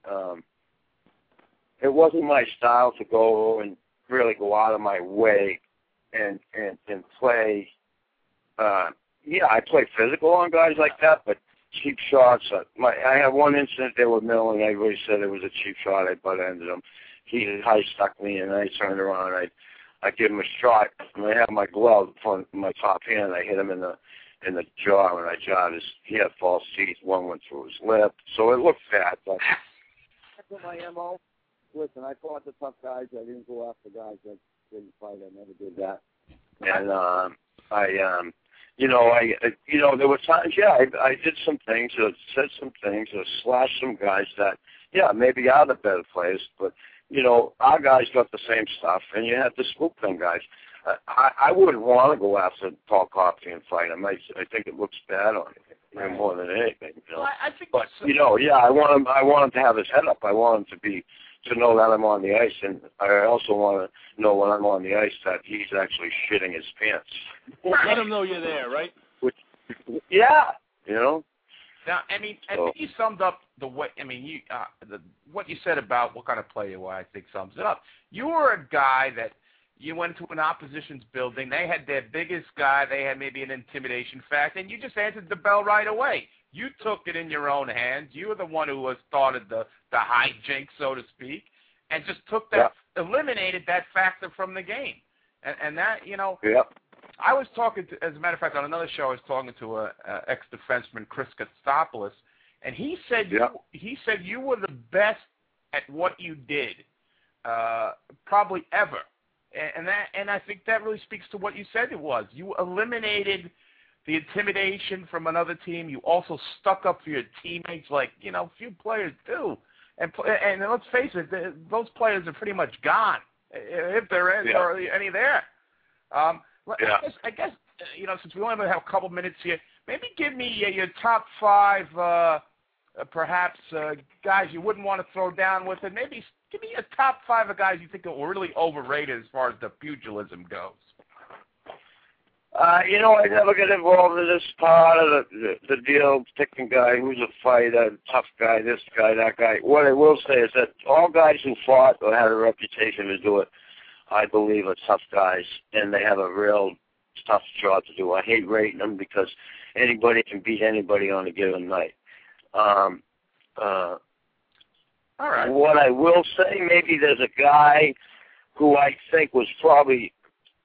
it wasn't my style to go and really go out of my way and play, yeah, I play physical on guys like that, but cheap shots. I had one incident there with Mill, and everybody said it was a cheap shot. I butt-ended him. he high stuck me, and I turned around. I give him a shot, and I have my glove on my top hand. I hit him in the jaw, and I jawed his. He had false teeth. One went through his lip, so it looked bad. But that's my MO. Listen, I fought the tough guys. I didn't go after guys that didn't fight. I never did that. And there were times, I did some things, or said some things, or slashed some guys that, maybe are the better players, but, our guys got the same stuff, and you have to spook them guys. I wouldn't want to go after Paul Coffey and fight him. I think it looks bad on him more than anything, Well, I think but, I want him to have his head up. I want him to know that I'm on the ice, and I also want to know when I'm on the ice that he's actually shitting his pants. Let him know you're there, right? Now, I think you summed up the way. What you said about what kind of player you are, I think sums it up. You were a guy that you went to an opposition's building. They had their biggest guy. They had maybe an intimidation factor, and you just answered the bell right away. You took it in your own hands. You were the one who started the hijinks, so to speak, and just took that, eliminated that factor from the game. And that, I was talking to, as a matter of fact, on another show, I was talking to a ex-defenseman, Chris Kostopoulos, and he said you were the best at what you did, probably ever. And I think that really speaks to what you said it was. You eliminated the intimidation from another team. You also stuck up for your teammates, like few players do. And let's face it, those players are pretty much gone, if there is or any there. I guess since we only have a couple minutes here, maybe give me your top 5, perhaps guys you wouldn't want to throw down with it. Maybe give me a top 5 of guys you think are really overrated as far as the pugilism goes. I never get involved in this part of the deal, picking guy who's a fighter, tough guy, this guy, that guy. What I will say is that all guys who fought or had a reputation to do it, I believe, are tough guys, and they have a real tough job to do. I hate rating them because anybody can beat anybody on a given night. All right. What I will say, maybe there's a guy who I think was probably,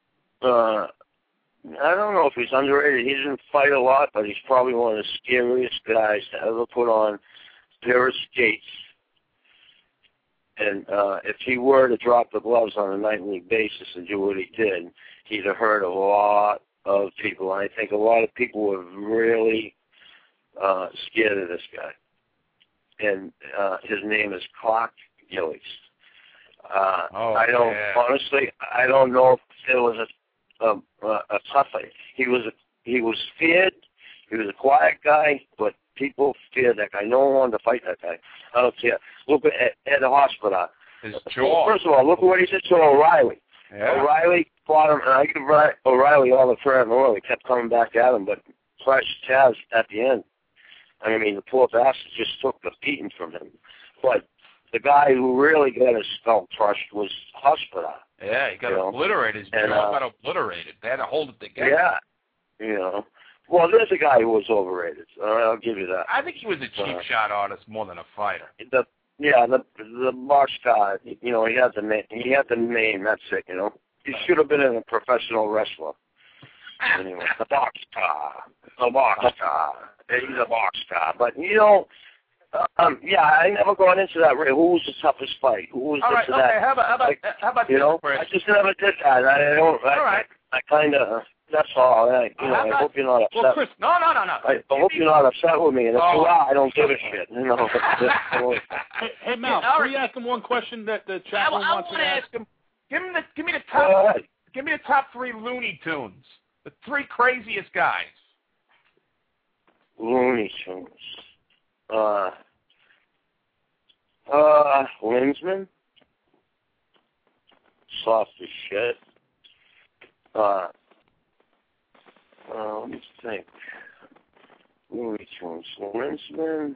I don't know if he's underrated. He didn't fight a lot, but he's probably one of the scariest guys to ever put on a pair of skates. And if he were to drop the gloves on a nightly basis and do what he did, he'd have hurt a lot of people. And I think a lot of people were really scared of this guy. And his name is Clark Gillies. Honestly, I don't know if there was a tough fight. He was feared. He was a quiet guy, but people feared that guy. No one wanted to fight that guy. I don't care. Look at the hospital. His jaw. First of all, look at what he said to O'Reilly. Yeah. O'Reilly fought him, and I give O'Reilly all the credit in the world. He kept coming back at him, but crushed Taz at the end. I mean, the poor bastard just took the beating from him. But the guy who really got his skull crushed was Hospital. Yeah, he got obliterated. His jaw got obliterated. They had to hold it together. Yeah, Well, there's a guy who was overrated. I'll give you that. I think he was a cheap shot artist more than a fighter. The box guy. He had the name. He had the name. That's it. He should have been a professional wrestler. Anyway, the box star. He's a box star. But I never gone into that. Who was the toughest fight? Who was this or that? Okay. How about this, Chris? I just never did that. I kind of. That's all. I hope you're not upset. Well, Chris, no. I hope you're not upset with me. And if you are, I don't give a shit. Hey, Mal, can we ask him one question that the chat room wants to ask him? Give me the top. Give me the top 3 Looney Tunes. The 3 craziest guys. Looney Tunes. Linsman. Soft as shit. Let me think. Looney Tunes. Linsman,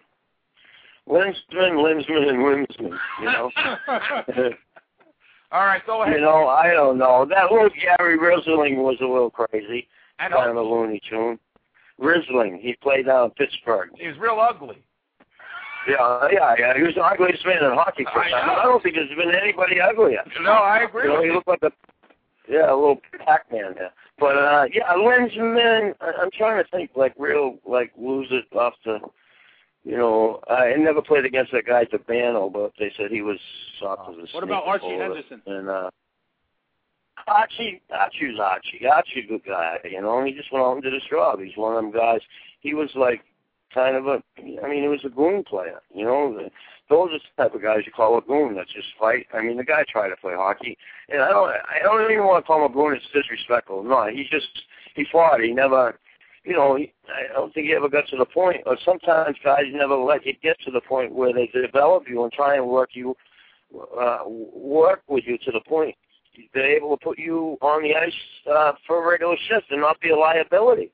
All right, go ahead. I don't know. That little Gary Risling was a little crazy. Kind of a Looney Tune. Risling. He played down in Pittsburgh. He was real ugly. Yeah. He was the ugliest man in hockey. I don't think there's been anybody uglier. No, I agree. He looked like a little Pac-Man there. But Lensman, I'm trying to think real losers off the. I never played against that guy Tabano, but they said he was soft as a snake. What about Archie Henderson? And Archie's a good guy. He just went out and did his job. He's one of them guys. He was he was a goon player. Those are the type of guys you call a goon. That's just fight. The guy tried to play hockey, and I don't even want to call him a goon. It's disrespectful. No, he fought. He never. I don't think he ever got to the point, or sometimes guys never let you get to the point where they develop you and try and work with you to the point they're able to put you on the ice for a regular shift and not be a liability.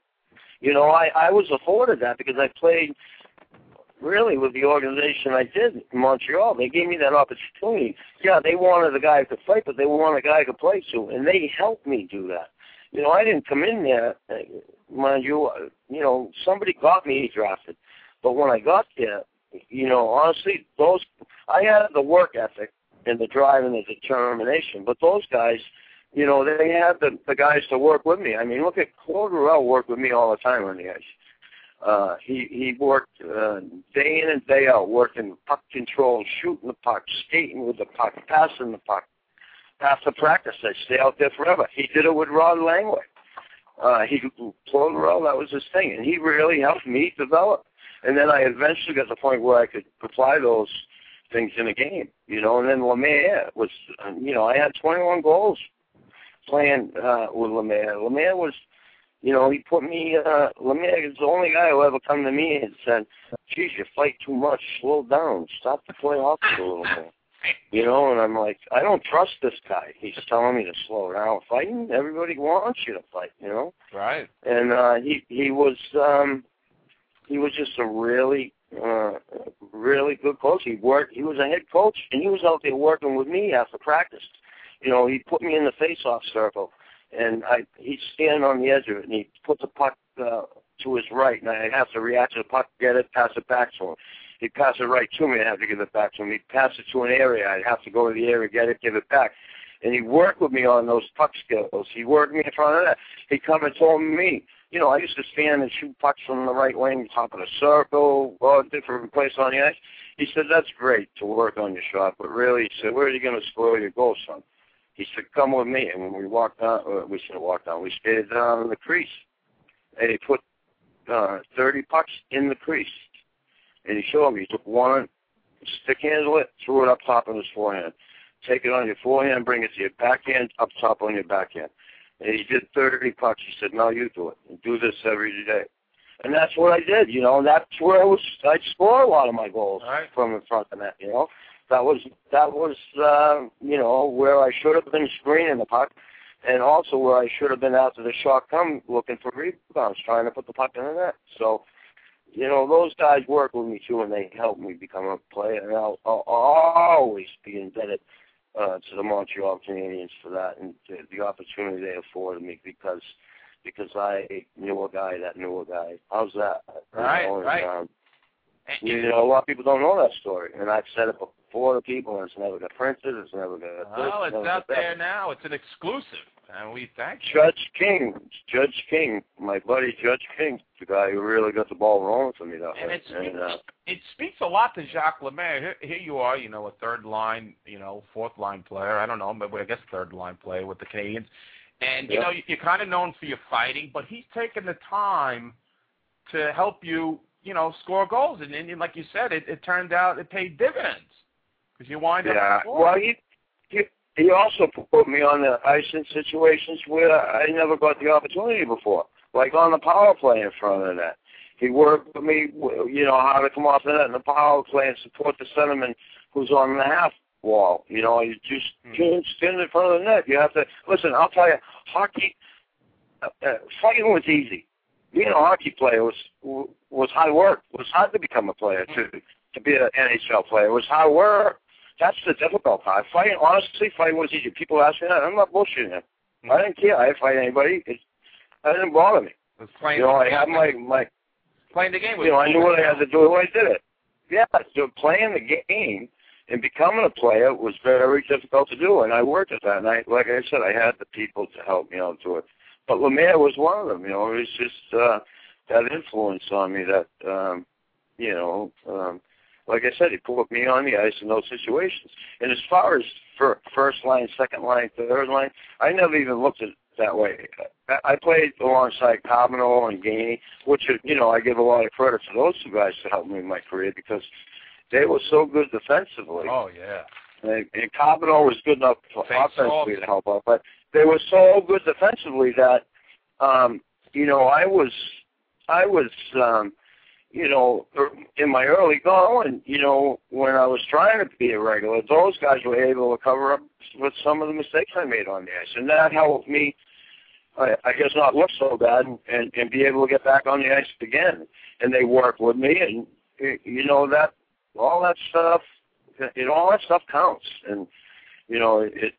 I was afforded that because I played really with the organization I did in Montreal. They gave me that opportunity. Yeah, they wanted a guy who could fight, but they wanted a guy who could play too, and they helped me do that. I didn't come in there, mind you, somebody got me drafted. But when I got there, honestly, I had the work ethic and the drive and the determination. But those guys, they had the guys to work with me. Look at Claude Ruel worked with me all the time on the ice. He worked day in and day out, working puck control, shooting the puck, skating with the puck, passing the puck. After practice, I'd stay out there forever. He did it with Rod Langway. Claude Ruel, that was his thing, and he really helped me develop. And then I eventually got to the point where I could apply those things in a game, And then Lemaire was, I had 21 goals playing with Lemaire. Lemaire was, he put me. Lemaire is the only guy who ever come to me and said, "Geez, you fight too much. Slow down. Stop to play hockey a little more." And I'm like, I don't trust this guy. He's telling me to slow down fighting. Everybody wants you to fight, Right. And he was just a really good coach. He was a head coach, and he was out there working with me after practice. He put me in the face-off circle, and he'd stand on the edge of it, and he'd put the puck to his right, and I'd have to react to the puck, get it, pass it back to him. He'd pass it right to me, I'd have to give it back to him. He'd pass it to an area, I'd have to go to the area, get it, give it back. And he worked with me on those puck skills. He worked me in front of that. He'd come and told me, I used to stand and shoot pucks from the right wing, top of the circle, or a different place on the ice. He said, that's great to work on your shot, but really, he said, where are you going to score your goals, son? He said, come with me. And when we walked down, we should have walked down, we skated down the crease. And he put 30 pucks in the crease. And he showed me, he took one, stick handle it, threw it up top on his forehand. Take it on your forehand, bring it to your backhand, up top on your backhand. And he did 30 pucks. He said, now you do it. And do this every day. And that's what I did, That's where I'd score a lot of my goals from in front of that, That was where I should have been screening the puck, and also where I should have been after the shot come looking for rebounds, trying to put the puck in the net. So, those guys work with me too, and they helped me become a player. And I'll always be indebted to the Montreal Canadiens for that and the opportunity they afforded me because I knew a guy that knew a guy. How's that? Right. A lot of people don't know that story, and I've said it before to people, and it's never got printed. It's never got. Well, it's out there now. It's an exclusive, and we thank you. Judge King, my buddy Judge King, the guy who really got the ball rolling for me. And it speaks a lot to Jacques Lemaire. Here you are, a third line, fourth line player. I don't know, but I guess third line player with the Canadiens. And, you're kind of known for your fighting, but he's taken the time to help you, score goals. And like you said, it turned out it paid dividends because you wind up scoring. Well, he also put me on the ice in situations where I never got the opportunity before, like on the power play in front of the net. He worked with me, how to come off the net in the power play and support the centerman who's on the half wall. You just can't stand in front of the net. You have to listen. I'll tell you, hockey, fighting was easy. Being a hockey player was hard work. It was hard to become a player to be an NHL player. It was hard work. That's the difficult part. Fighting was easy. People ask me that. I'm not bullshitting him. I didn't care. I'd fight anybody. That didn't bother me. I had my playing the game. I knew what I had to do. I did it. yeah, so playing the game and becoming a player was very difficult to do, and I worked at that. And like I said, I had the people to help me out to it. But Lemaire was one of them. It was just that influence on me that, like I said, he put me on the ice in those situations. And as far as first line, second line, third line, I never even looked at it that way. I played alongside Carbonell and Gainey, which, I give a lot of credit to those two guys to help me in my career because they were so good defensively. Oh, yeah. And Carbonell was good enough offensively to help out, but they were so good defensively that, I was in my early going, when I was trying to be a regular, those guys were able to cover up with some of the mistakes I made on the ice, and that helped me, I guess, not look so bad and be able to get back on the ice again. And they worked with me, and that all that stuff counts, and it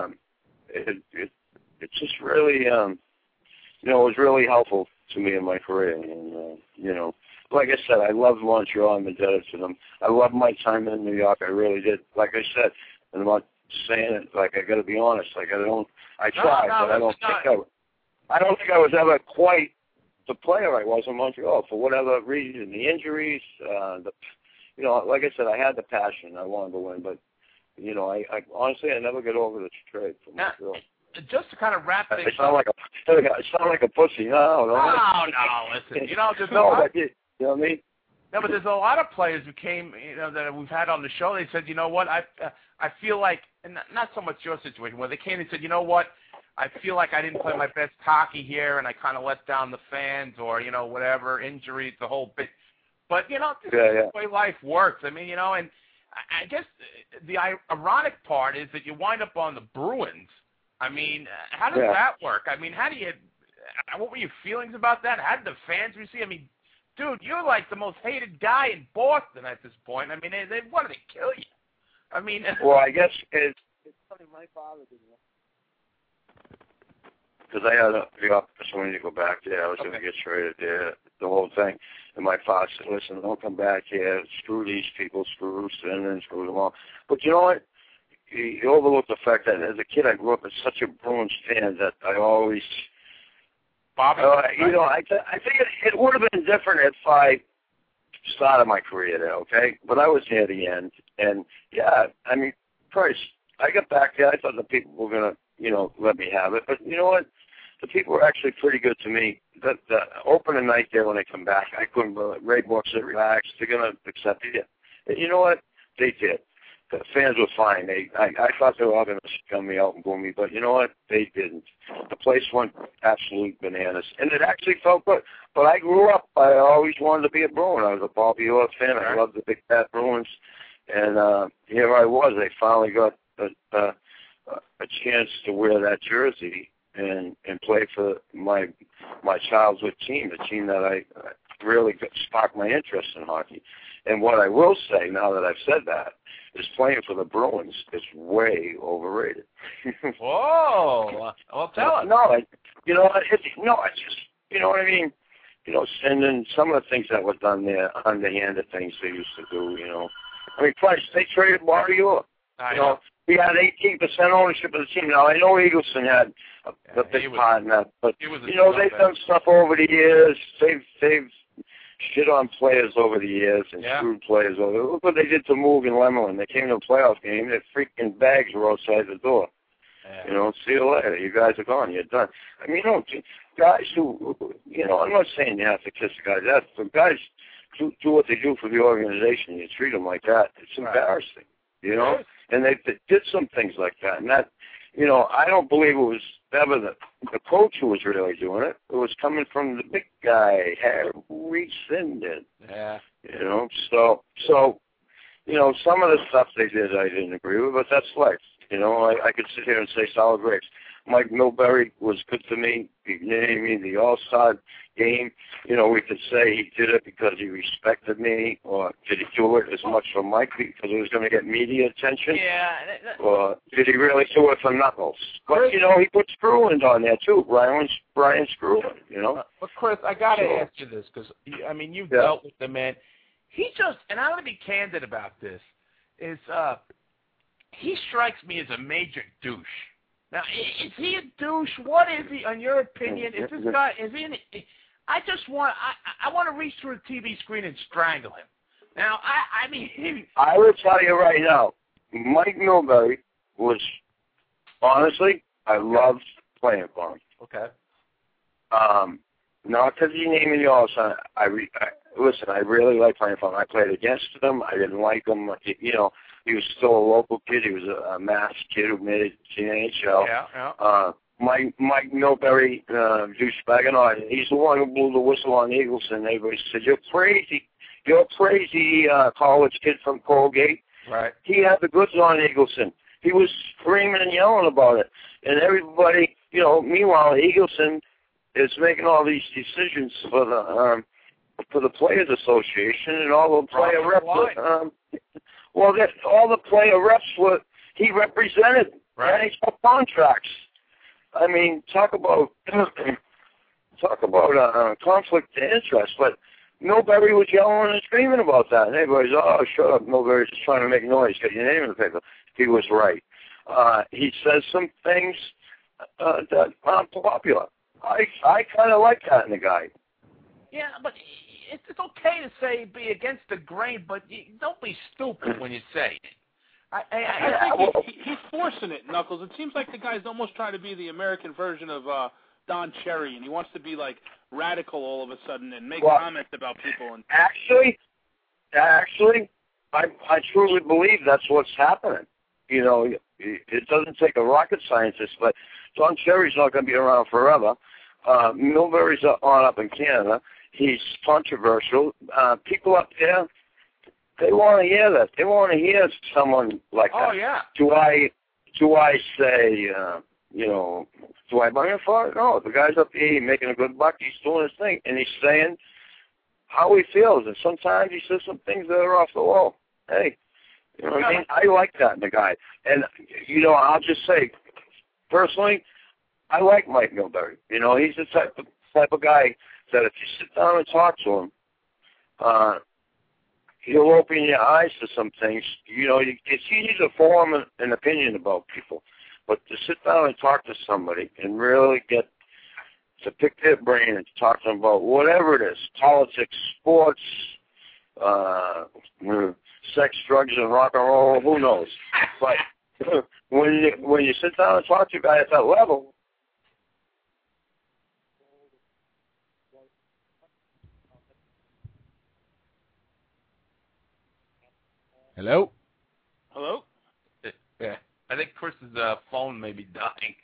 just really it was really helpful to me in my career, and like I said, I loved Montreal. I'm indebted to them. I loved my time in New York. I really did. Like I said, and I'm not saying it. Like, I got to be honest. Like, I tried, but I don't think I was ever quite the player I was in Montreal for whatever reason. The injuries, like I said, I had the passion. I wanted to win, but I honestly, I never get over the trade from Montreal. Just to kind of wrap things up. I sound like a pussy. No, listen. There's you know what I mean? No, but there's a lot of players who came, that we've had on the show. They said, you know what, I feel like, and not so much your situation, where they came and said, you know what, I feel like I didn't play my best hockey here, and I kind of let down the fans, or whatever, injuries, the whole bit. But this is the way life works. I mean, and I guess the ironic part is that you wind up on the Bruins. I mean, how does that work? I mean, what were your feelings about that? How did the fans receive? I mean, dude, you're like the most hated guy in Boston at this point. I mean, they wanted to kill you. I mean, well, I guess it's funny. My father didn't, because I had the opportunity to go back there. I was going to get traded there, the whole thing. And my father said, "Listen, don't come back here. Screw these people. Screw Sandin, screw them all." But you know what? He overlooked the fact that as a kid, I grew up as such a Bruins fan that I always. Bobby, I think it would have been different if I started my career there, okay? But I was near the end, and I mean, Christ, I got back there. I thought the people were gonna, let me have it, but you know what? The people were actually pretty good to me. The opening night there when they come back, I couldn't believe it. Ray Bourque said, "Relax, they're gonna accept it." And you know what? They did. The fans were fine. I thought they were all going to scum me out and boo me, but you know what? They didn't. The place went absolute bananas, and it actually felt good. But I grew up. I always wanted to be a Bruin. I was a Bobby Orr fan. I loved the Big Bad Bruins, and here I was. I finally got a chance to wear that jersey and play for my childhood team, the team that I really sparked my interest in hockey. And what I will say, now that I've said that, is playing for the Bruins is way overrated. Whoa! Well, tell us. No, it's just, you know what I mean? And then some of the things that were done there, underhanded things they used to do, I mean, Christ, they traded Mario. He had 18% ownership of the team. Now, I know Eagleson had a big part in that, but, they've done stuff over the years. They've shit on players over the years and screwed players over. Look what they did to Moog and Lemelin. They came to a playoff game. Their freaking bags were outside the door. See you later. You guys are gone. You're done. I mean, guys who, I'm not saying you have to kiss the guy's ass, but guys do what they do for the organization. You treat them like that. It's embarrassing, And they did some things like that. And that, I don't believe it was ever the coach who was really doing it. It was coming from the big guy, Harry Sinden. Yeah. So some of the stuff they did I didn't agree with, but that's life. I could sit here and say solid grapes. Mike Milbury was good to me. He named me the All-Star game. We could say he did it because he respected me, or did he do it as much for Mike because it was going to get media attention? Yeah. Or did he really do it for Knuckles? But, he put Screwland on there, too. Brian Screwland, But, Chris, I got to ask you this because, you've dealt with the man. he just, and I'm going to be candid about this, is he strikes me as a major douche. Now, is he a douche? What is he, in your opinion? Is this guy, is he I want to reach through the TV screen and strangle him. Now, I mean... I will tell you right now, Mike Milbury was, honestly, I loved playing for him. Okay. Not because he named me all the time. Listen, I really like playing for him. I played against him. I didn't like him. You know, he was still a local kid. He was a mass kid who made it to the NHL. Yeah. Mike Milbury, douchebag and all, he's the one who blew the whistle on Eagleson. Everybody said, "You're crazy. You're a crazy college kid from Colgate." Right. He had the goods on Eagleson. He was screaming and yelling about it. And everybody, you know, meanwhile, Eagleson is making all these decisions for the Players Association, and all the player reps. All the player reps he represented. Right. NHL contracts. I mean, talk about conflict of interest. But Milbury was yelling and screaming about that, and everybody's, "Oh, shut up, Milbury's just trying to make noise, get your name in the paper." He was right. He says some things that aren't popular. I kind of like that in the guy. Yeah, but it's okay to say be against the grain, but don't be stupid when you say it. I think he's forcing it, Knuckles. It seems like the guy's almost trying to be the American version of Don Cherry, and he wants to be like radical all of a sudden and make comments about people. And actually, I truly believe that's what's happening. You know, it doesn't take a rocket scientist, but Don Cherry's not going to be around forever. Milbury's on up in Canada. He's controversial. People up there, they want to hear that. They want to hear someone like that. Oh, yeah. Do I say, you know, do I buy him for it? No, the guy's up here making a good buck. He's doing his thing, and he's saying how he feels. And sometimes he says some things that are off the wall. Hey, you know what I mean? I like that in the guy. And, you know, I'll just say, personally, I like Mike Milbury. You know, he's the type of guy that if you sit down and talk to him, he'll open your eyes to some things. You know, it's easy to form an opinion about people, but to sit down and talk to somebody and really get to pick their brain and talk to them about whatever it is, politics, sports, sex, drugs, and rock and roll, who knows? But when you sit down and talk to a guy at that level, Hello? Hello? Yeah. I think Chris's phone may be dying.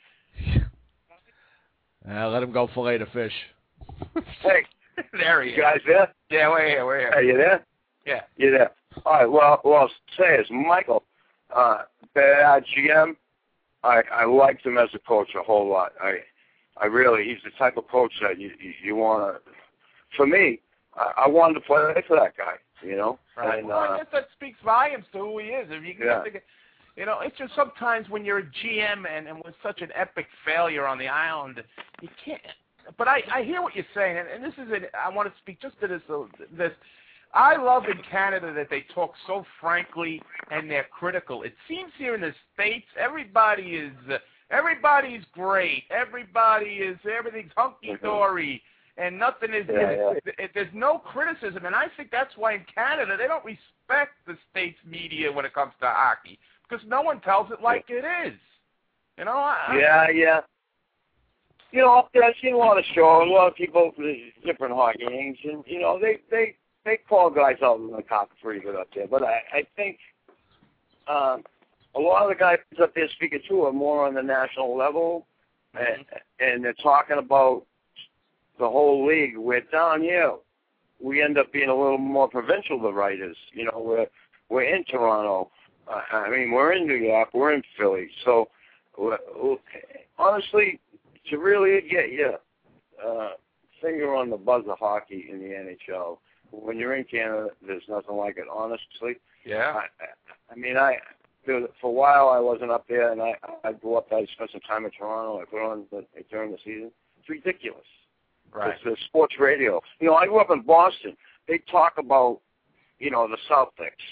Let him go fillet the fish. Hey. There he is. You guys there? Yeah, we're here. Are you there? Yeah. You're there. All right, well, say is Michael, bad GM, I liked him as a coach a whole lot. I really, he's the type of coach that you want to, for me, I wanted to play for that guy, you know? Right. And, well, I guess that speaks volumes to who he is. If you can you know, it's just sometimes when you're a GM and with such an epic failure on the island, you can't. But I hear what you're saying, and this is I want to speak just to this. I love in Canada that they talk so frankly and they're critical. It seems here in the States everybody's great. Everything's hunky dory. And nothing is, there's no criticism. And I think that's why in Canada they don't respect the state's media when it comes to hockey, because no one tells it like it is. You know? Yeah. You know, up there, I've seen a lot of shows, a lot of people, different hockey games, and, you know, they call guys out in the cock pretty good up there. But I think a lot of the guys up there speaking to are more on the national level, and they're talking about the whole league. Where down here, we end up being a little more provincial, the writers. You know, we're in Toronto. We're in New York. We're in Philly. So, honestly, to really get your finger on the buzz of hockey in the NHL, when you're in Canada, there's nothing like it, honestly. Yeah. For a while, I wasn't up there, and I go up there. I spent some time in Toronto. I put on during the season. It's ridiculous. Right. It's the sports radio. You know, I grew up in Boston. They talk about the Celtics.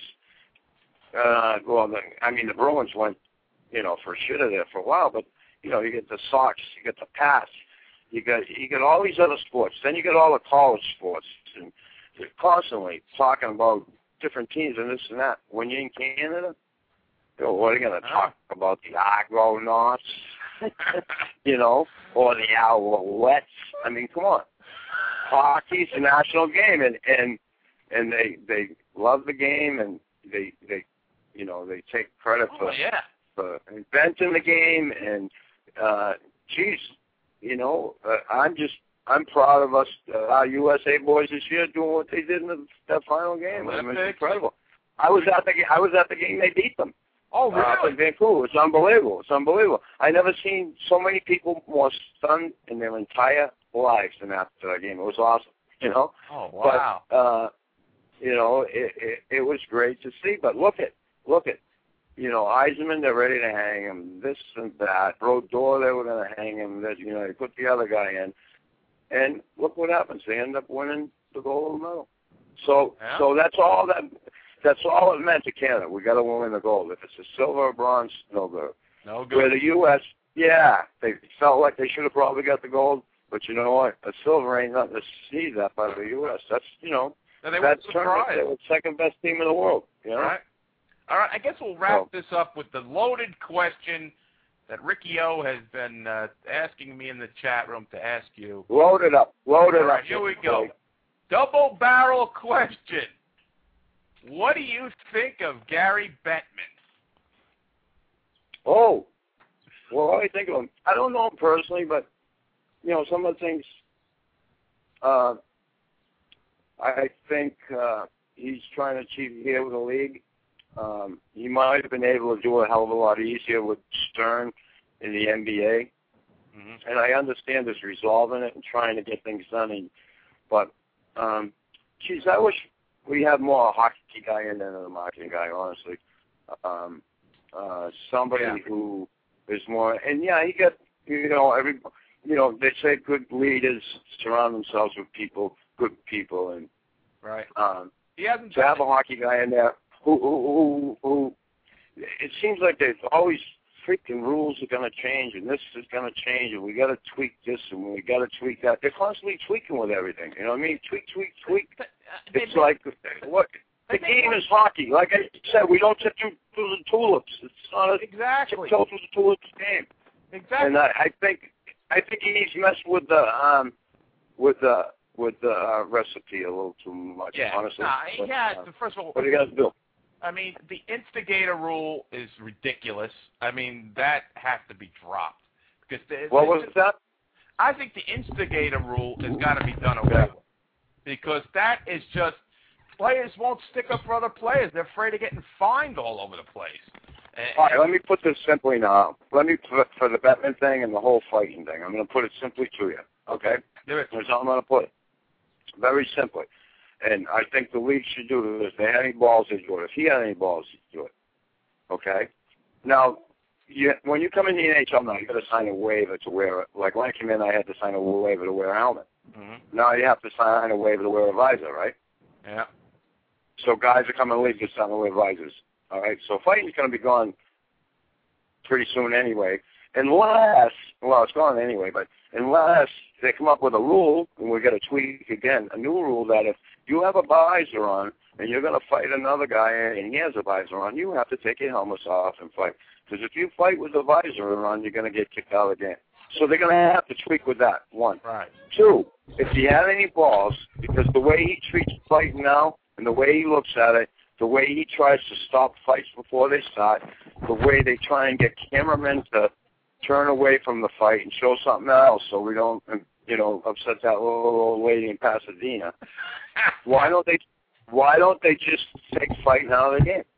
The Bruins went, for shitter there for a while, but you get the Sox, you get the Pats, you get all these other sports. Then you get all the college sports, and they're constantly talking about different teams and this and that. When you're in Canada, what are you going to talk about? The Argonauts, or the Alouettes? I mean, come on. Hockey's a national game, and they love the game, and they take credit for inventing the game, and I'm proud of us, our USA boys this year doing what they did in that final game. I mean, it's incredible. I was at the game they beat them. Oh, really? In Vancouver. It's unbelievable. It's unbelievable. I never seen so many people more stunned in their entire lives than after that game. It was awesome. Oh, wow. But it was great to see. But look at. Yzerman, they're ready to hang him. This and that. Brodeur, they were going to hang him. They put the other guy in, and look what happens. They end up winning the gold medal. So that's all that. That's all it meant to Canada. We got to win the gold. If it's a silver or bronze, no good. No good. Where the U.S., they felt like they should have probably got the gold, but you know what? A silver ain't nothing to sneeze at by the U.S. That's that's the second best team in the world. All right. I guess we'll wrap this up with the loaded question that Ricky O has been asking me in the chat room to ask you. Load it up. All right, here we go. Double barrel question. What do you think of Gary Bettman? Oh, well, what do I think of him? I don't know him personally, but, some of the things, I think he's trying to achieve here with the league. He might have been able to do a hell of a lot easier with Stern in the NBA. Mm-hmm. And I understand his resolve in it and trying to get things done. But, I wish we had more a hockey guy in than a marketing guy, honestly. Somebody who is more, and he got, they say good leaders surround themselves with good people, and he hasn't to have a hockey guy in there who it seems like there's always freaking rules are going to change, and this is going to change, and we got to tweak this, and we got to tweak that. They're constantly tweaking with everything. You know what I mean? Tweak. It's like what the game is hockey. Like I said, we don't tip through the tulips. It's not a exactly tiptoe through the tulips game. Exactly. And I think he's messed with the recipe a little too much. Honestly. First of all, what do you guys do? I mean, the instigator rule is ridiculous. I mean, that has to be dropped. Because what was that? I think the instigator rule has got to be done away with. Because that is just, players won't stick up for other players. They're afraid of getting fined all over the place. All right, let me put this simply now. For the Bettman thing and the whole fighting thing, I'm going to put it simply to you, okay? Do it. Here's how I'm going to put it. Very simply. And I think the league should do this. If they had any balls, they'd do it. If he had any balls, he'd do it. Okay? Now, when you come in the NHL now, you've got to sign a waiver to wear it. Like when I came in, I had to sign a waiver to wear a helmet. Mm-hmm. Now you have to sign a waiver to wear a visor, right? Yeah. So guys are coming in the league just sign to wear visors. All right? So fighting's going to be gone pretty soon anyway. Unless, well, it's gone anyway, but unless they come up with a rule, and we're going to tweak again, a new rule that if you have a visor on and you're going to fight another guy and he has a visor on, you have to take your helmets off and fight. Because if you fight with the visor on, you're going to get kicked out of the game. So they're going to have to tweak with that, one. Right. Two, if he had any balls, because the way he treats fighting now and the way he looks at it, the way he tries to stop fights before they start, the way they try and get cameramen to turn away from the fight and show something else so we don't, upset that little old lady in Pasadena. Why don't they just take fighting out of the game?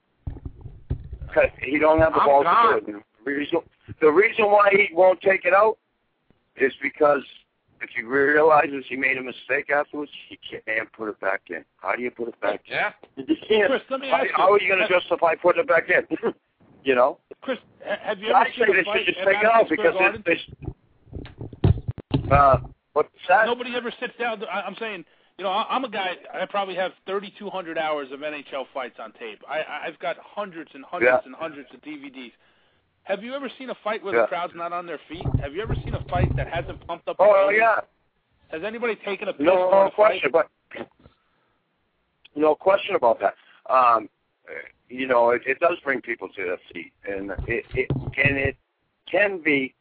Because he don't have the balls to do it. The reason why he won't take it out is because if he realizes he made a mistake afterwards, he can't put it back in. How do you put it back in? Yeah. You can't. Chris, let me ask you. How are you going to justify putting it back in? Chris, have you ever seen a fight just at take it out Madison because Square Garden? what's that? Nobody ever sits down. I'm saying, You know, I'm a guy. I probably have 3,200 hours of NHL fights on tape. I've got hundreds and hundreds and hundreds of DVDs. Have you ever seen a fight where the crowd's not on their feet? Have you ever seen a fight that hasn't pumped up? Yeah. Has anybody taken a piss? No question, but no question about that. You know, it does bring people to their feet, and it can be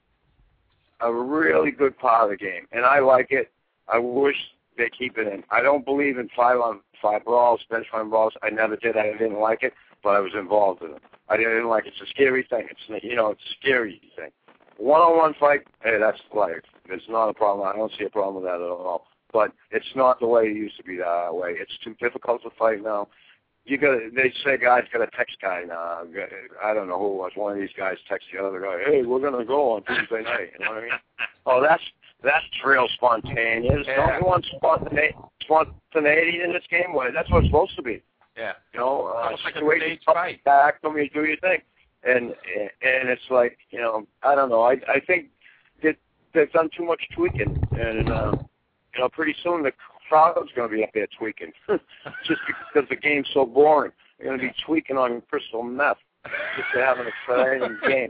a really good part of the game, and I like it. I wish they keep it in. I don't believe in 5-on-5 brawls, bench fight brawls. I never did. I didn't like it, but I was involved in it. I didn't like it. It's a scary thing. It's a scary thing. One-on-one fight, hey, that's life. It's not a problem. I don't see a problem with that at all. But it's not the way it used to be that way. It's too difficult to fight now. They say guys got to text guy now. I don't know who it was. One of these guys text the other guy, hey, we're going to go on Tuesday night. You know what I mean? Oh, that's real spontaneous. Yeah. Don't you want spontaneity in this game? Well, that's what it's supposed to be. Yeah. You know, almost like a stage fight. Back, do your thing. And it's like, you know, I don't know. I think that they've done too much tweaking. And, you know, pretty soon the crowd's going to be up there tweaking just because the game's so boring. They're going to be tweaking on crystal meth just to have an exciting game.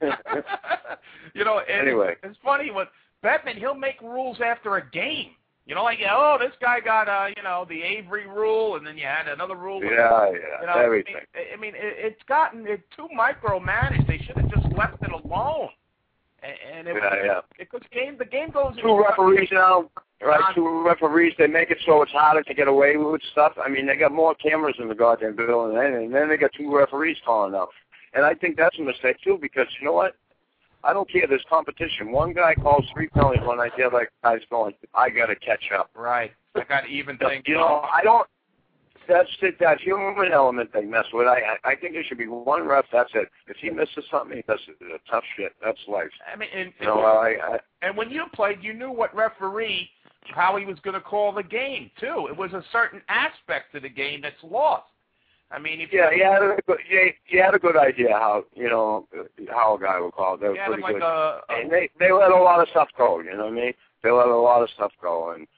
You know, anyway. It's funny when Bettman, he'll make rules after a game. You know, like, oh, this guy got, the Avery rule, and then you had another rule. Everything. I mean, it's gotten too micromanaged. They should have just left it alone. And because the game goes. Two referees now, right? Two referees. They make it so it's harder to get away with stuff. I mean, they got more cameras in the goddamn building, and then they got two referees calling out. And I think that's a mistake too, because you know what? I don't care. There's competition. One guy calls 3 penalties one night. The other guy's going, I got to catch up. Right. I got to even think. You know, I don't. That's it. That human element they mess with. I think there should be one ref. That's it. If he misses something, that's tough shit. That's life. I mean, and when you played, you knew what referee, how he was going to call the game too. It was a certain aspect to the game that's lost. I mean, you had a good idea how a guy would call it. They were pretty good. And they let a lot of stuff go. You know what I mean? They let a lot of stuff go, and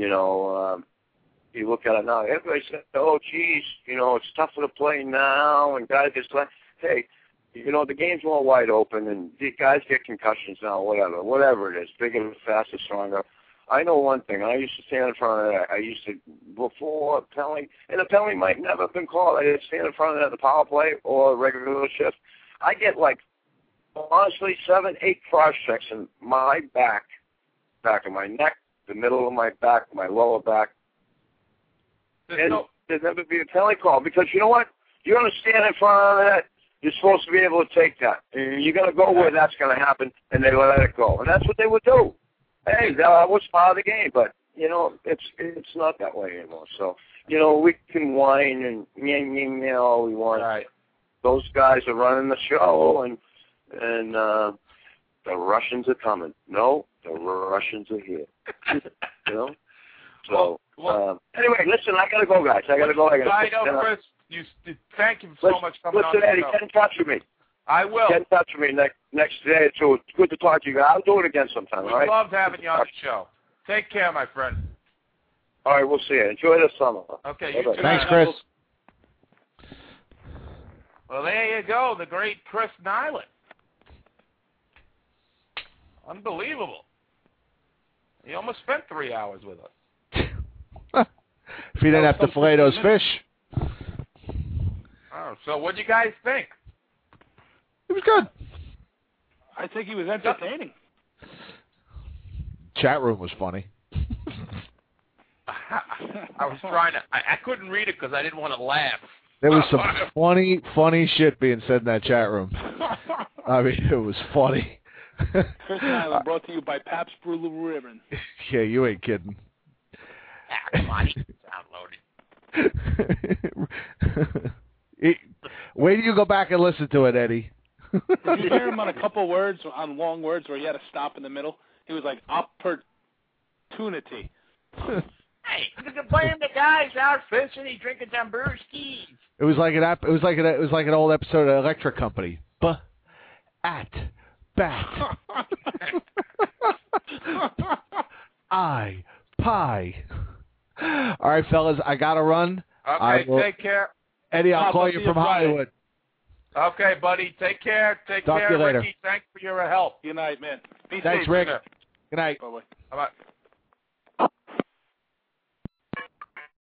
you look at it now. Everybody said, "Oh, geez, it's tougher to play now," and guys just like, "Hey, the game's more wide open, and the guys get concussions now. Whatever it is, bigger, faster, stronger." I know one thing. I used to stand in front of that. I used to, before a penalty, and a penalty might never have been called. I did stand in front of that at the power play or regular shift. I get honestly, 7, 8 cross checks in my back of my neck, the middle of my back, my lower back. There'd never be a penalty call because you know what? You're going to stand in front of that. You're supposed to be able to take that. And you're going to go where that's going to happen, and they let it go. And that's what they would do. Hey, that was part of the game, but it's not that way anymore. So we can whine and all we want. Right. Those guys are running the show, and the Russians are coming. No, the Russians are here. So anyway, listen, I gotta go, guys. I know, Chris. Thank you so much for coming on. Listen, Eddie, get in touch with me. I will. Get in touch with me next day or two. It's good to talk to you guys. I'll do it again sometime, all right? We loved having you on the show. Take care, my friend. All right, we'll see you. Enjoy the summer. Okay, you too. Thanks, Chris. Well, there you go, the great Chris Nilan. Unbelievable. He almost spent 3 hours with us. If he didn't have to fillet those fish. Oh, so what do you guys think? It was good. I think he was entertaining. Chat room was funny. I was trying to. I couldn't read it because I didn't want to laugh. There was some funny shit being said in that chat room. I mean, it was funny. Chris Nilan brought to you by Pabst Blue Ribbon. Yeah, you ain't kidding. Come on, download it. Wait till you go back and listen to it, Eddie. Did you hear him on a couple words, on long words, where he had to stop in the middle? He was like, opportunity. Hey, you can blame the guys out fishing, he drinking some brewskis. It was like an old episode of Electric Company. At bat. I pie. All right, fellas, I got to run. Okay, take care. Eddie, I'll call you from Hollywood. Okay, buddy. Take care. Talk to you later. Ricky. Thanks for your help. Good night, man. Thanks, Rick. Good night. Bye-bye. Bye-bye.